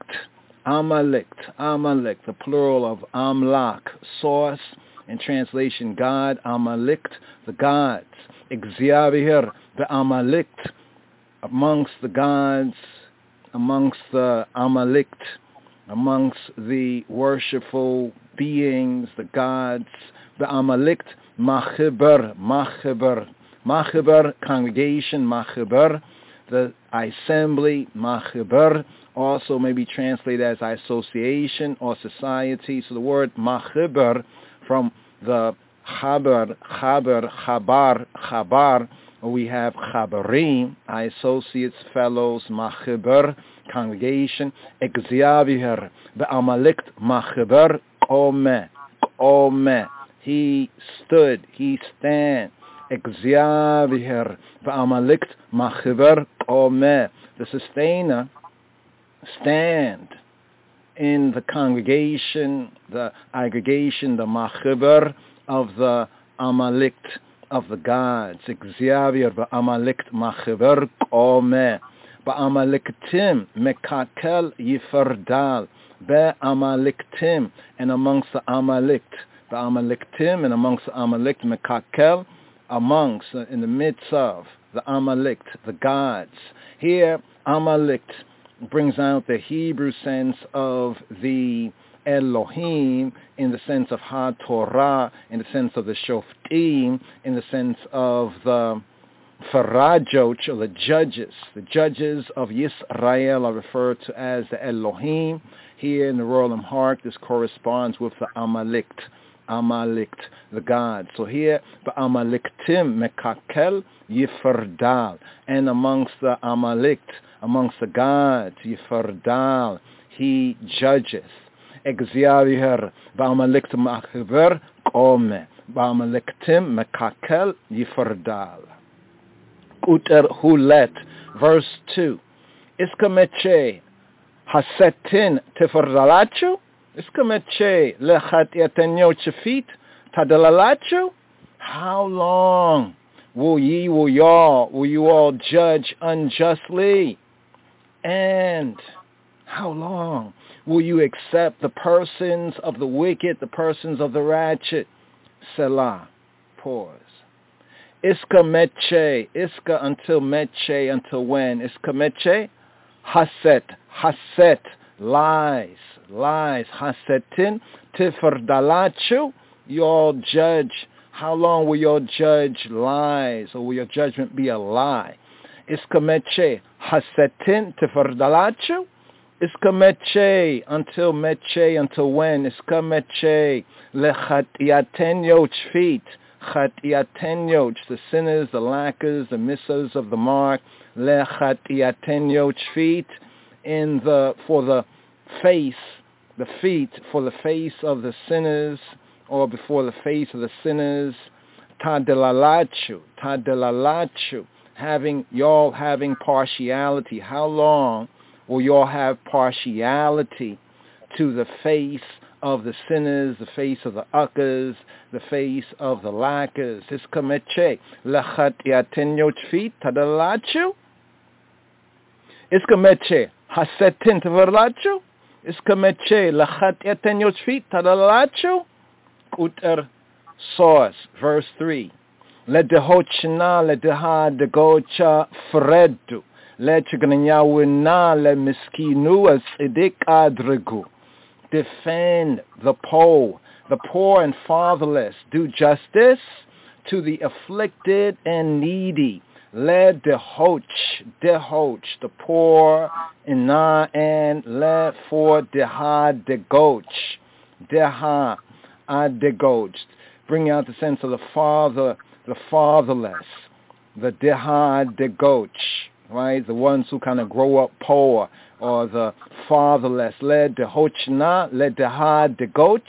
Amalek, the plural of Amlak, source, in translation God, Amalikt, the gods. Exyaviher ba'amalikt, amongst the gods, amongst the Amalikt, amongst the worshipful beings, the gods, the Amalikt, Machiber, congregation, Machiber, the assembly, Machiber, also may be translated as association or society. So the word Machiber, from the Chabar, we have Chabarim, associates, fellows, Machiber, congregation, Exyaviher, Be'amalikt Machiber, Ome, he stood, he stand, Exyaviher, Be'amalikt Machiber, Ome, the sustainer, stand in the congregation, the aggregation, the Machiber of the Amalikt, of the gods. Exyavier ba'amalikt machiver kome. Ba'amaliktim mekakel yifardal. Be'amaliktim, and amongst the Amalikt. Ba'amaliktim, and amongst the Amalikt mekakel, amongst, in the midst of the Amalikt, the gods. Here, Amalikt brings out the Hebrew sense of the Elohim, in the sense of Ha-Torah, in the sense of the Shoftim, in the sense of the Farajoch, or the judges. The judges of Yisrael are referred to as the Elohim. Here in the Royal Amharic, this corresponds with the Amalikt. Amalek, the gods. So here, Ba'amaliktim mekakel yifardal. And amongst the Amalek, amongst the gods, yifardal, he judges. Exariher Ba'amaliktim akhiver qome. Ba'amaliktim mekakel yifardal. Uter hulet, verse 2. Iskameche hasetin tefardalachu. Iskameche lechatiatenyo chefit tadalalachu. How long will you all judge unjustly? And how long will you accept the persons of the wicked, the persons of the ratchet? Selah. Pause. Iska meche, iska until meche, until when? Iska meche, haset, lies, hasetin, tifardalachu, y'all judge. How long will y'all judge lies, or will your judgment be a lie? Iska meche, hasetin, tifardalachu, iska meche, until when? Iska meche, lechatiaten yochfit, Chatiatenyo, the sinners, the lackers, the missers of the mark, le chatiatenyo feet for the face of the sinners, or before the face of the sinners, tadelalachu, having partiality. How long will y'all have partiality to the face of the sinners, the face of the uckers, the face of the lackers? Iskameche lachatiatenyo tfit tadalachu. Iskameche hasetin tavarlachu. Iskameche lachatiatenyo tfit tadalachu. Uter source, verse 3. Ledehochna ledeha degocha fredu. Lechgnanyawina le miskinu as idik adregu. Defend the poor and fatherless. Do justice to the afflicted and needy. Le dehoch, the poor, and le for deha degoch. Bring out the sense of the fatherless, the deha degoch, right? The ones who kind of grow up poor, or the fatherless. Le dehochna, le deha degoch,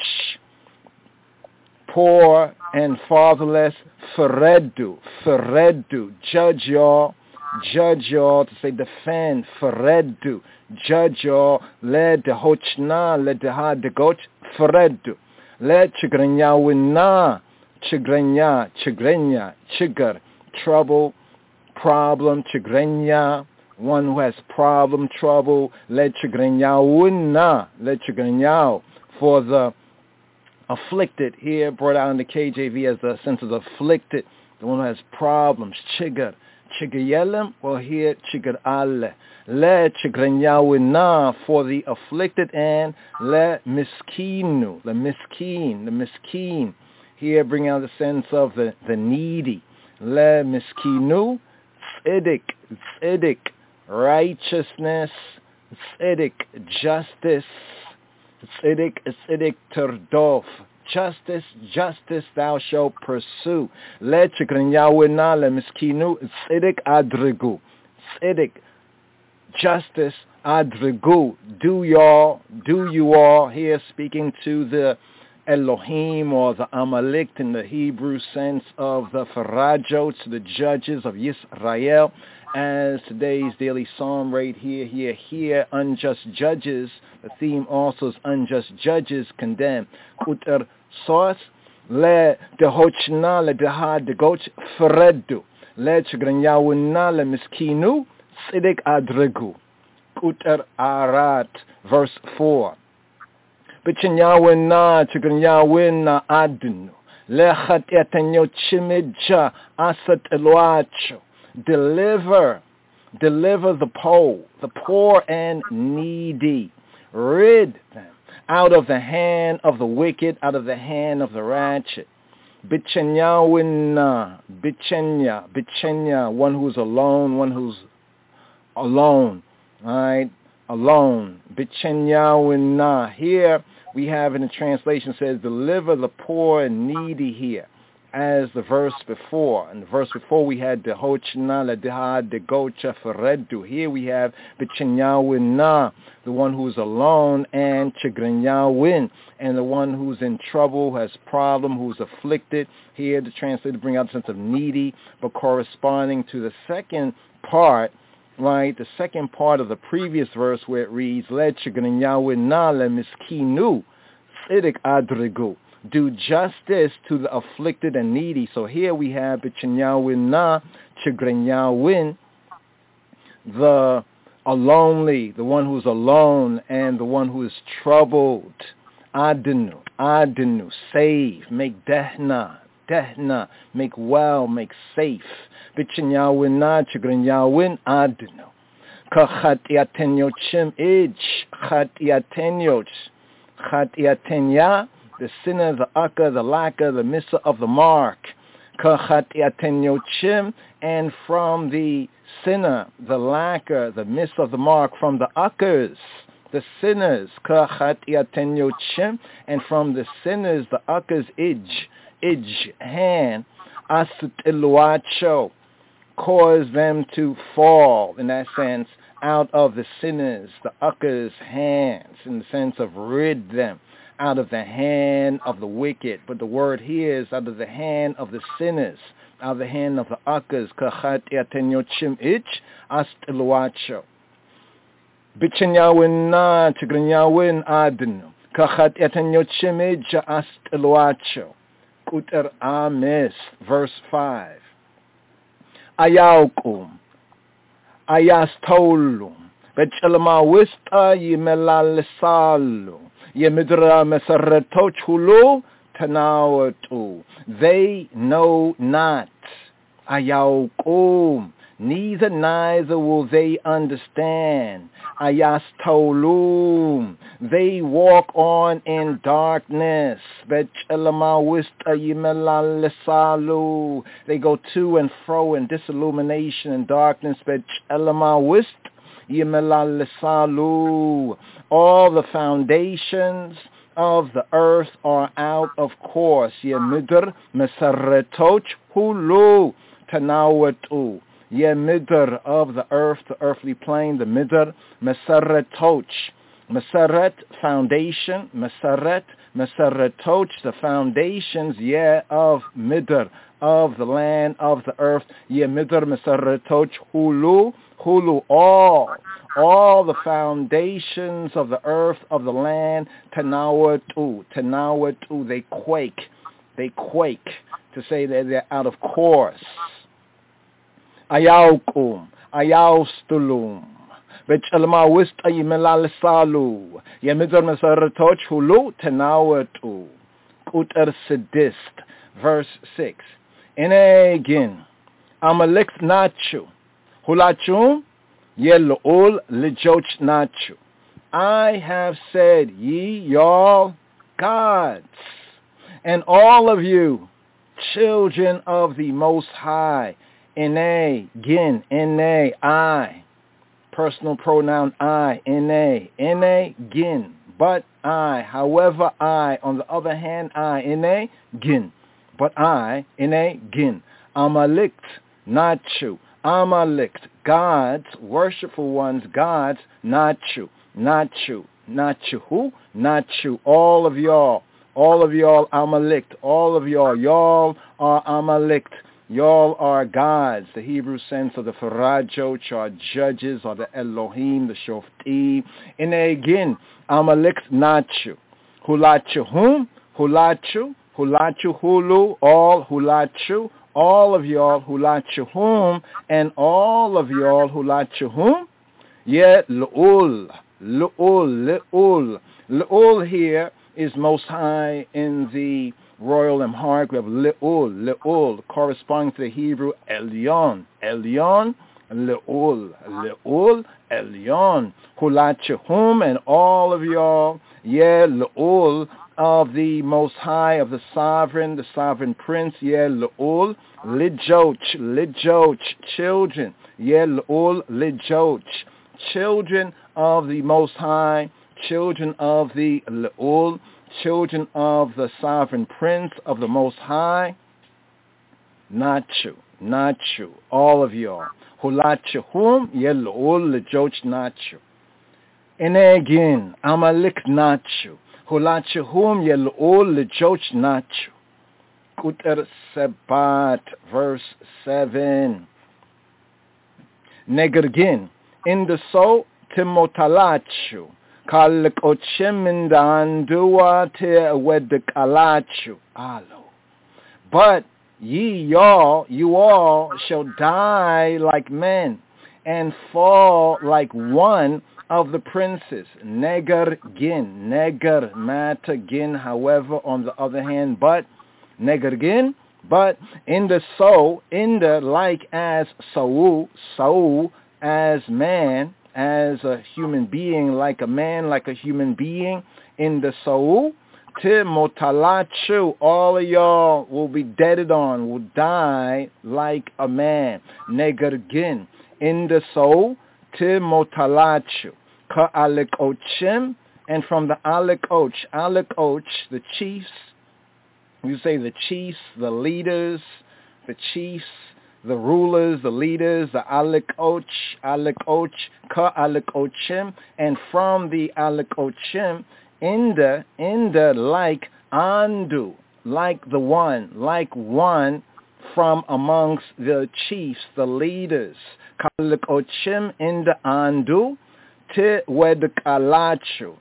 poor and fatherless. Feredu, judge y'all, to say defend. Feredu, judge y'all. Le dehochna, le deha degoch, feredu. Le chigrenyawina, chigr, trouble, problem, chigrenya, one who has problem, trouble. Le chigrenyawina, for the afflicted, here brought out in the KJV as the sense of afflicted, the one who has problems. Chigayelem, or here chigr alle. Le chigrenyawina, for the afflicted, and le miskinu, the miskin. Here bring out the sense of the needy. Le miskinu, tzedek, righteousness, tzedek, justice, tzedek terdof, justice thou shalt pursue. Le chigrenyawina, le miskinu, tzedek adregu, justice adregu, do you all, here speaking to the Elohim, or the Amalek in the Hebrew sense of the Farajot, the judges of Yisrael, as today's daily psalm right here, unjust judges. The theme also is unjust judges condemn. Kuter source, le dehochna le deha degoch fredu, le chigrenyawina le miskinu, tzedek adregu. Kuter arat, verse 4. Bichanyawina chigrenyawina adnu, le chatiatenyo chimidja asat eloacho. Deliver the poor and needy. Rid them out of the hand of the wicked, out of the hand of the ratchet. Bichenya, one who's alone, right? alone. Bichenyawana. Here we have in the translation says, deliver the poor and needy here, as the verse before. In the verse before we had Dehochna Ladeha Degocha Feredu. Here we have Bichenyawina, the one who's alone, and Chigrinyawin, and the one who's in trouble, who has problem, who's afflicted. Here the translator bring out the sense of needy, but corresponding to the second part, right, the second part of the previous verse where it reads, Le Chigrinyawina le miskinu, Tzidik adrigu. Do justice to the afflicted and needy. So here we have Bichenyawin Chigrinyawin, the lonely, the one who's alone, and the one who is troubled. Adenu, save, make dehna, make well, make safe. Bichenyawin Chigrinyawin adenu. Kachatiatenyochim ij, chatiatenya, the sinner, the akka, the lacquer, the misser of the mark. And from the sinner, the lacquer, the miss of the mark, from the uckers, the sinners. And from the sinners, the uckers, ij, hand, asutiluacho, cause them to fall, in that sense, out of the sinners, the uckers' hands, in the sense of rid them out of the hand of the wicked. But the word here is out of the hand of the sinners, out of the hand of the uckers. Astiluacho. Bichenyawin Chigrinyawin adenu. Kachat etenyochimij astiluacho. Kuter amis. Verse 5. Ayaukum. Ayastolum. Bechelma wista yimelalisalu. Yemidra mesaretoch hulu tanawatu. They know not. Ayaukum. Neither will they understand. Ayastolum. They walk on in darkness. Bechelma wista yimelalisalu. They go to and fro in disillumination and darkness. Bechelma wista Yimelalisalu. All the foundations of the earth are out of course. Yemidr mesaretoch hulu tanawatu. Yemidr of the earth, the earthly plane, the midr, mesaretoch. Meseret, foundation, mesaretoch, the foundations, of midr, of the land, of the earth. Yemidr mesaretoch hulu. Hulu, all the foundations of the earth, of the land, tanawatu, they quake, to say that they're out of course. Ayaukum, ayaustulum, bechalma wista yimelalisalu, yemidr mesaretoch hulu, tanawatu, kuter sedist, verse 6. Inegin, amalek nachu, Hulachum, Yelo'ul Lijoch Nachu. I have said, ye, y'all, gods, and all of you, children of the Most High, Ene, Gin, Ene, I, personal pronoun I, Ene, Gin, but I, however I, on the other hand, I, Ene, Gin, but I, Ene, Gin, Amalikt, Nachu. Amalek, gods, worshipful ones, gods, nachu, who? Nachu, all of y'all, Amalek, all of y'all are Amalek, y'all are gods. The Hebrew sense of the Farajoch are judges, or the Elohim, the Shofti. And again, Amalek, nachu, hulachu, whom? Hulachu, hulu, all hulachu. All of y'all hulachuhum, and all of y'all hulachuhum, Le'ul. Le'ul here is Most High in the royal Amharic. We have Le'ul, corresponding to the Hebrew Elyon, Le'ul, Elyon, hulachuhum, and all of y'all, Le'ul, of the Most High, of the sovereign prince, Le'ul, Lijoch, children, Le'ul, Lijoch, children of the Most High, children of the Le'ul, children of the Sovereign Prince of the Most High. Not you, not you, all of y'all. Hulachahum Yel'ul Lejoch not you. And again, Amalek not you. Hulachahum Yel'ul Lejoch not you. Kuter Sebat, verse 7. Negergin, in the soul, Timotalachu, Kalikochim in the Andua te Wedekalachu, Alo. But you all shall die like men, and fall like one of the princes. Negergin, Neger, Matagin, however, on the other hand, but Negergin, but in the soul, in the like as Saul as man, as a human being, like a man, like a human being, in the soul, Timotalachu, all of y'all will be deaded on, will die like a man. Negergin, in the soul, Timotalachu, Ka'alikochim, and from the Alikoch, the chiefs, you say the chiefs, the leaders, the chiefs, the rulers, the leaders, the Alikoch, Ka'alikochim, and from the Alikochim, in the like Andu, like the one, like one from amongst the chiefs, the leaders, Ka'alikochim, in the Andu, Tiwedkalachu,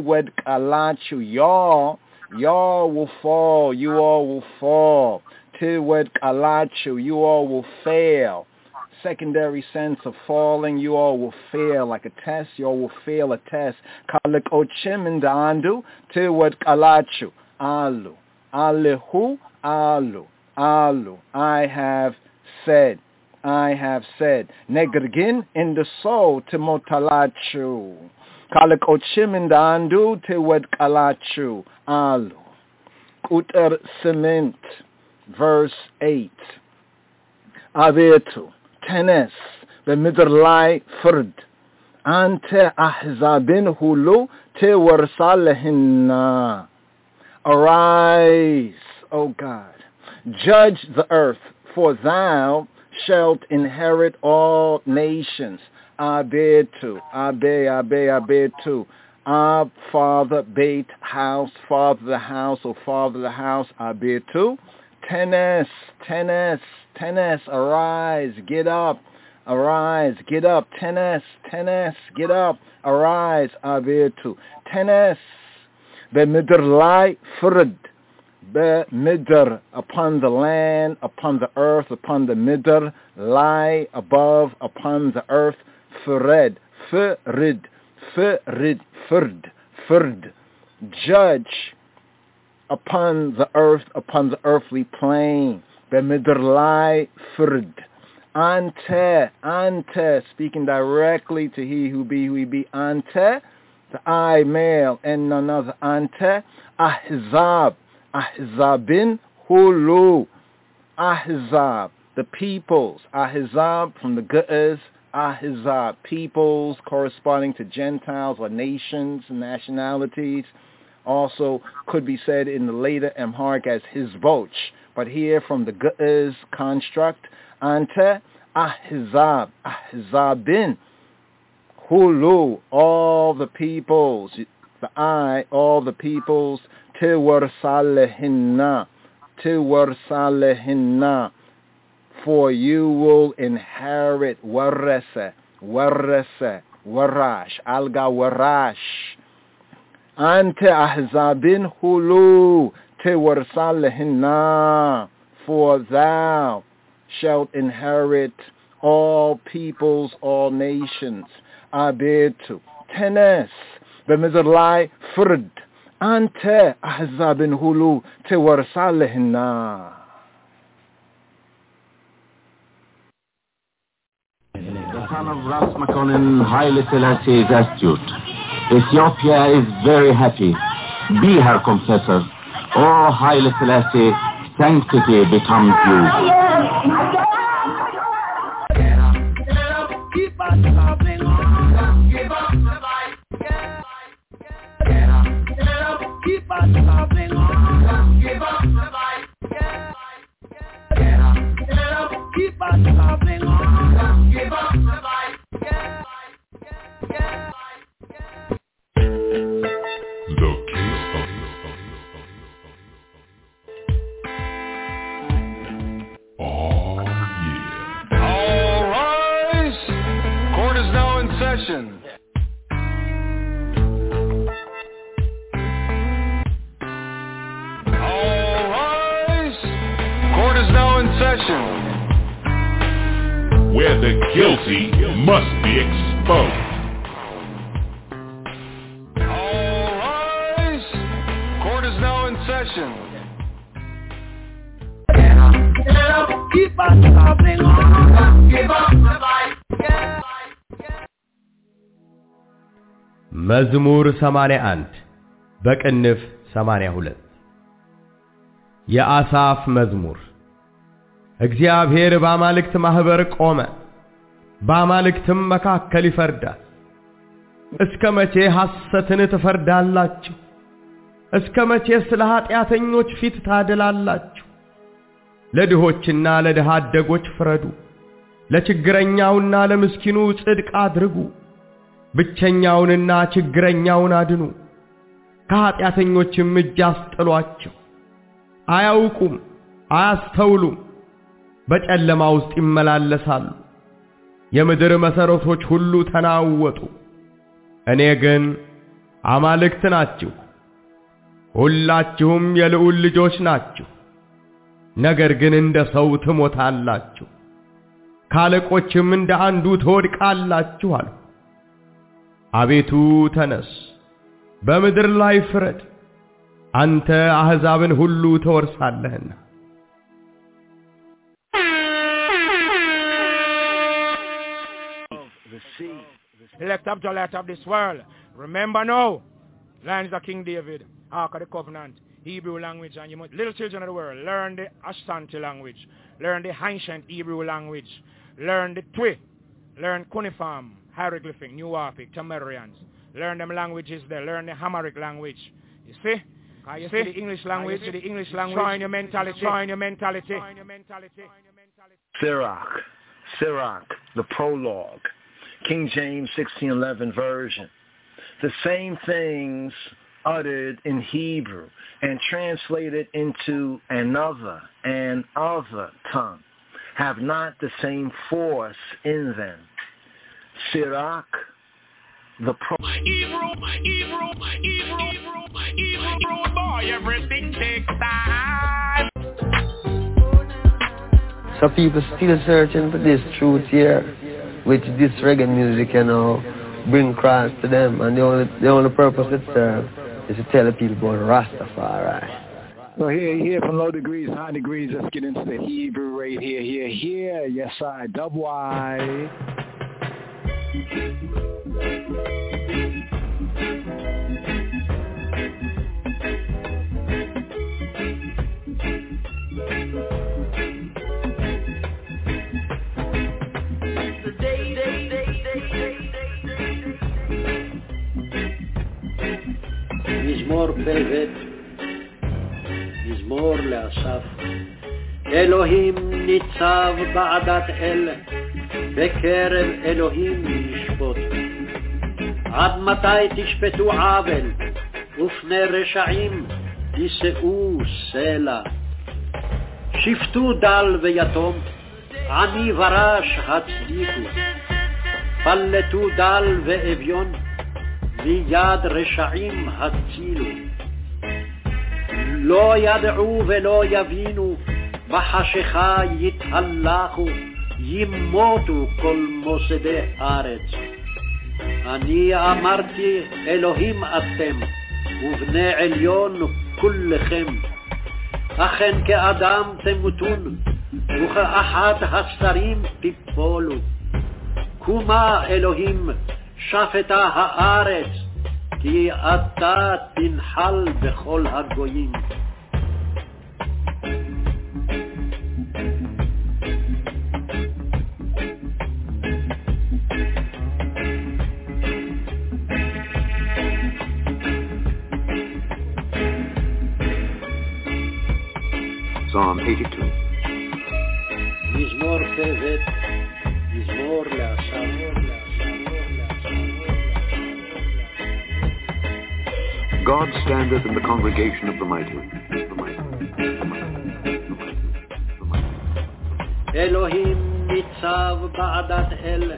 y'all will fall, you all will fall. Tiwedkalachu, you all will fail. Secondary sense of falling, you all will fail like a test, you all will fail a test. Kalikochim in the Andu, Tiwedkalachu, Alu, Alihu, Alu, I have said. Negergin in the soul, Timotalachu. Kalikochim in the Andu, Tiwedkalachu, Alu. Uter Cement, verse 8. Avetu, Tenes, the Midrlai Ferd, Ante Ahzabin Hulu, Tewarsalehinna. Arise, O God, judge the earth, for thou shalt inherit all nations. Abetu, Abetu. Ab, father, beit, house, father the house, or father the house, Abetu. Tenes, arise, get up, Tenes, get up, arise, Abetu. Tenes, Bemidrlai Ferd, Bemidr, upon the land, upon the earth, upon the midr, lie above, upon the earth, Fered, judge upon the earth, upon the earthly plane. Bemidrlai Ferd. Ante, speaking directly to he who be, Ante, the I male, and none other, Ante, Ahzabin Hulu, Ahzab, the peoples, Ahzab from the Ge'ez, Ahzab, peoples corresponding to Gentiles or nations, nationalities. Also could be said in the later Amharic as Hizboch, but here from the Ge'ez construct, Ante Ahzabin Hulu, all the peoples, the I, all the peoples, Tiwarsalehinna, for you will inherit Warese, Warash, Alga Warash. Ante Ahzabin Hulu, Tiwarsalehinna, for thou shalt inherit all peoples, all nations. Abetu, Tenes, Bemidrlai Ferd, Ante Ahzabin Hulu, Tiwarsalehinna. The son of Ras Makonnen, Haile Selassie, is astute. Ethiopia is very happy. Be her confessor. O Haile Selassie, sanctity becomes you. Keep on loving on. Give up. something on. Don't give up the fight. Session. All rise. Court is now in session. Where the guilty must be exposed. All rise. Court is now in session. Get up, keep on something on. Don't give up the fight. መዝሙር 81 በቅንፍ 82 የአሳፍ መዝሙር። እግዚአብሔር በአማልክት ማህበር ቆመ፣ በአማልክትም መካከል ይፈርዳል። እስከ መቼ ሐሰትን ትፈርዳላችሁ? እስከ መቼ ስለ ኃጢአተኞች ፊት ታደላላችሁ? ለድሆችና ለድሃ አደጎች ፍረዱ፣ ለችግረኛውና ለምስኪኑ ጽድቅ አድርጉ። ብቸኛውንና ችግረኛውን አድኑ፣ ከኃጢአተኞችም እጅ አስጥሏቸው። አያውቁም አያስተውሉም፣ በጨለማ ውስጥ ይመላለሳሉ። የምድር መሠረቶች ሁሉ ተናወጡ። እኔ ግን አማልክት ናችሁ፣ ሁላችሁም የልዑል ልጆች ናችሁ። ነገር ግን እንደ ሰው ትሞታላችሁ፣ ካለቆችም እንደ አንዱ ትወድቃላችሁ አሉ። አቤቱ ተነስ፣ በምድር ላይ ፍረድ፣ አንተ አሕዛብን ሁሉ ተወርሳለህና። Elect of the light of this world. Remember now, lands of King David, Ark of the Covenant, Hebrew language, and you must, little children of the world, learn the Ashanti language, learn the ancient Hebrew language, learn the Twi, learn cuneiform, hieroglyphic, New Orphic, Tamarians. Learn them languages there. Learn the Hamaric language. You see? You see the English language? The English language. Trying your mentality. Trying your mentality. Sirach, the prologue, King James 1611 version. The same things uttered in Hebrew and translated into another tongue have not the same force in them. Sirach, the Hebrew boy, everything takes time. Some people still searching for this truth here, which this reggae music, bring Christ to them, and the only purpose it serves is to tell the people about Rastafari. Well, here from Low Degrees, High Degrees, let's get into the Hebrew right here. Yes, I, dub Y. מזמור פלבט, מזמור לאסף. אלוהים ניצב בעדת אל, בקרב אלוהים ישפוט. עד מתי תשפטו עוול, ופני רשעים תישאו סלע. שפטו דל ויתום, עני ורש הצדיקו. פלטו דל ואביון, מיד רשעים הצילו. לא ידעו ולא יבינו, בחשיכה יתהלכו, ימותו כל מוסדי ארץ. אני אמרתי אלוהים אתם, ובני עליון כולכם. אכן כאדם תמותון, וכאחד השרים תיפולו. קומה אלוהים, שפטה הארץ, כי אתה תנחל בכל הגויים. Psalm 82. מזמור פ"ב, מזמור לאסף. God standeth in the congregation of the mighty. אלוהים ניצב בעדת אל.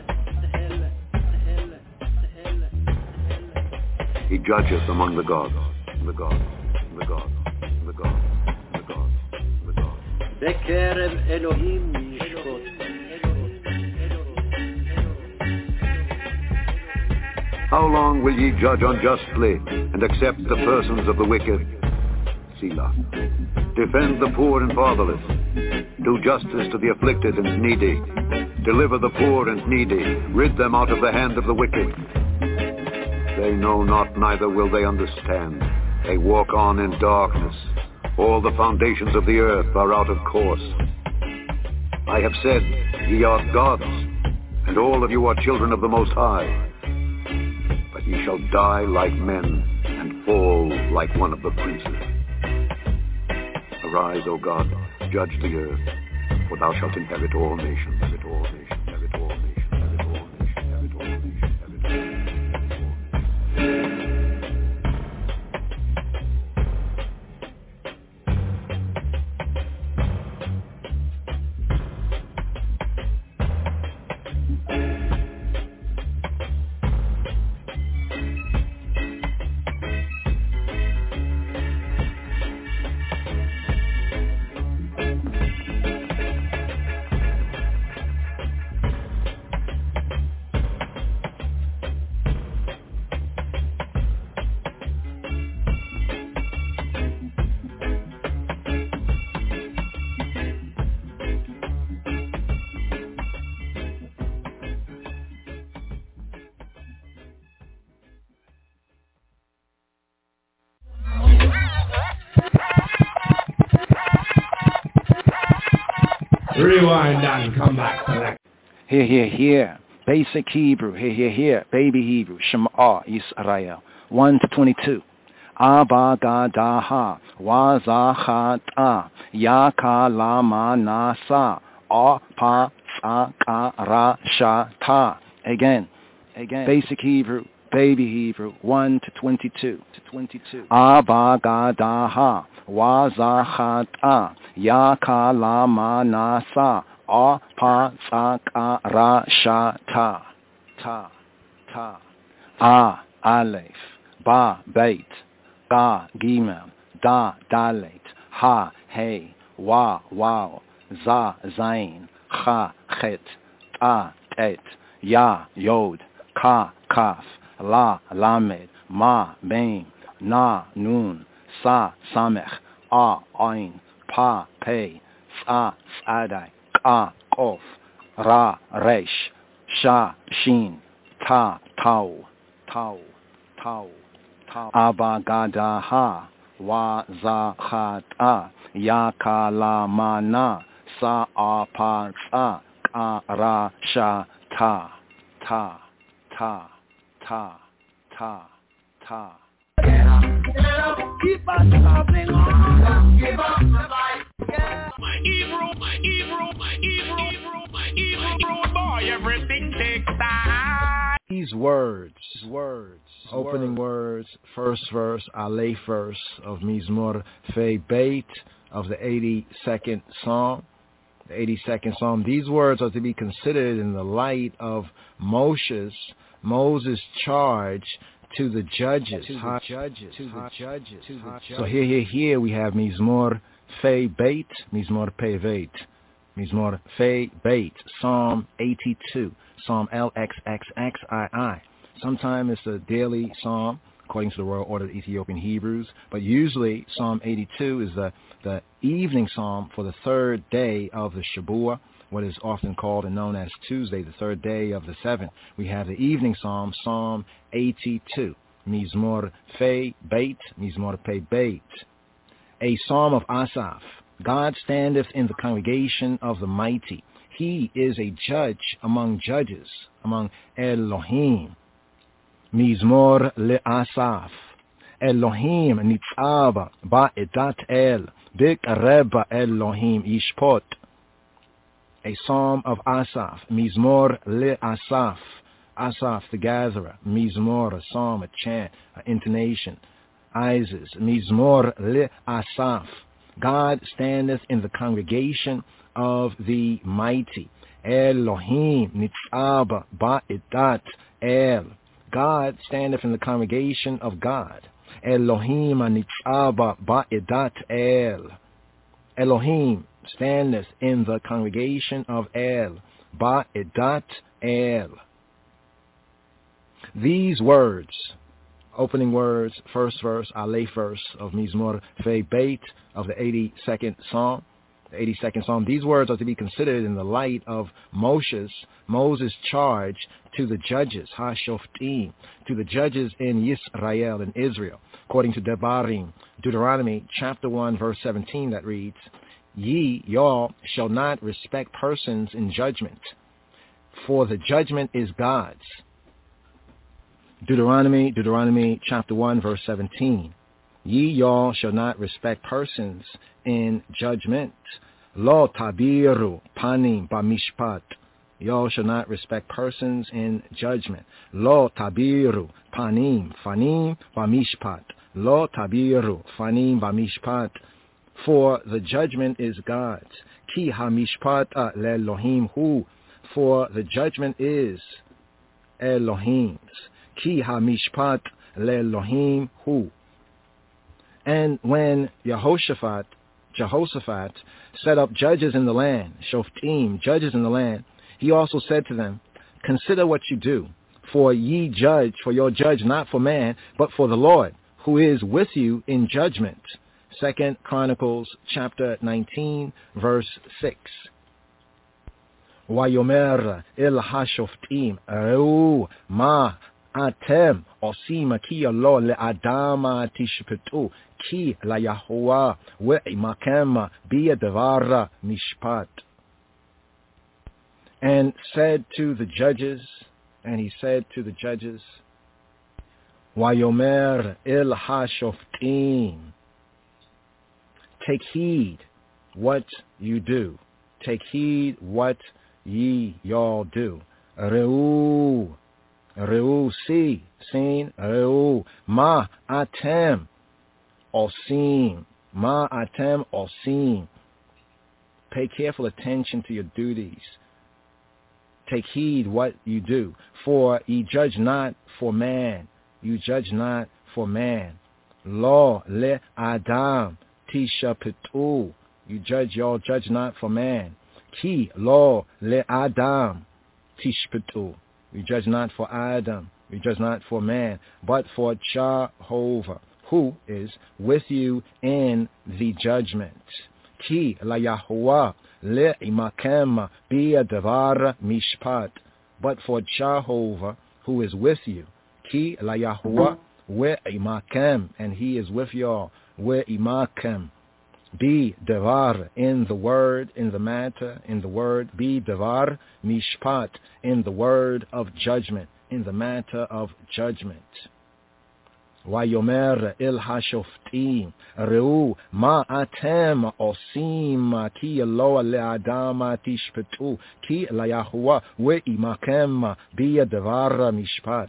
He judgeth among the gods, the gods, the gods, the gods, the gods, the gods. בקרב אלוהים ישפוט. How long will ye judge unjustly and accept the persons of the wicked? Selah. Defend the poor and fatherless. Do justice to the afflicted and needy. Deliver the poor and needy. Rid them out of the hand of the wicked. They know not, neither will they understand. They walk on in darkness. All the foundations of the earth are out of course. I have said, ye are gods, and all of you are children of the Most High. But ye shall die like men, and fall like one of the princes. Arise, O God, judge the earth, for thou shalt inherit all nations, inherit all nations, inherit all nations, inherit all nations, inherit all nations, inherit all nations. Rewind and come back to that. Here. Basic Hebrew. Here. Baby Hebrew. Shema Yisrael. 1 to 22. Abba Gadaha. Wazachata. Yaka Lama Nasa. Pa Sakara Shata. Again. Basic Hebrew. Baby Hebrew. 1 to 22. Abba Gadaha. Wazachata. Yaka Lama Nasa. Pa Sakara Shata. Ta. Aleph. Ba Beit. Ga Gimel. Da Dalet. Ha Hey. Wa Wow. Za Zain. Cha Chet. Ta Tet. Ya Yod. Ka Kaf. La Lamed. Ma Mem. Na Nun. Sa Samech. A Ain. Pa Pei. Sa Sadai. Ka Kof. Ra Resh. Sha Shin. Ta Tau. Abagadaha. Wa Zachata. Yakalamana. Sa Pa Kara Sha Ta. Keep on traveling on. Give up the fight. Evil boy, everything takes time. These words, opening words, first verse, Aleph verse of Mizmor Fei Beit of the 82nd Psalm. The 82nd Psalm. These words are to be considered in the light of Moses' charge to the judges. So here we have Mizmor Fei Beit, Mizmor Pei Beit. Mizmor Fei Beit, Psalm 82, Psalm LXXXII. Sometimes it's a daily psalm, according to the Royal Order of Ethiopian Hebrews, but usually Psalm 82 is the evening psalm for the third day of the Shabua, what is often called and known as Tuesday, the third day of the seventh. We have the evening psalm, Psalm 82, Mizmor Fei Beit, Mizmor Pei Beit. A psalm of Asaph. God standeth in the congregation of the mighty. He is a judge among judges, among Elohim. Mizmor le'asaf. Elohim nitzava ba'edat el. Bikreba Elohim ishpot. a psalm of Asaph, Mizmor le Asaph, Asaph the gatherer, Mizmor, a psalm, a chant, an intonation, Isis, Mizmor le Asaph, God standeth in the congregation of the mighty, Elohim nitzab ba'idat El, God standeth in the congregation of God, Elohim nitzab ba'idat El, Elohim standeth in the congregation of El, ba'idat El. These words, opening words, first verse, Aleph verse of Mizmor Fe Beit of the 82nd Psalm. The 82nd Psalm. These words are to be considered in the light of Moses' charge to the judges, HaShoftim, to the judges in Yisrael, in Israel. According to Devarim, Deuteronomy chapter 1, verse 17, that reads, Ye, y'all, shall not respect persons in judgment, for the judgment is God's. Deuteronomy chapter 1, verse 17. Ye, y'all, shall not respect persons in judgment. Lo tabiru panim bamishpat. Y'all shall not respect persons in judgment. Lo tabiru panim bamishpat. Lo tabiru fanim bamishpat. For the judgment is God's. Ki hamishpat le'Elohim hu. For the judgment is Elohim's. Ki hamishpat le'Elohim hu. And when Jehoshaphat set up judges in the land, Shoftim, judges in the land, he also said to them, consider what you do, for your judge not for man, but for the Lord, who is with you in judgment. 2 Chronicles chapter 19, verse 6. Wayomer el hashoftim, reu ma atem osima ki lo le adama tishpetu ki la Yahuwah ve'imakem biya devara mishpat. And he said to the judges, Wayomer el hashoftim, take heed what you do. Take heed what ye y'all do. Reu, see, seen, reu, ma atem, osim, ma atem, osim. Pay careful attention to your duties. Take heed what you do. For ye judge not for man. You judge not for man. Lo le adam tishapetu. Y'all judge not for man. Ki lo le adam tishpetu. You judge not for Adam. You judge not for man, but for Jehovah, who is with you in the judgment. Ki la Yahuwah le imakem biya devar mishpat. But for Jehovah, who is with you. Ki la Yahuwah we imakem, and he is with y'all. We imakem. Be devar, in the word, in the matter, in the word. Be devar mishpat, in the word of judgment, in the matter of judgment. Wayomer el hashoftim, reu ma atem osim ki lo le adama tishpetu ki la Yahuwah we imakem biya devar mishpat.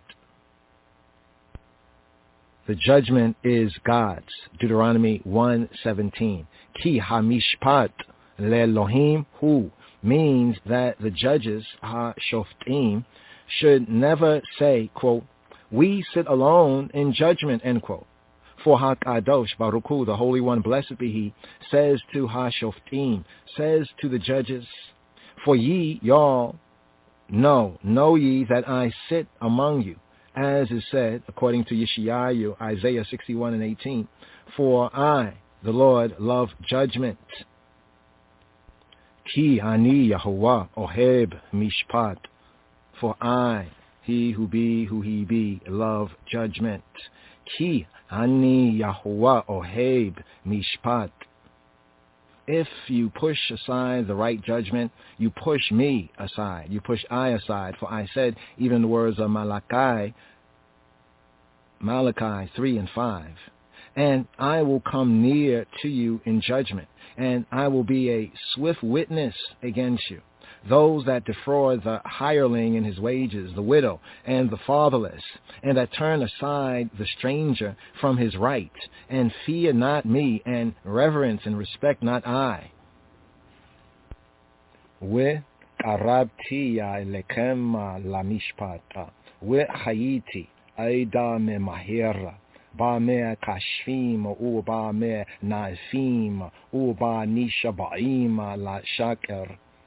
The judgment is God's. Deuteronomy 1:17. Ki hamishpat le'Elohim hu, means that the judges, ha-shoftim, should never say, quote, we sit alone in judgment, end quote. For HaKadosh Baruch Hu, the Holy One, blessed be He, says to ha-shoftim, says to the judges, for ye, y'all, know ye that I sit among you, as is said, according to Yeshayahu, Isaiah 61:18, for I, the Lord, love judgment. Ki ani Yahuwah oheb mishpat, for I, he who be, who he be, love judgment. Ki ani Yahuwah oheb mishpat. If you push aside the right judgment, you push me aside. You push I aside. For I said, even the words of Malachi 3:5, and I will come near to you in judgment, and I will be a swift witness against you. Those that defraud the hireling in his wages, the widow and the fatherless, and that turn aside the stranger from his right, and fear not me, and reverence and respect not I. וקרבתי אליכם למשפט, וחייתי אדם מהר, במקשפים ובמנאפים ובנשבעים לשקר,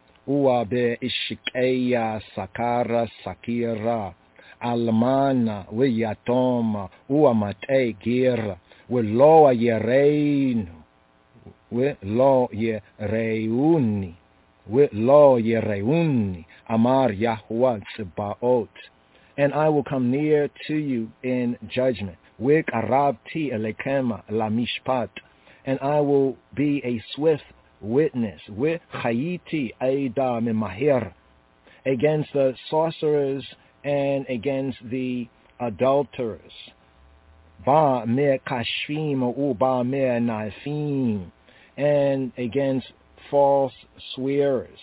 ובעשקי סקר סקירה, אלמן ויתום ומטה גר, ולא יראוני, אמר יהוה צבאות. And I will come near to you in judgment. וקרבתי אליכם למשפט, and I will be a swift witness. וחייתי עדה ממהר, against the sorcerers and against the adulterers. במקשפים ובמנאפים, and against false swearers.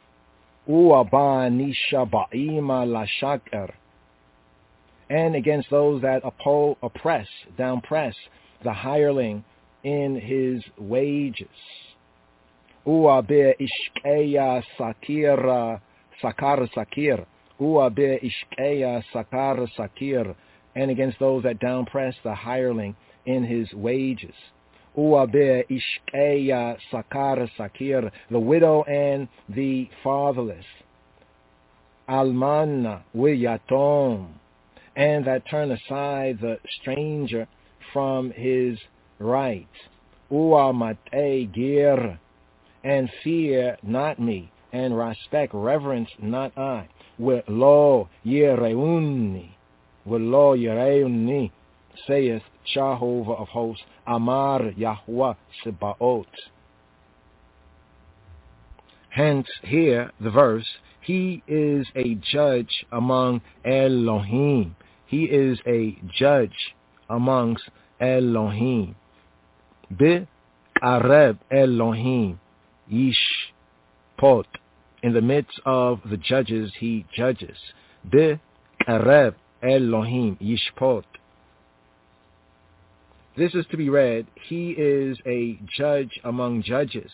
ובנשבעים לשקר, and against those that oppress, downpress the hireling in his wages. ובעשקי סקר סקיר, ובעשקי סקר סקיר, and against those that downpress the hireling in his wages. ובעשקי סקר סקיר, the widow and the fatherless. אלמן ויתום, and that turn aside the stranger from his right. ומטה גר, and fear not me, and respect, reverence not I. ולא יראוני, saith Jehovah of hosts, Amar Yahweh Sebaot. Hence, here, the verse, he is a judge among Elohim. He is a judge amongst Elohim. Be'areb Elohim Yishpot. In the midst of the judges, he judges. Be'areb Elohim Yishpot. This is to be read, he is a judge among judges.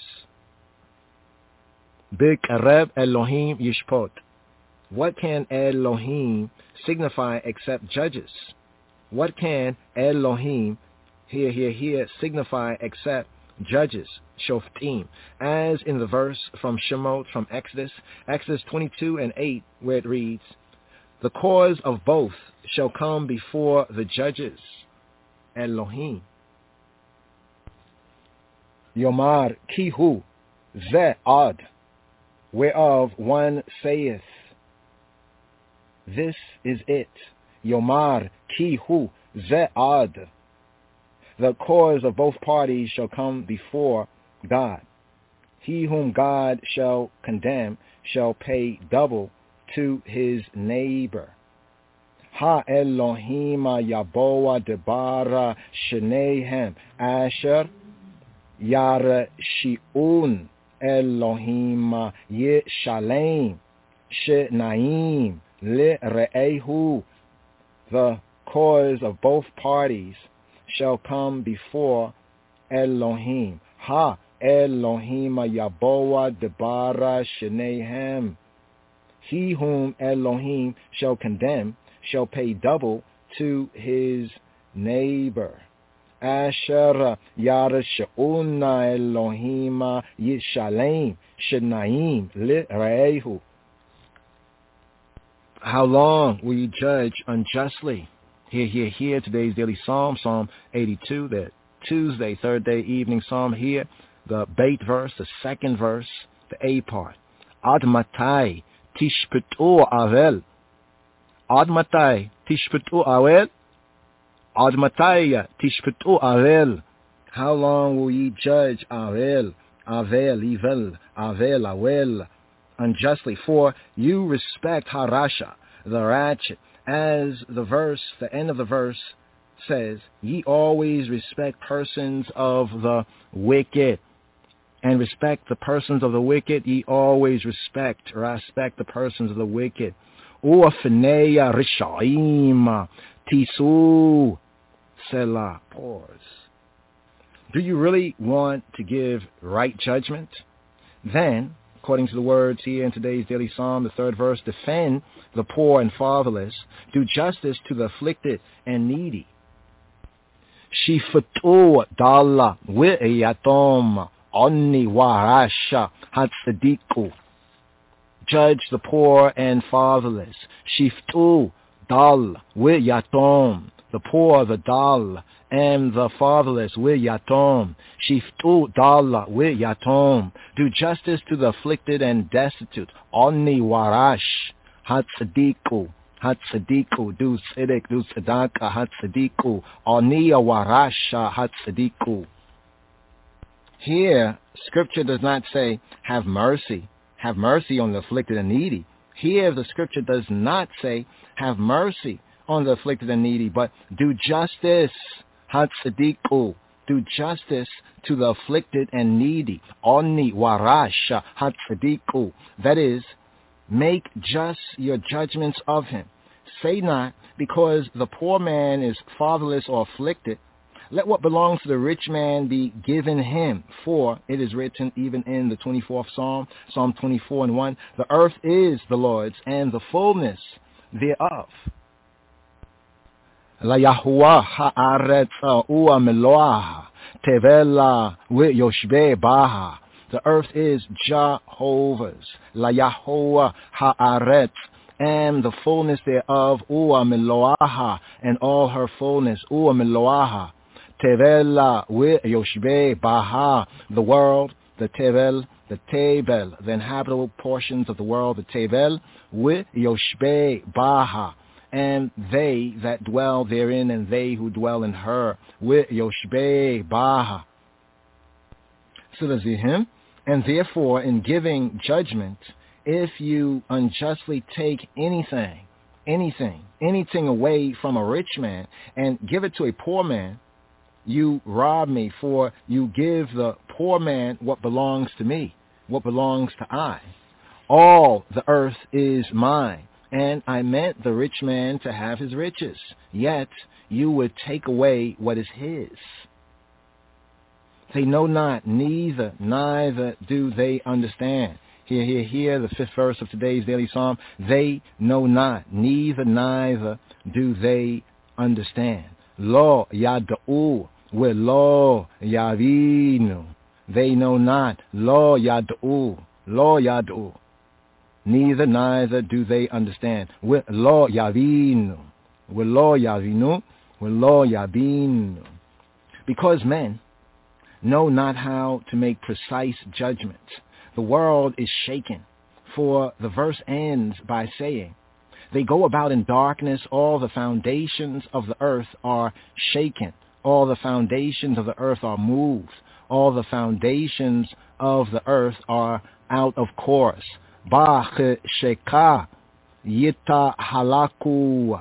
Be'areb Elohim Yishpot. What can Elohim signify except judges? What can Elohim, here, signify except judges? Shoftim. As in the verse from Shemot, from Exodus 22:8, where it reads, the cause of both shall come before the judges. Elohim. Yomar Kihu Ze'ad, whereof one saith, this is it. Yomar Kihu Ze'ad. The cause of both parties shall come before God. He whom God shall condemn shall pay double to his neighbor. Ha Elohim Yaboa Debara Shenehem Asher Yarshiun Elohim Yishalem Shenaim Li'Re'ehu. The cause of both parties shall come before Elohim. Ha Elohim Yaboa Debara Shenehem. He whom Elohim shall condemn shall pay double to his neighbor. Asher Yarshauna Elohim Yishalem Shenaim Li'Re'ehu. How long will you judge unjustly? Here, today's daily psalm, Psalm 82, the Tuesday, third day evening psalm here, the Beit verse, the second verse, the A part. Ad matai tishpetu avel. Ad matai tishpetu avel. Ad matai tishpetu avel. How long will ye judge avel, evil, avel, avel, unjustly? For you respect harasha, the ratchet, as the verse, the end of the verse says, ye always respect persons of the wicked. And respect the persons of the wicked, ye always respect the persons of the wicked. Uafneya rishaim tisu selah. Pause. Do you really want to give right judgment? Then, according to the words here in today's daily psalm, the 3rd verse, defend the poor and fatherless, do justice to the afflicted and needy. Shifatu dalla wi'yatom onni warasha hatzadiku. Judge the poor and fatherless. Shiftu dal wi'yatom. The poor, the dal, and the fatherless, wi'yatom. Shiftu dal wi'yatom. Do justice to the afflicted and destitute. Onni warash hatzadiku. Hatzadiku, do tzedek, do tzedakah, hatzadiku, oniya warasha hatzadiku. Here, Scripture does not say, have mercy on the afflicted and needy. Here, the Scripture does not say, have mercy on the afflicted and needy, but do justice, hatzadiku, do justice to the afflicted and needy. Oni warasha hatzadiku, that is, make just your judgments of him. Say not, because the poor man is fatherless or afflicted, let what belongs to the rich man be given him. For it is written even in the 24th Psalm, Psalm 24:1, the earth is the Lord's and the fullness thereof. La Yahuwah ha'aretz ua meloah tevela yoshbe baha. The earth is Jehovah's. La Yahuwah ha'aretz, and the fullness thereof, ua meloaha, and all her fullness, ua meloaha. Tevela yoshbe baha, the world, the tevel, the inhabitable portions of the world, the tevel, yoshbe baha, and they that dwell therein, and they who dwell in her, yoshbe baha. So does him. And therefore, in giving judgment, if you unjustly take anything away from a rich man and give it to a poor man, you rob me, for you give the poor man what belongs to me, what belongs to I. All the earth is mine, and I meant the rich man to have his riches, yet you would take away what is his. They know not, neither do they understand. Here, the 5th verse of today's daily psalm. They know not, neither do they understand. Lo yad'u we lo yavinu. They know not, lo yad'u. Neither do they understand. We lo yavinu. Because men know not how to make precise judgments. The world is shaken, for the verse ends by saying, they go about in darkness, all the foundations of the earth are shaken, all the foundations of the earth are moved, all the foundations of the earth are out of course. Ba'ch sheka yita halaku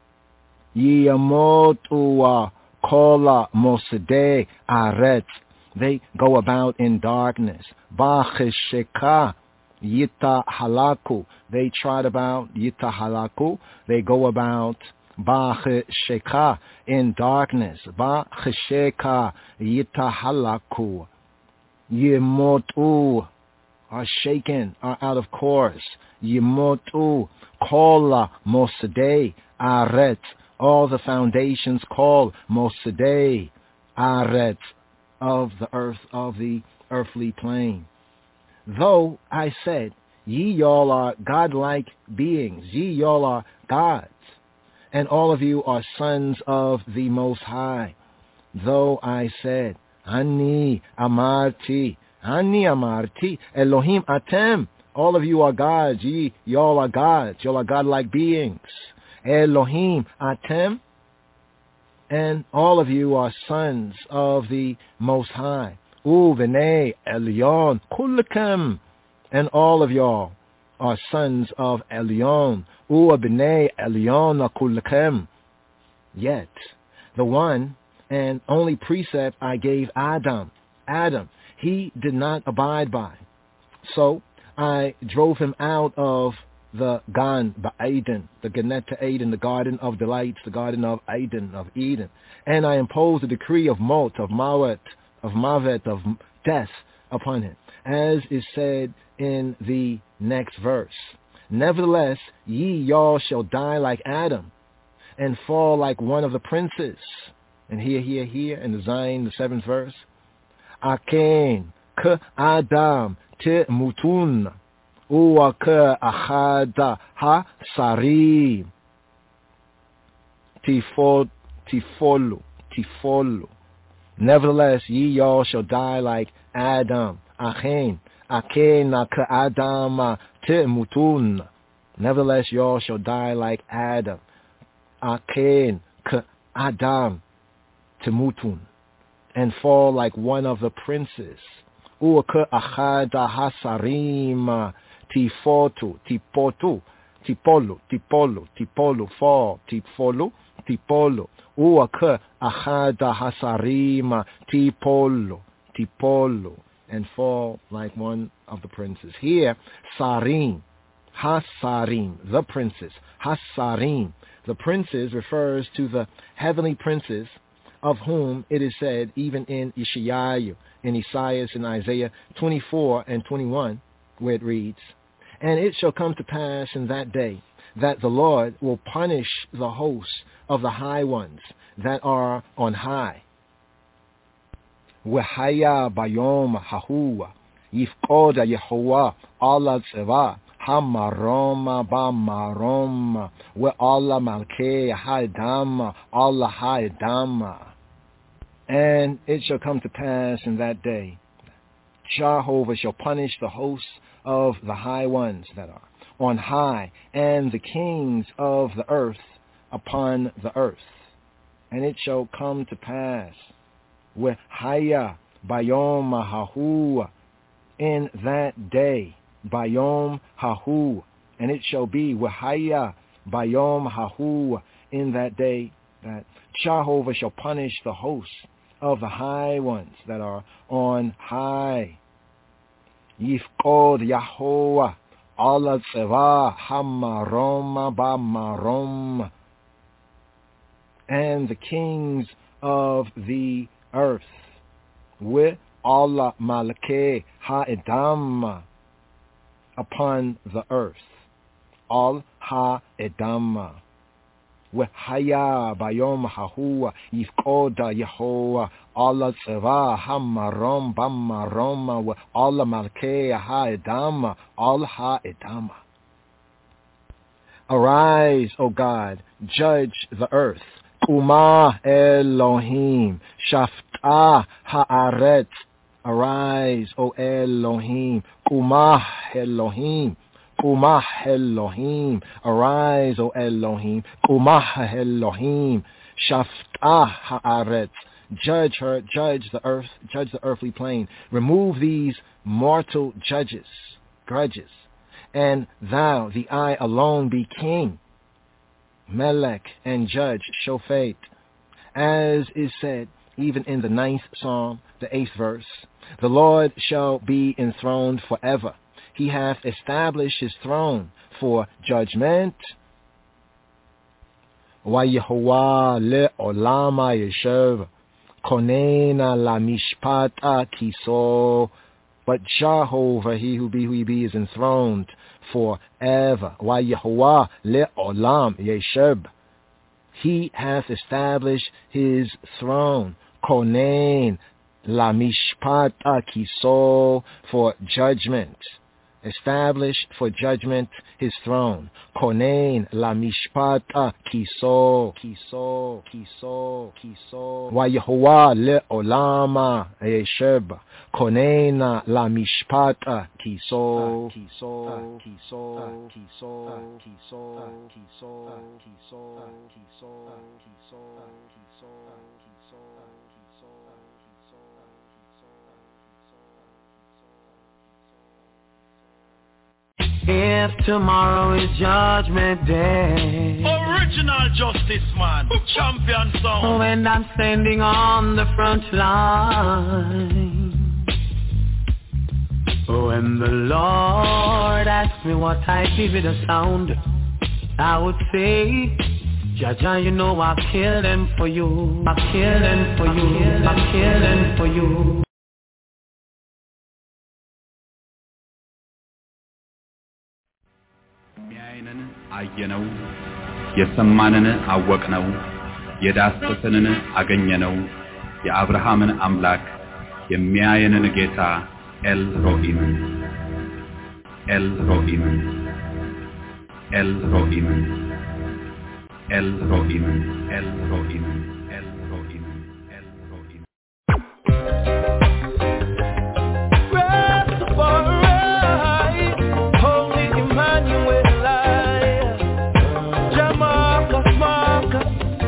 yiyamotu kola mosede aretz. They go about in darkness. Ba'chesheka yita halaku. They trot about yita halaku. They go about ba'chesheka in darkness. Ba'chesheka yita halaku. Yemotu are shaken, are out of course. Yemotu kola mosedei aret. All the foundations call mosedei aret, of the earth, of the earthly plane. Though I said, ye y'all are godlike beings, ye y'all are gods, and all of you are sons of the Most High. Though I said, Ani amarti, Elohim atem, all of you are gods, y'all are gods, y'all are godlike beings. Elohim atem, and all of you are sons of the Most High. V'nei Elyon kullekem, and all of y'all are sons of Elyon. B'nei Elyon kullekem. Yet the one and only precept I gave Adam. Adam, he did not abide by. So I drove him out of the Gan Ba'aden, the Ganet Eden, the Garden of Delights, the Garden of Eden, of Eden. And I imposed a decree of Mot, of Mawet, of Mavet, of death upon him, as is said in the next verse. Nevertheless, ye y'all shall die like Adam, and fall like one of the princes. And here, in the Zion, the 7th verse. Aken, ke Adam, te mutun. Uwaka achada ha sarim tifolu. Nevertheless, ye y'all shall die like Adam. Achen ka Adam te mutun. Nevertheless, y'all shall die like Adam. Achen ka Adam te mutun, and fall like one of the princes. Uwaka achada ha sarim. Tipolu, fall, tipolu. Uaka achada hasarima, tipolu, and fall like one of the princes. Here, sarim, hasarim, the princes, hasarim. The princes refers to the heavenly princes, of whom it is said, even in Isaiah, in Isaiah 24 and 21, where it reads, and it shall come to pass in that day that the Lord will punish the hosts of the high ones that are on high. Wehaya bayom hahua yifkoda Yehovah Allah tzeva hamaroma bamaroma we Allah malkei haidama Allah haidama. And it shall come to pass in that day, Jehovah shall punish the hosts of the high ones that are on high, and the kings of the earth upon the earth. And it shall come to pass, Wehaya bayom hahu, in that day, bayom hahu, and it shall be, Wehaya bayom hahu, in that day, that Jehovah shall punish the hosts of the high ones that are on high. Yifkod Yahovah Allah Tzeva Hamarom Bamarom, and the kings of the earth, with Allah Malkei Ha'edam, upon the earth, Al Ha'edam. Wehaya bayom hahu yifkoda Yehovah Allah tzeva hamarom bamarom wa Allah malkei ha'edam al ha'edam. Arise, O God, judge the earth. Uma Elohim shafta ha'aret. Arise, O Elohim. Uma Elohim. Umah Elohim, arise, O Elohim. Umah Elohim, shaftah haaretz, judge the earth, judge the earthly plane. Remove these mortal grudges, and thou, the I alone, be king, melech, and judge, shofet, as is said even in the 9th Psalm, the 8th verse. The Lord shall be enthroned forever. He hath established his throne for judgment. Wayehovah le'olama yeshev, konena la mishpata kiso. But Jehovah, he who be, is enthroned forever. Wayehovah le'olam yeshev. He hath established his throne. Konen la mishpata kiso, for judgment. Established for judgment his throne. Konen la mishpata kiso. Wayehovah le'olama yesheb. Konena la mishpata kiso. if tomorrow is judgment day. Original justice man, champion song. When I'm standing on the front line, when the Lord asks me what I give it a sound, I would say, Jaja, you know I'll kill them for you. I'll kill them for you. I'll kill them for you. የሚያየንን አየነው፣ የሰማንን አወቅነው፣ የዳሰሰንን አገኘነው፣ የአብርሃምን አምላክ የሚያየንን ጌታ ኤል ሮኢምን ኤል ሮኢምን ኤል ሮኢምን ኤል ሮኢምን ኤል ሮኢምን ኤል ሮኢምን ኤል ሮኢምን Holy Emmanuel, Jamaica, Jamaica.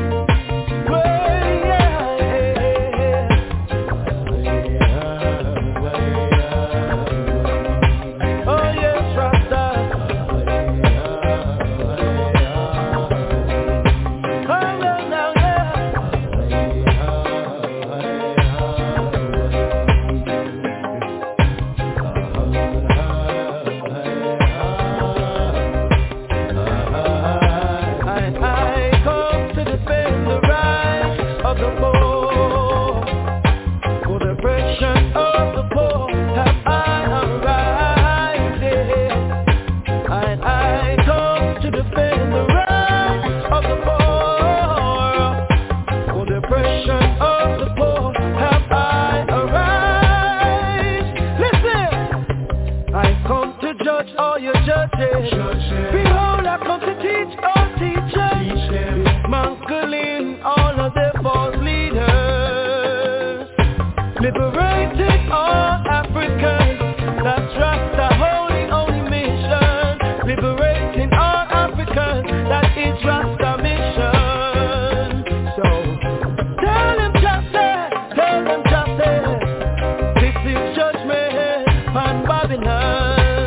Behold, I come to teach all teachers, dismantling all of their false leaders, liberating all Africans. That's right, the holy only mission. Liberating all Africans. That is Rasta mission. So tell them justice, this is judgment on Babylon.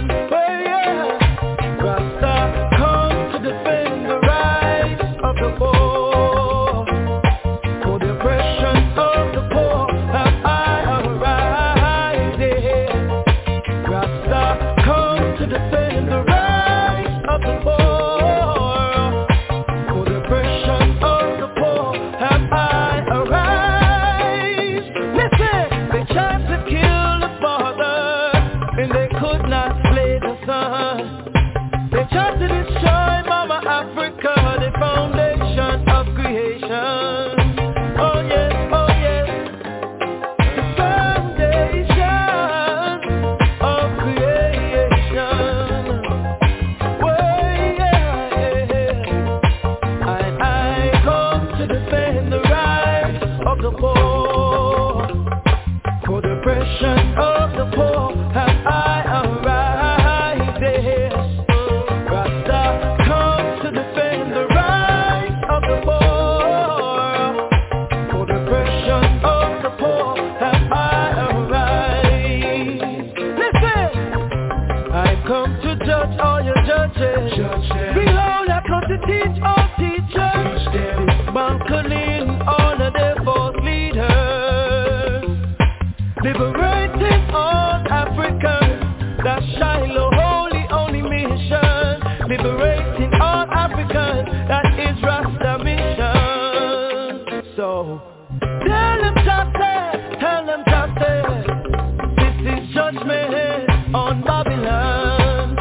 Behold, I come to teach all teachers, dismantling all of their false leaders, liberating all Africans. That's Shiloh, holy only mission. Liberating all Africans. That is Rasta mission. So tell them justice. This is judgment on Babylon.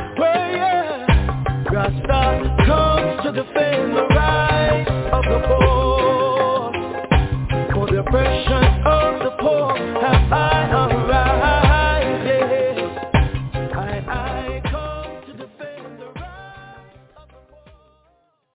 Rasta comes to defend the rights of the poor, for the oppression